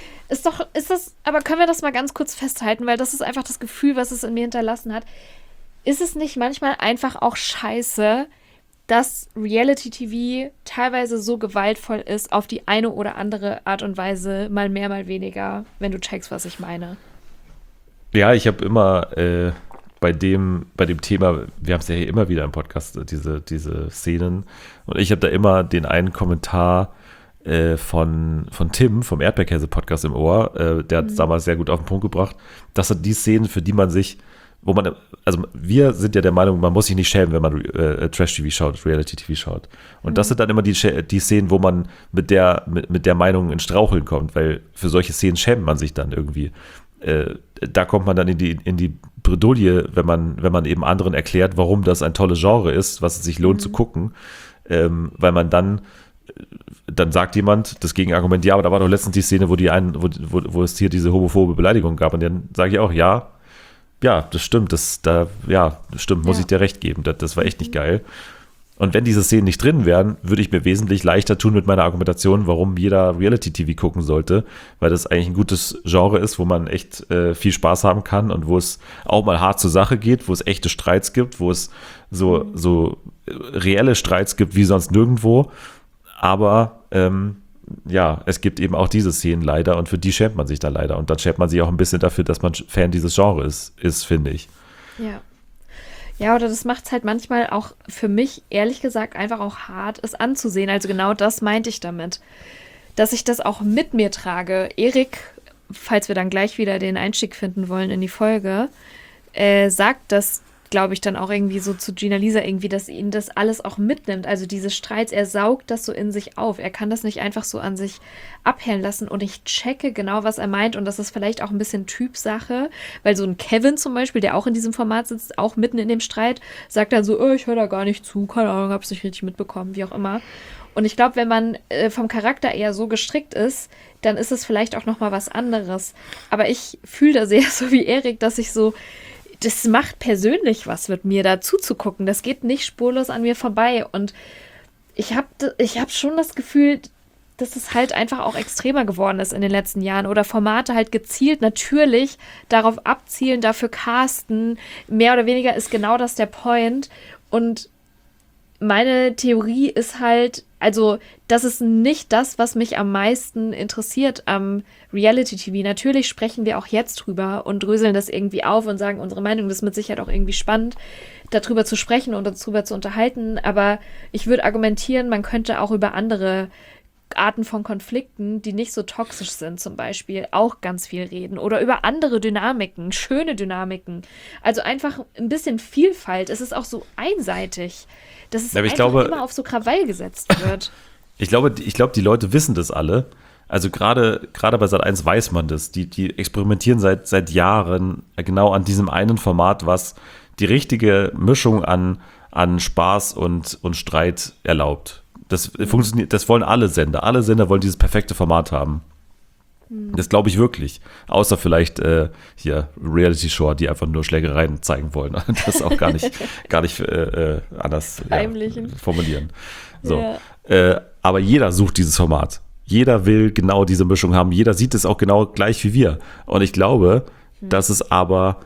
aber können wir das mal ganz kurz festhalten, weil das ist einfach das Gefühl, was es in mir hinterlassen hat. Ist es nicht manchmal einfach auch scheiße, dass Reality-TV teilweise so gewaltvoll ist, auf die eine oder andere Art und Weise, mal mehr, mal weniger, wenn du checkst, was ich meine? Ja, ich habe immer bei dem Thema, wir haben es ja hier immer wieder im Podcast, diese Szenen, und ich habe da immer den einen Kommentar von Tim vom Erdbeerkäse-Podcast im Ohr, der hat es damals sehr gut auf den Punkt gebracht, dass die Szenen, für die man sich, also wir sind ja der Meinung, man muss sich nicht schämen, wenn man Trash-TV schaut, Reality-TV schaut. Und das sind dann immer die Szenen, wo man mit der Meinung in Straucheln kommt, weil für solche Szenen schämt man sich dann irgendwie. Da kommt man dann in die Bredouille, wenn man eben anderen erklärt, warum das ein tolles Genre ist, was es sich lohnt zu gucken, weil man dann sagt jemand das Gegenargument, ja, aber da war doch letztens die Szene, wo es hier diese homophobe Beleidigung gab, und dann sage ich auch, ja, das stimmt, muss ich dir recht geben, das war echt nicht geil. Und wenn diese Szenen nicht drin wären, würde ich mir wesentlich leichter tun mit meiner Argumentation, warum jeder Reality-TV gucken sollte, weil das eigentlich ein gutes Genre ist, wo man echt viel Spaß haben kann und wo es auch mal hart zur Sache geht, wo es echte Streits gibt, wo es so reelle Streits gibt wie sonst nirgendwo. Aber es gibt eben auch diese Szenen leider, und für die schämt man sich da leider. Und dann schämt man sich auch ein bisschen dafür, dass man Fan dieses Genres ist, finde ich. Ja. Ja, oder das macht es halt manchmal auch für mich, ehrlich gesagt, einfach auch hart, es anzusehen. Also genau das meinte ich damit. Dass ich das auch mit mir trage. Erik, falls wir dann gleich wieder den Einstieg finden wollen in die Folge, sagt das, glaube ich, dann auch irgendwie so zu Gina Lisa irgendwie, dass ihn das alles auch mitnimmt. Also diese Streits, er saugt das so in sich auf. Er kann das nicht einfach so an sich abperlen lassen, und ich checke genau, was er meint, und das ist vielleicht auch ein bisschen Typsache, weil so ein Kevin zum Beispiel, der auch in diesem Format sitzt, auch mitten in dem Streit, sagt dann so, ich höre da gar nicht zu, keine Ahnung, hab's nicht richtig mitbekommen, wie auch immer. Und ich glaube, wenn man vom Charakter eher so gestrickt ist, dann ist es vielleicht auch nochmal was anderes. Aber ich fühle da sehr so wie Erik, dass ich so, das macht persönlich was mit mir, da zuzugucken. Das geht nicht spurlos an mir vorbei. Und ich hab schon das Gefühl, dass es halt einfach auch extremer geworden ist in den letzten Jahren. Oder Formate halt gezielt natürlich darauf abzielen, dafür casten. Mehr oder weniger ist genau das der Point. Und meine Theorie ist halt, also das ist nicht das, was mich am meisten interessiert am Reality-TV. Natürlich sprechen wir auch jetzt drüber und dröseln das irgendwie auf und sagen unsere Meinung. Das ist mit Sicherheit auch irgendwie spannend, darüber zu sprechen und uns darüber zu unterhalten. Aber ich würde argumentieren, man könnte auch über andere Arten von Konflikten, die nicht so toxisch sind zum Beispiel, auch ganz viel reden. Oder über andere Dynamiken, schöne Dynamiken. Also einfach ein bisschen Vielfalt. Es ist auch so einseitig, dass es immer auf so Krawall gesetzt wird. Ich glaube, die Leute wissen das alle. Also gerade bei Sat.1 weiß man das. Die experimentieren seit Jahren genau an diesem einen Format, was die richtige Mischung an Spaß und Streit erlaubt. Das funktioniert, das wollen alle Sender. Alle Sender wollen dieses perfekte Format haben. Das glaube ich wirklich. Außer vielleicht hier Reality-Show, die einfach nur Schlägereien zeigen wollen. Das auch gar nicht anders formulieren. So. Ja. Aber jeder sucht dieses Format. Jeder will genau diese Mischung haben. Jeder sieht es auch genau gleich wie wir. Und ich glaube, dass es aber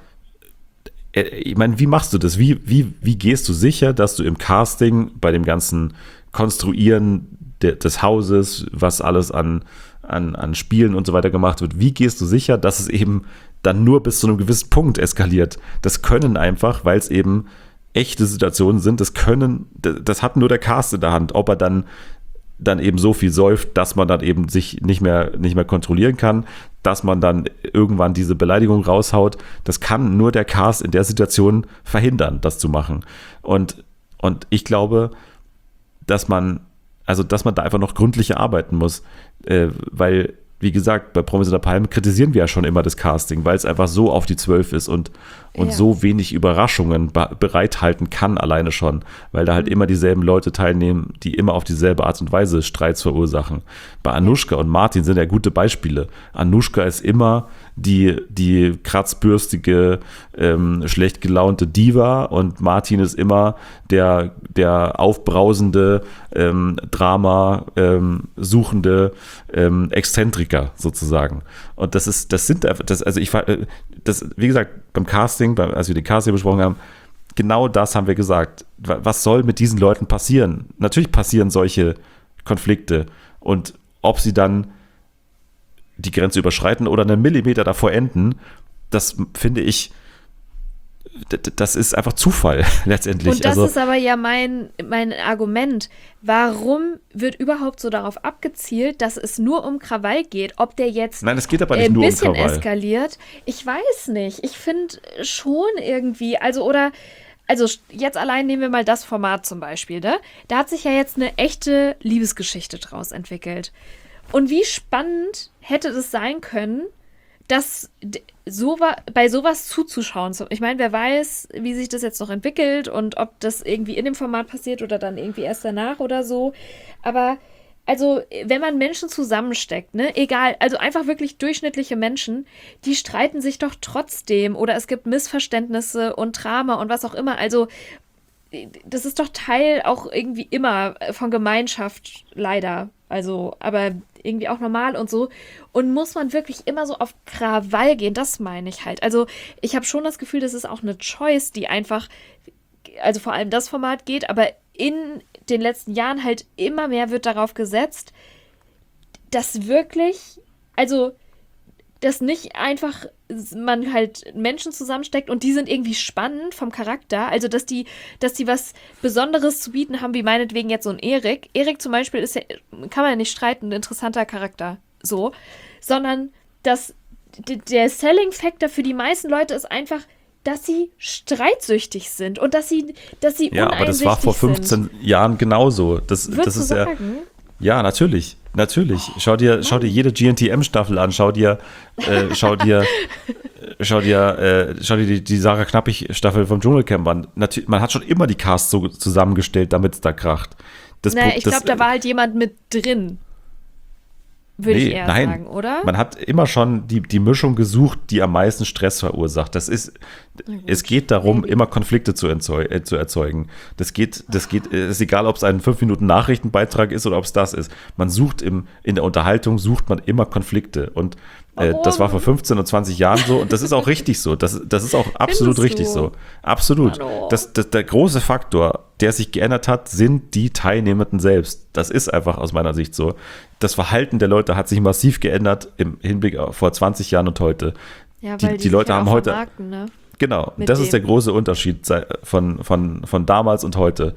ich meine, wie machst du das? Wie gehst du sicher, dass du im Casting bei dem ganzen Konstruieren des Hauses, was alles an Spielen und so weiter gemacht wird, wie gehst du sicher, dass es eben dann nur bis zu einem gewissen Punkt eskaliert? Das können einfach, weil es eben echte Situationen sind, das hat nur der Cast in der Hand, ob er dann eben so viel säuft, dass man dann eben sich nicht mehr kontrollieren kann, dass man dann irgendwann diese Beleidigung raushaut. Das kann nur der Cast in der Situation verhindern, das zu machen. Und ich glaube, dass man da einfach noch gründlicher arbeiten muss, weil, wie gesagt, bei Promis unter Palmen kritisieren wir ja schon immer das Casting, weil es einfach so auf die 12 ist und so wenig Überraschungen bereithalten kann alleine schon, weil da halt immer dieselben Leute teilnehmen, die immer auf dieselbe Art und Weise Streits verursachen. Bei Anushka und Martin sind ja gute Beispiele. Anushka ist immer die kratzbürstige, schlecht gelaunte Diva und Martin ist immer der aufbrausende, Drama suchende Exzentriker sozusagen. Und wie gesagt, beim Casting, als wir den Casting besprochen haben, genau das haben wir gesagt. Was soll mit diesen Leuten passieren? Natürlich passieren solche Konflikte und ob sie dann die Grenze überschreiten oder einen Millimeter davor enden, das finde ich, das ist einfach Zufall letztendlich. Und das ist aber ja mein Argument. Warum wird überhaupt so darauf abgezielt, dass es nur um Krawall geht? Ob der jetzt Nein, es geht aber nicht nur um Krawall. Ein bisschen eskaliert? Ich weiß nicht. Ich finde schon irgendwie, also jetzt allein nehmen wir mal das Format zum Beispiel, ne? Da hat sich ja jetzt eine echte Liebesgeschichte draus entwickelt. Und wie spannend hätte es sein können, dass bei sowas zuzuschauen. Ich meine, wer weiß, wie sich das jetzt noch entwickelt und ob das irgendwie in dem Format passiert oder dann irgendwie erst danach oder so. Aber also, wenn man Menschen zusammensteckt, ne, egal, also einfach wirklich durchschnittliche Menschen, die streiten sich doch trotzdem oder es gibt Missverständnisse und Drama und was auch immer. Also, das ist doch Teil auch irgendwie immer von Gemeinschaft, leider. Also, aber irgendwie auch normal und so. Und muss man wirklich immer so auf Krawall gehen? Das meine ich halt. Also, ich habe schon das Gefühl, das ist auch eine Choice, die einfach, also vor allem das Format geht, aber in den letzten Jahren halt immer mehr wird darauf gesetzt, dass wirklich, also, dass nicht einfach man halt Menschen zusammensteckt und die sind irgendwie spannend vom Charakter, also dass die was Besonderes zu bieten haben, wie meinetwegen jetzt so ein Erik. Erik zum Beispiel ist ja, kann man ja nicht streiten, ein interessanter Charakter, so, sondern dass der Selling Factor für die meisten Leute ist einfach, dass sie streitsüchtig sind und dass sie ja, aber das war vor 15 Jahren genauso. Das ist sagen? Ja, natürlich. Schau dir jede GNTM-Staffel an. Schau dir die Sarah Knappig-Staffel vom Dschungelcamp an. Man hat schon immer die Casts so zusammengestellt, damit es da kracht. Ich glaube, da war halt jemand mit drin. Würde ich eher sagen, oder? Man hat immer schon die Mischung gesucht, die am meisten Stress verursacht. Es geht darum, immer Konflikte zu erzeugen. Das ist egal, ob es ein 5-Minuten-Nachrichtenbeitrag ist oder ob es das ist. Man sucht in der Unterhaltung sucht man immer Konflikte. Und Das war vor 15 und 20 Jahren so und das ist auch richtig so. Das ist auch absolut richtig so. Absolut. Der große Faktor, der sich geändert hat, sind die Teilnehmenden selbst. Das ist einfach aus meiner Sicht so. Das Verhalten der Leute hat sich massiv geändert im Hinblick auf vor 20 Jahren und heute. Ja, weil die Leute haben heute. Vermarkten, ne? Genau, das ist der große Unterschied von damals und heute.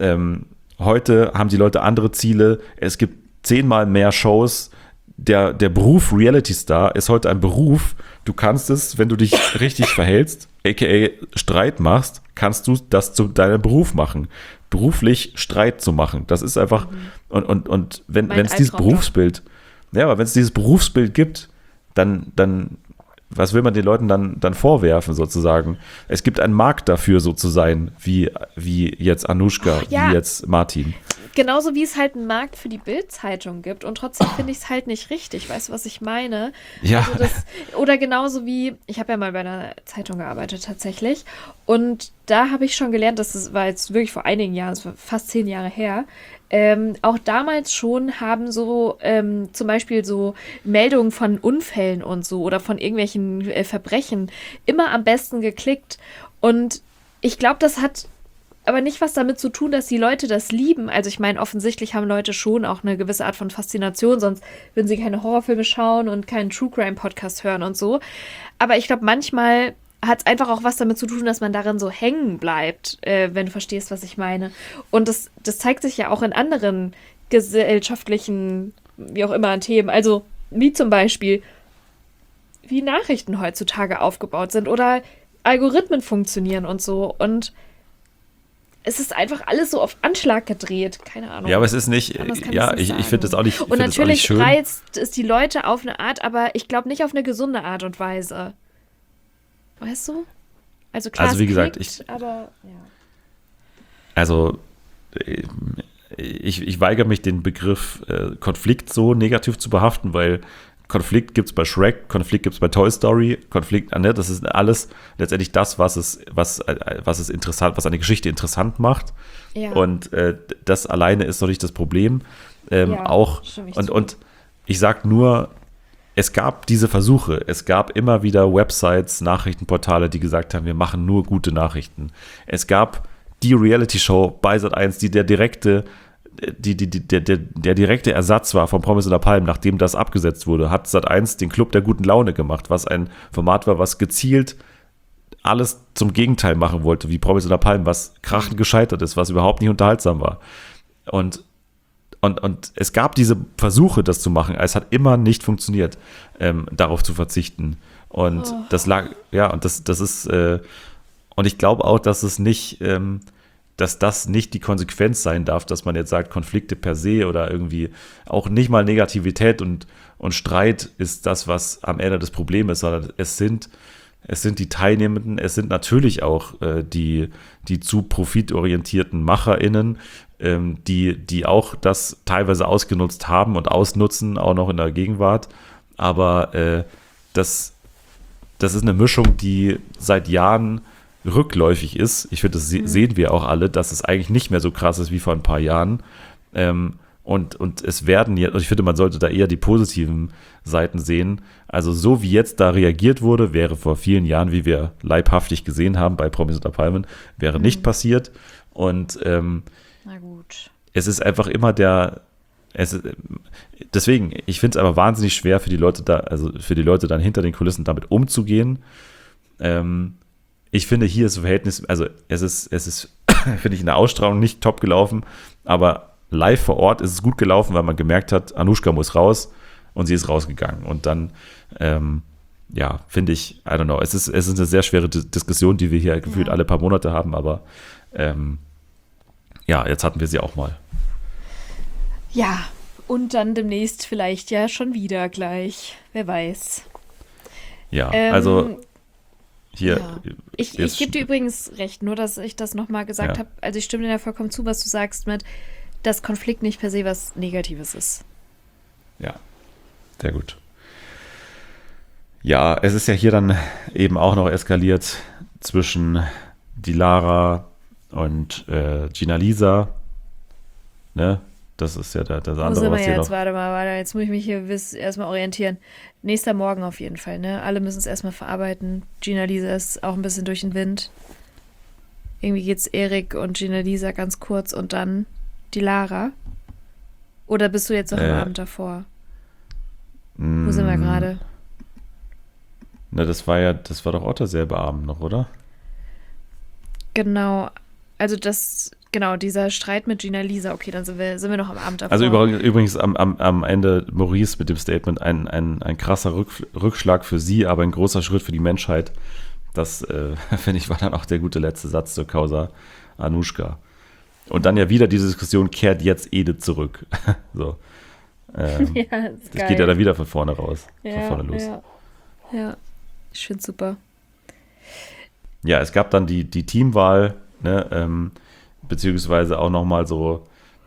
Heute haben die Leute andere Ziele. Es gibt 10-mal mehr Shows. Der Beruf Reality Star ist heute ein Beruf. Du kannst es, wenn du dich richtig verhältst, aka Streit machst, kannst du das zu deinem Beruf machen. Beruflich Streit zu machen. Das ist einfach, und wenn es dieses Berufsbild, ja, aber wenn es dieses Berufsbild gibt, dann was will man den Leuten dann vorwerfen, sozusagen? Es gibt einen Markt dafür, so zu sein, wie jetzt Anushka, wie jetzt Martin. Genauso wie es halt einen Markt für die Bild-Zeitung gibt und trotzdem finde ich es halt nicht richtig. Weißt du, was ich meine? Ja. Also oder genauso wie, ich habe ja mal bei einer Zeitung gearbeitet tatsächlich und da habe ich schon gelernt, das war jetzt wirklich vor einigen Jahren, das war fast 10 Jahre her, auch damals schon haben so zum Beispiel so Meldungen von Unfällen und so oder von irgendwelchen Verbrechen immer am besten geklickt. Und ich glaube, das hat aber nicht was damit zu tun, dass die Leute das lieben. Also ich meine, offensichtlich haben Leute schon auch eine gewisse Art von Faszination, sonst würden sie keine Horrorfilme schauen und keinen True-Crime-Podcast hören und so. Aber ich glaube, manchmal hat es einfach auch was damit zu tun, dass man darin so hängen bleibt, wenn du verstehst, was ich meine. Und das zeigt sich ja auch in anderen gesellschaftlichen, wie auch immer, Themen. Also wie zum Beispiel, wie Nachrichten heutzutage aufgebaut sind oder Algorithmen funktionieren und so. Und es ist einfach alles so auf Anschlag gedreht. Keine Ahnung. Ja, aber es ist nicht, ja, ich finde das auch nicht, und natürlich reizt es die Leute auf eine Art, aber ich glaube nicht auf eine gesunde Art und Weise. Weißt du? Also klar, wie gesagt, aber ja. Also ich weigere mich, den Begriff Konflikt so negativ zu behaften, weil Konflikt gibt es bei Shrek, Konflikt gibt es bei Toy Story, Konflikt, ne, das ist alles letztendlich das, was interessant, was eine Geschichte interessant macht. Ja. Und das alleine ist noch nicht das Problem. Auch und ich sage nur, es gab diese Versuche, es gab immer wieder Websites, Nachrichtenportale, die gesagt haben, wir machen nur gute Nachrichten. Es gab die Reality-Show bei Sat.1, die der direkte Ersatz war von Promis unter Palmen, nachdem das abgesetzt wurde, hat Sat.1 den Club der guten Laune gemacht, was ein Format war, was gezielt alles zum Gegenteil machen wollte, wie Promis unter Palmen, was krachend gescheitert ist, was überhaupt nicht unterhaltsam war. Und es gab diese Versuche, das zu machen, es hat immer nicht funktioniert, darauf zu verzichten. Und das lag, ja, und das ist, und ich glaube auch, dass es nicht, dass das nicht die Konsequenz sein darf, dass man jetzt sagt, Konflikte per se oder irgendwie auch nicht mal Negativität und Streit ist das, was am Ende das Problem ist, sondern es sind die Teilnehmenden, es sind natürlich auch die zu profitorientierten MacherInnen, die auch das teilweise ausgenutzt haben und ausnutzen, auch noch in der Gegenwart. Aber das ist eine Mischung, die seit Jahren rückläufig ist. Ich finde, das sehen wir auch alle, dass es eigentlich nicht mehr so krass ist wie vor ein paar Jahren. Und es werden jetzt, und ich finde, man sollte da eher die positiven Seiten sehen. Also so wie jetzt da reagiert wurde, wäre vor vielen Jahren, wie wir leibhaftig gesehen haben bei Promis unter Palmen, wäre nicht passiert. Und na gut. Es ist einfach immer deswegen, ich finde es aber wahnsinnig schwer für die Leute dann hinter den Kulissen damit umzugehen. Ich finde, hier ist das Verhältnis, also es ist, finde ich, in der Ausstrahlung nicht top gelaufen, aber live vor Ort ist es gut gelaufen, weil man gemerkt hat, Anushka muss raus und sie ist rausgegangen. Und dann, finde ich, I don't know, es ist eine sehr schwere Diskussion, die wir hier gefühlt alle paar Monate haben, aber jetzt hatten wir sie auch mal. Ja, und dann demnächst vielleicht ja schon wieder gleich, wer weiß. Ja, also hier. Ja. Ich gebe dir übrigens recht, nur dass ich das nochmal gesagt habe. Also ich stimme dir ja vollkommen zu, was du sagst mit, dass Konflikt nicht per se was Negatives ist. Ja, sehr gut. Ja, es ist ja hier dann eben auch noch eskaliert zwischen Dilara und Gina Lisa. Ne? Das ist ja das Wo andere, sind wir was hier jetzt? noch... Warte, jetzt muss ich mich hier erstmal orientieren. Nächster Morgen auf jeden Fall, ne? Alle müssen es erstmal verarbeiten. Gina Lisa ist auch ein bisschen durch den Wind. Irgendwie geht's Erik und Gina Lisa ganz kurz und dann die Lara. Oder bist du jetzt noch am Abend davor? Wo sind wir gerade? Na, das war doch auch derselbe Abend noch, oder? Genau. Also dieser Streit mit Gina Lisa. Okay, dann sind wir noch am Abend davor. Also übrigens am Ende Maurice mit dem Statement ein krasser Rückschlag für sie, aber ein großer Schritt für die Menschheit. Das, finde ich, war dann auch der gute letzte Satz zur Causa Anushka. Und dann ja wieder diese Diskussion, kehrt jetzt Edith zurück. So. Ja, ist geil. Das geht ja dann wieder von vorne raus, Ja, von vorne los. Ja, ich finde es super. Ja, es gab dann die Teamwahl, ne, beziehungsweise auch nochmal so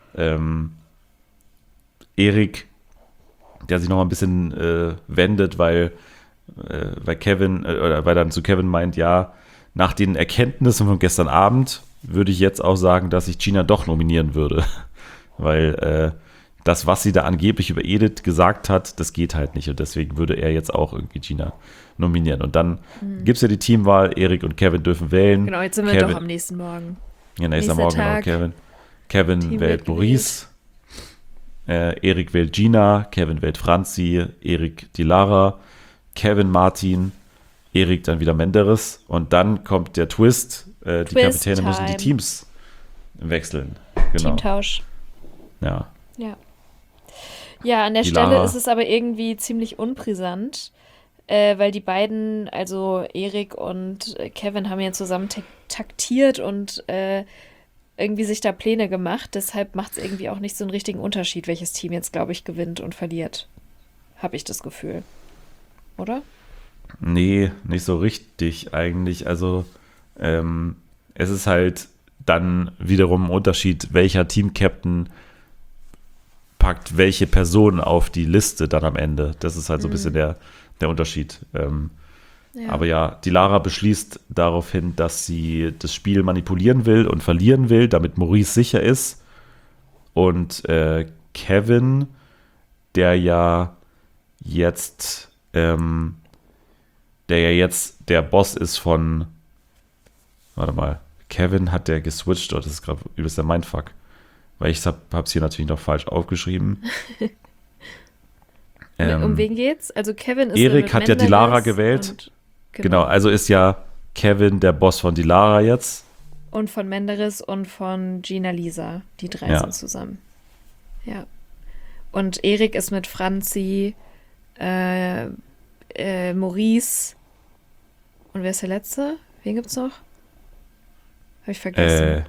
Erik, der sich nochmal ein bisschen wendet, weil Kevin, oder weil dann zu Kevin meint, ja, nach den Erkenntnissen von gestern Abend würde ich jetzt auch sagen, dass ich Gina doch nominieren würde. Weil das, was sie da angeblich über Edith gesagt hat, das geht halt nicht. Und deswegen würde er jetzt auch irgendwie Gina nominieren. Und dann gibt es ja die Teamwahl, Erik und Kevin dürfen wählen. Genau, jetzt sind wir doch am nächsten Morgen. Ja, nächster Morgen, Tag. genau, Kevin Team wählt wird Maurice, Erik wählt Gina, Kevin wählt Franzi, Erik die Lara, Kevin Martin, Erik dann wieder Menderes. Und dann kommt der Twist, die Kapitäne müssen die Teams wechseln. Genau. Teamtausch. Ja. Ja, an der Die Stelle Lara. ist es aber irgendwie ziemlich unbrisant, weil die beiden, also Erik und Kevin, haben ja zusammen taktiert und irgendwie sich da Pläne gemacht. Deshalb macht es irgendwie auch nicht so einen richtigen Unterschied, welches Team jetzt, glaube ich, gewinnt und verliert. Habe ich das Gefühl. Oder? Nee, nicht so richtig eigentlich. Also es ist halt dann wiederum ein Unterschied, welcher Team-Captain packt welche Person auf die Liste dann am Ende. Das ist halt so ein bisschen der Unterschied. Aber ja, die Lara beschließt daraufhin, dass sie das Spiel manipulieren will und verlieren will, damit Maurice sicher ist. Und Kevin, der ja jetzt der Boss ist von, warte mal, Kevin hat der geswitcht, oder das ist gerade übelst der Mindfuck. Weil ich hab's hier natürlich noch falsch aufgeschrieben. Um wen geht's? Also Kevin ist Erik mit hat ja die Menderes Lara gewählt. und- Genau, also ist ja Kevin der Boss von die Lara jetzt. Und von Menderes und von Gina Lisa. Die drei Ja. sind zusammen. Ja. Und Erik ist mit Franzi, Maurice. Und wer ist der Letzte? Wen gibt's noch? Habe ich vergessen.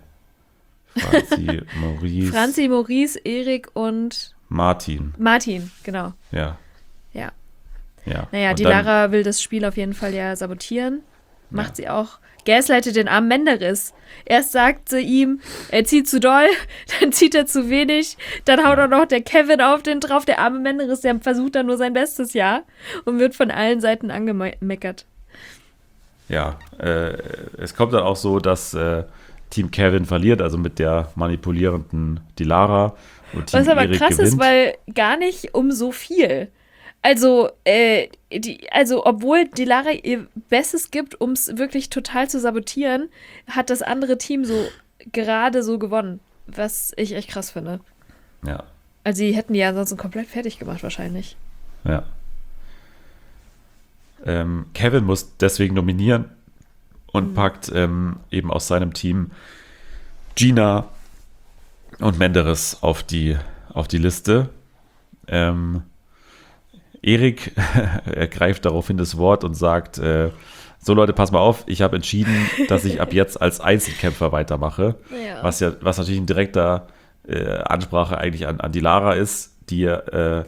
Franzi, Maurice, Erik und Martin. Martin, genau. Ja. Ja. Ja. Naja, Und die dann- Lara will das Spiel auf jeden Fall ja sabotieren. Macht sie auch. Gaslightet den armen Menderes. Erst sagt sie ihm, er zieht zu doll, dann zieht er zu wenig, dann haut auch noch der Kevin auf den drauf. Der arme Menderes, der versucht dann nur sein Bestes, ja, und wird von allen Seiten angemeckert. Ja, es kommt dann auch so, dass Team Kevin verliert, also mit der manipulierenden die Lara. Und Team Was aber Erik krass gewinnt. ist, weil gar nicht um so viel. Also, obwohl die Lara ihr Bestes gibt, um es wirklich total zu sabotieren, hat das andere Team so gerade so gewonnen. Was ich echt krass finde. Ja, Also, sie hätten die ja ansonsten komplett fertig gemacht, wahrscheinlich. ja. Kevin muss deswegen nominieren und packt eben aus seinem Team Gina und Menderes auf die Liste. Erik ergreift daraufhin das Wort und sagt, so Leute, pass mal auf, ich habe entschieden, dass ich ab jetzt als Einzelkämpfer weitermache. Ja. Was natürlich ein direkter Ansprache eigentlich an die Lara ist, die ja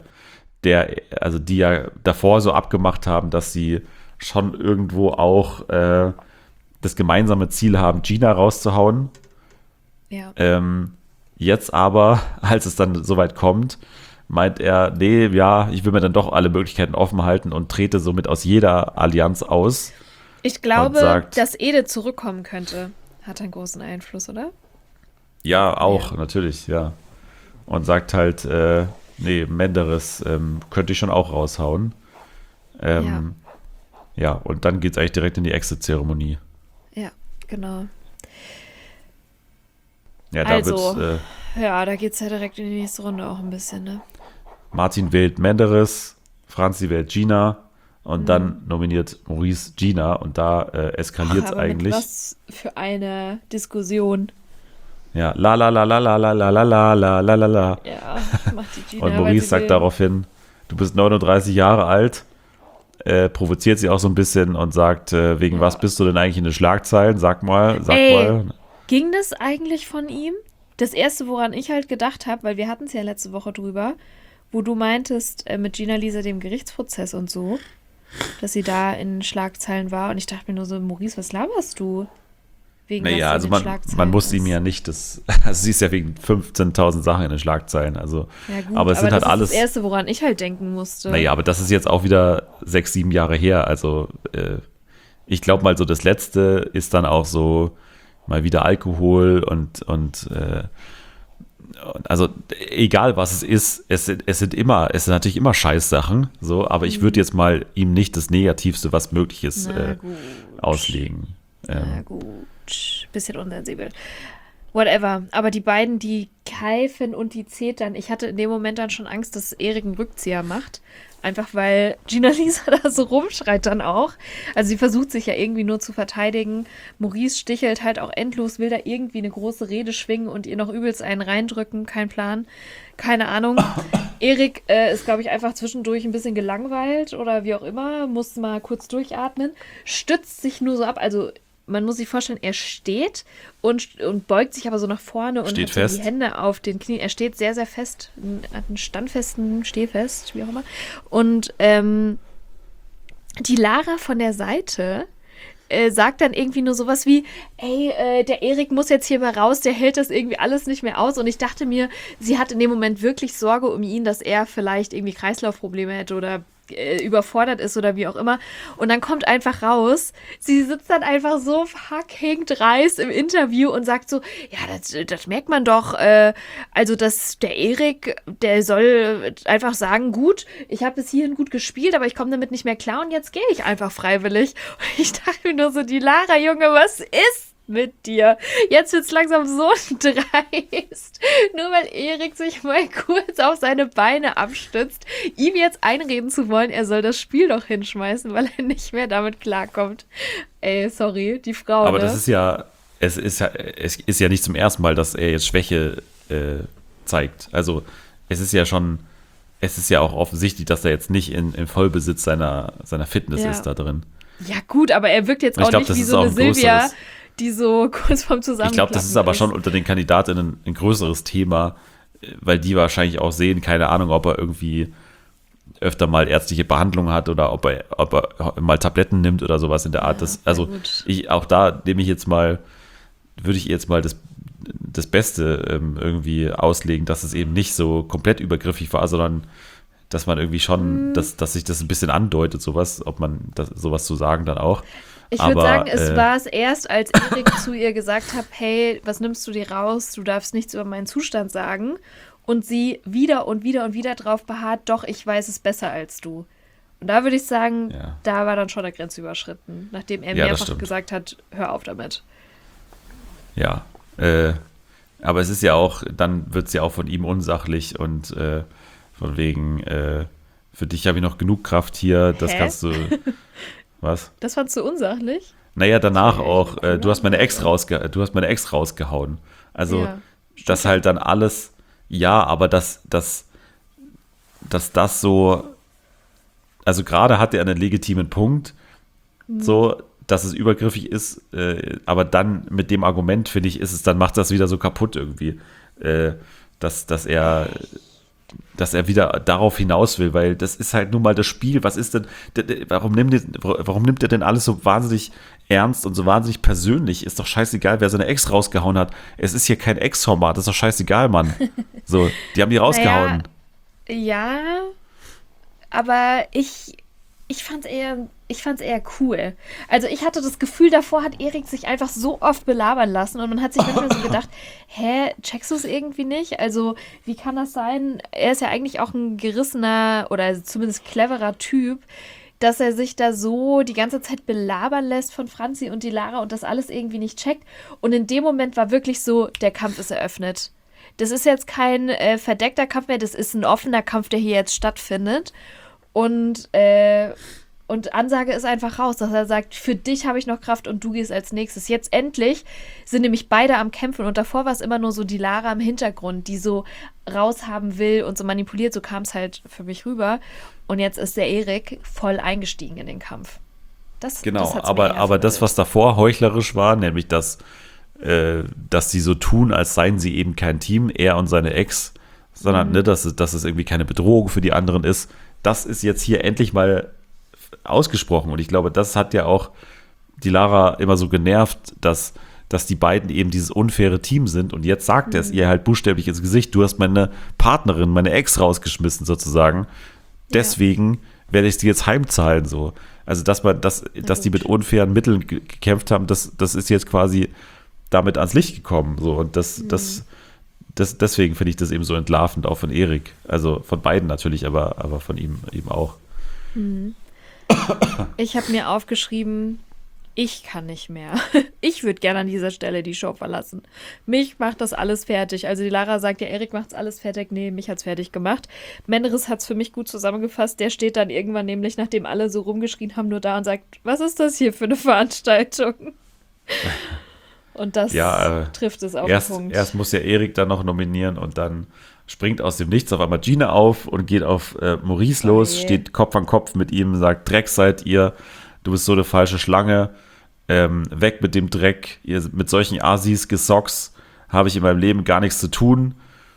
davor so abgemacht haben, dass sie schon irgendwo auch das gemeinsame Ziel haben, Gina rauszuhauen. Ja. Jetzt aber, als es dann soweit kommt, meint er, nee, ja, ich will mir dann doch alle Möglichkeiten offen halten und trete somit aus jeder Allianz aus. Ich glaube, und sagt- dass Edith zurückkommen könnte. Hat einen großen Einfluss, oder? Ja, auch, Ja. natürlich, ja. und sagt halt, nee, Menderes könnte ich schon auch raushauen. Ja, und dann geht es eigentlich direkt in die Exit-Zeremonie. Ja, genau. Ja, da Also, wird, da geht es ja direkt in die nächste Runde auch ein bisschen, ne? Martin wählt Menderes, Franzi wählt Gina und dann nominiert Maurice Gina und da eskaliert es aber eigentlich. Mit was für eine Diskussion. Ja, la la la la la la la la la la la la la. Ja, macht die Gina. Und Maurice sagt daraufhin, du bist 39 Jahre alt, provoziert sie auch so ein bisschen und sagt, wegen was bist du denn eigentlich in den Schlagzeilen? Sag mal. Ging das eigentlich von ihm? Das Erste, woran ich halt gedacht habe, weil wir hatten es ja letzte Woche drüber, wo du meintest, mit Gina Lisa dem Gerichtsprozess und so, dass sie da in Schlagzeilen war. Und ich dachte mir nur so, Maurice, was laberst du? Wegen Naja, also man muss ihm ja nicht also sie ist ja wegen 15.000 Sachen in den Schlagzeilen, also, ja gut, aber es sind halt das alles. Das Erste, woran ich halt denken musste. Naja, aber das ist jetzt auch wieder 6, 7 Jahre her, also ich glaube mal so, das Letzte ist dann auch so mal wieder Alkohol und also egal was es ist, es sind natürlich immer Scheißsachen, so, aber ich würde jetzt mal ihm nicht das Negativste, was möglich ist, auslegen. Na gut, bisschen unsensibel. Whatever. Aber die beiden, die keifen und die zetern, ich hatte in dem Moment dann schon Angst, dass Erik einen Rückzieher macht. Einfach weil Gina Lisa da so rumschreit dann auch. Also sie versucht sich ja irgendwie nur zu verteidigen. Maurice stichelt halt auch endlos, will da irgendwie eine große Rede schwingen und ihr noch übelst einen reindrücken. Kein Plan. Keine Ahnung. Erik ist, glaube ich, einfach zwischendurch ein bisschen gelangweilt oder wie auch immer. Muss mal kurz durchatmen. Stützt sich nur so ab. Also man muss sich vorstellen, er steht und beugt sich aber so nach vorne und steht hat fest. So die Hände auf den Knien. Er steht sehr, sehr fest, hat einen standfesten Stehfest, wie auch immer. Und die Lara von der Seite sagt dann irgendwie nur sowas wie, ey, der Erik muss jetzt hier mal raus, der hält das irgendwie alles nicht mehr aus. Und ich dachte mir, sie hat in dem Moment wirklich Sorge um ihn, dass er vielleicht irgendwie Kreislaufprobleme hätte oder überfordert ist oder wie auch immer. Und dann kommt einfach raus, sie sitzt dann einfach so fucking dreist im Interview und sagt so, ja, das merkt man doch, also dass der Erik, der soll einfach sagen, gut, ich habe bis hierhin gut gespielt, aber ich komme damit nicht mehr klar und jetzt gehe ich einfach freiwillig. Und ich dachte mir nur so, die Lara, Junge, was ist mit dir? Jetzt wird's langsam so dreist. Nur weil Erik sich mal kurz auf seine Beine abstützt, ihm jetzt einreden zu wollen, er soll das Spiel doch hinschmeißen, weil er nicht mehr damit klarkommt. Ey, sorry, die Frau. Aber ne? das ist ja, es ist ja nicht zum ersten Mal, dass er jetzt Schwäche zeigt. Also es ist ja auch offensichtlich, dass er jetzt nicht in Vollbesitz seiner Fitness ist da drin. Ja gut, aber er wirkt jetzt auch nicht wie so eine Silvia, die so kurz vorm Zusammenklappen Ich glaube, das ist aber schon unter den Kandidatinnen ein größeres Thema, weil die wahrscheinlich auch sehen, keine Ahnung, ob er irgendwie öfter mal ärztliche Behandlung hat oder ob er mal Tabletten nimmt oder sowas in der Art. Würde ich jetzt mal das Beste irgendwie auslegen, dass es eben nicht so komplett übergriffig war, sondern dass man irgendwie schon, dass sich das ein bisschen andeutet, sowas, ob man sowas zu sagen dann auch. Ich würde sagen, es war es erst, als Erik zu ihr gesagt hat, hey, was nimmst du dir raus? Du darfst nichts über meinen Zustand sagen. Und sie wieder und wieder und wieder drauf beharrt, doch, ich weiß es besser als du. Und da würde ich sagen, da war dann schon der Grenze überschritten, nachdem er mehrfach gesagt hat, hör auf damit. Ja, aber es ist ja auch, dann wird es ja auch von ihm unsachlich und von wegen, für dich habe ich noch genug Kraft hier, das kannst du... Was? Das fandst du unsachlich? Naja, danach auch, du hast meine Ex rausgehauen. Also, das halt dann alles, aber dass das so, also gerade hat er einen legitimen Punkt, so, dass es übergriffig ist, aber dann mit dem Argument, finde ich, dann macht das wieder so kaputt irgendwie, dass er wieder darauf hinaus will, weil das ist halt nun mal das Spiel. Was ist denn, warum nimmt er denn alles so wahnsinnig ernst und so wahnsinnig persönlich? Ist doch scheißegal, wer seine Ex rausgehauen hat. Es ist hier kein Ex-Format, das ist doch scheißegal, Mann. So, die haben die rausgehauen. Ja, aber ich fand es eher ich fand's eher cool. Also ich hatte das Gefühl, davor hat Erik sich einfach so oft belabern lassen und man hat sich manchmal so gedacht, checkst du es irgendwie nicht? Also wie kann das sein? Er ist ja eigentlich auch ein gerissener oder zumindest cleverer Typ, dass er sich da so die ganze Zeit belabern lässt von Franzi und die Lara und das alles irgendwie nicht checkt. Und in dem Moment war wirklich so, der Kampf ist eröffnet. Das ist jetzt kein verdeckter Kampf mehr, das ist ein offener Kampf, der hier jetzt stattfindet. Und Ansage ist einfach raus, dass er sagt, für dich habe ich noch Kraft und du gehst als nächstes. Jetzt endlich sind nämlich beide am Kämpfen und davor war es immer nur so die Lara im Hintergrund, die so raushaben will und so manipuliert, so kam es halt für mich rüber. Und jetzt ist der Erik voll eingestiegen in den Kampf. Genau, aber das, was davor heuchlerisch war, nämlich dass sie so tun, als seien sie eben kein Team, er und seine Ex, sondern dass es irgendwie keine Bedrohung für die anderen ist, das ist jetzt hier endlich mal ausgesprochen. Und ich glaube, das hat ja auch die Lara immer so genervt, dass die beiden eben dieses unfaire Team sind. Und jetzt sagt er es ihr halt buchstäblich ins Gesicht, du hast meine Partnerin, meine Ex rausgeschmissen sozusagen. Deswegen werde ich sie jetzt heimzahlen. So. Also, dass die mit unfairen Mitteln gekämpft haben, das ist jetzt quasi damit ans Licht gekommen. So. Und deswegen finde ich das eben so entlarvend, auch von Erik. Also von beiden natürlich, aber von ihm eben auch. Ich habe mir aufgeschrieben, ich kann nicht mehr. Ich würde gerne an dieser Stelle die Show verlassen. Mich macht das alles fertig. Also die Lara sagt ja, Erik macht's alles fertig. Nee, mich hat's fertig gemacht. Menderes hat's für mich gut zusammengefasst. Der steht dann irgendwann nämlich, nachdem alle so rumgeschrien haben, nur da und sagt, was ist das hier für eine Veranstaltung? Und das trifft es auf den Punkt. Erst muss ja Erik dann noch nominieren und dann springt aus dem Nichts auf einmal Gina auf und geht auf Maurice los, steht Kopf an Kopf mit ihm, sagt, Dreck seid ihr, du bist so eine falsche Schlange, weg mit dem Dreck, ihr mit solchen Asis, Gesocks, habe ich in meinem Leben gar nichts zu tun.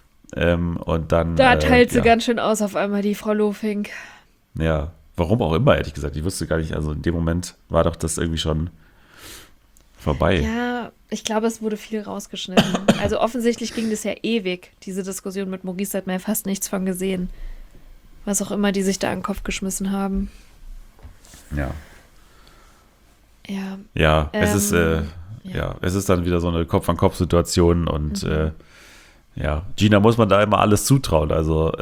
Und dann da teilt sie ganz schön aus auf einmal, die Frau Lofink. Ja, warum auch immer, ehrlich gesagt. Ich wusste gar nicht, also in dem Moment war doch das irgendwie schon vorbei. Ja, ich glaube, es wurde viel rausgeschnitten. Also offensichtlich ging das ja ewig, diese Diskussion mit Maurice, hat man ja fast nichts von gesehen. Was auch immer die sich da an den Kopf geschmissen haben. Ja. Ja. Ja, es ist dann wieder so eine Kopf-an-Kopf-Situation und Gina muss man da immer alles zutrauen, also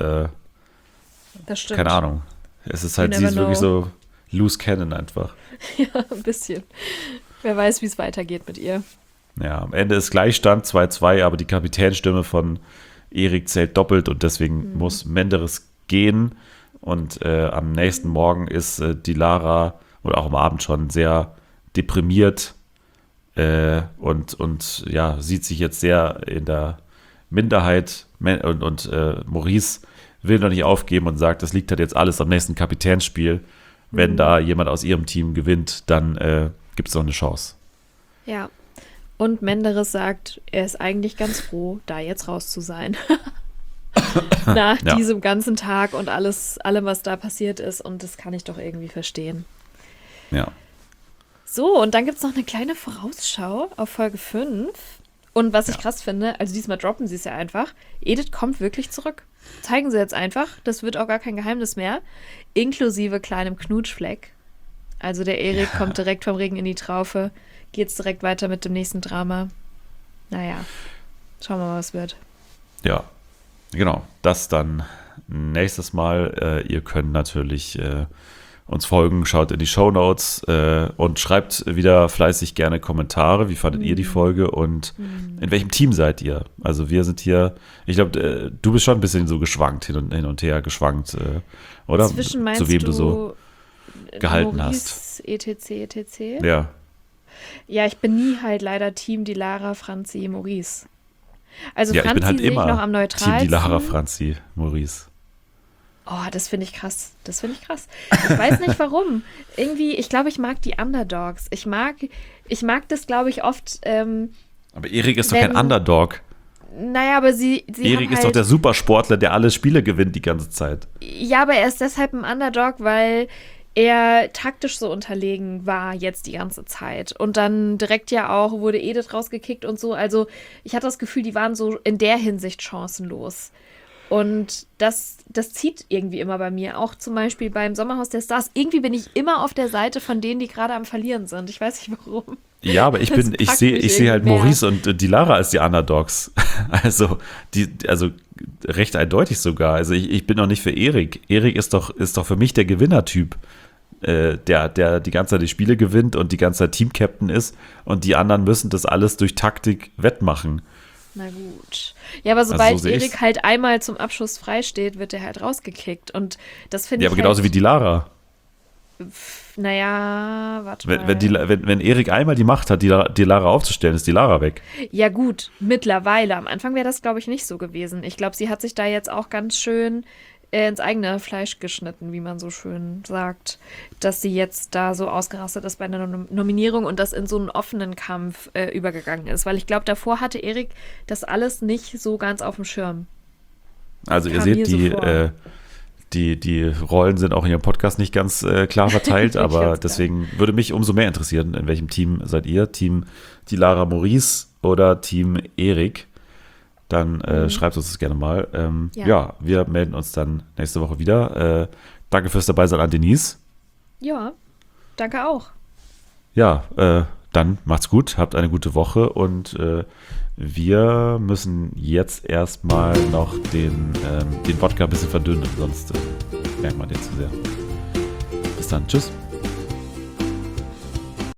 das stimmt. Keine Ahnung. Es ist halt, sie ist wirklich so loose cannon einfach. Ja, ein bisschen. Wer weiß, wie es weitergeht mit ihr. Ja, am Ende ist Gleichstand 2-2, aber die Kapitänstimme von Erik zählt doppelt und deswegen muss Menderes gehen und am nächsten Morgen ist die Lara oder auch am Abend schon sehr deprimiert und sieht sich jetzt sehr in der Minderheit und Maurice will noch nicht aufgeben und sagt, das liegt halt jetzt alles am nächsten Kapitänsspiel. Wenn da jemand aus ihrem Team gewinnt, dann gibt es noch eine Chance. Ja, und Menderes sagt, er ist eigentlich ganz froh, da jetzt raus zu sein. Nach diesem ganzen Tag und allem, was da passiert ist. Und das kann ich doch irgendwie verstehen. Ja. So, und dann gibt es noch eine kleine Vorausschau auf Folge 5. Und was ich krass finde, also diesmal droppen sie es ja einfach. Edith kommt wirklich zurück. Zeigen sie jetzt einfach. Das wird auch gar kein Geheimnis mehr. Inklusive kleinem Knutschfleck. Also der Erik kommt direkt vom Regen in die Traufe. Geht's direkt weiter mit dem nächsten Drama. Naja, schauen wir mal, was wird. Ja, genau. Das dann nächstes Mal. Ihr könnt natürlich uns folgen, schaut in die Shownotes und schreibt wieder fleißig gerne Kommentare. Wie fandet ihr die Folge und in welchem Team seid ihr? Also wir sind hier, ich glaube, du bist schon ein bisschen so geschwankt, hin und her geschwankt, oder? Zwischen meinst zu wem du so gehalten Maurice, hast. etc. Ja. Ja, ich bin nie halt leider Team die Lara, Franzi, Maurice. Also ja, Franzi ich bin halt sehe immer ich noch am neutralsten. Team die Lara, Franzi, Maurice. Oh, das finde ich krass. Ich weiß nicht warum. Irgendwie, ich glaube, ich mag die Underdogs. Ich mag das, glaube ich, oft. Aber Erik ist doch kein Underdog. Naja, aber sie Erik ist doch der Supersportler, der alle Spiele gewinnt die ganze Zeit. Ja, aber er ist deshalb ein Underdog, weil er taktisch so unterlegen war jetzt die ganze Zeit. Und dann direkt ja auch wurde Edith rausgekickt und so. Also ich hatte das Gefühl, die waren so in der Hinsicht chancenlos. Und das zieht irgendwie immer bei mir. Auch zum Beispiel beim Sommerhaus der Stars. Irgendwie bin ich immer auf der Seite von denen, die gerade am Verlieren sind. Ich weiß nicht warum. Ja, aber ich sehe halt Maurice und die Lara als die Underdogs. Also recht eindeutig sogar. Also ich bin noch nicht für Erik. Erik ist doch für mich der Gewinnertyp, der die ganze Zeit die Spiele gewinnt und die ganze Zeit Team-Captain ist und die anderen müssen das alles durch Taktik wettmachen. Na gut. Ja, aber sobald Erik halt einmal zum Abschuss frei steht, wird er halt rausgekickt. Und das finde ich. Ja, aber genauso wie die Lara. Naja, warte mal. Wenn Erik einmal die Macht hat, die Lara aufzustellen, ist die Lara weg. Ja gut, mittlerweile. Am Anfang wäre das, glaube ich, nicht so gewesen. Ich glaube, sie hat sich da jetzt auch ganz schön ins eigene Fleisch geschnitten, wie man so schön sagt, dass sie jetzt da so ausgerastet ist bei einer Nominierung und das in so einen offenen Kampf übergegangen ist. Weil ich glaube, davor hatte Erik das alles nicht so ganz auf dem Schirm. Also ihr seht, die Rollen sind auch in ihrem Podcast nicht ganz klar verteilt, aber deswegen würde mich umso mehr interessieren, in welchem Team seid ihr? Team die Lara Maurice oder Team Erik? Dann schreibt uns das gerne mal. Ja, wir melden uns dann nächste Woche wieder. Danke fürs Dabeisein an Denise. Ja, danke auch. Ja, dann macht's gut, habt eine gute Woche und wir müssen jetzt erstmal noch den Wodka ein bisschen verdünnen, sonst merkt man den zu sehr. Bis dann, tschüss.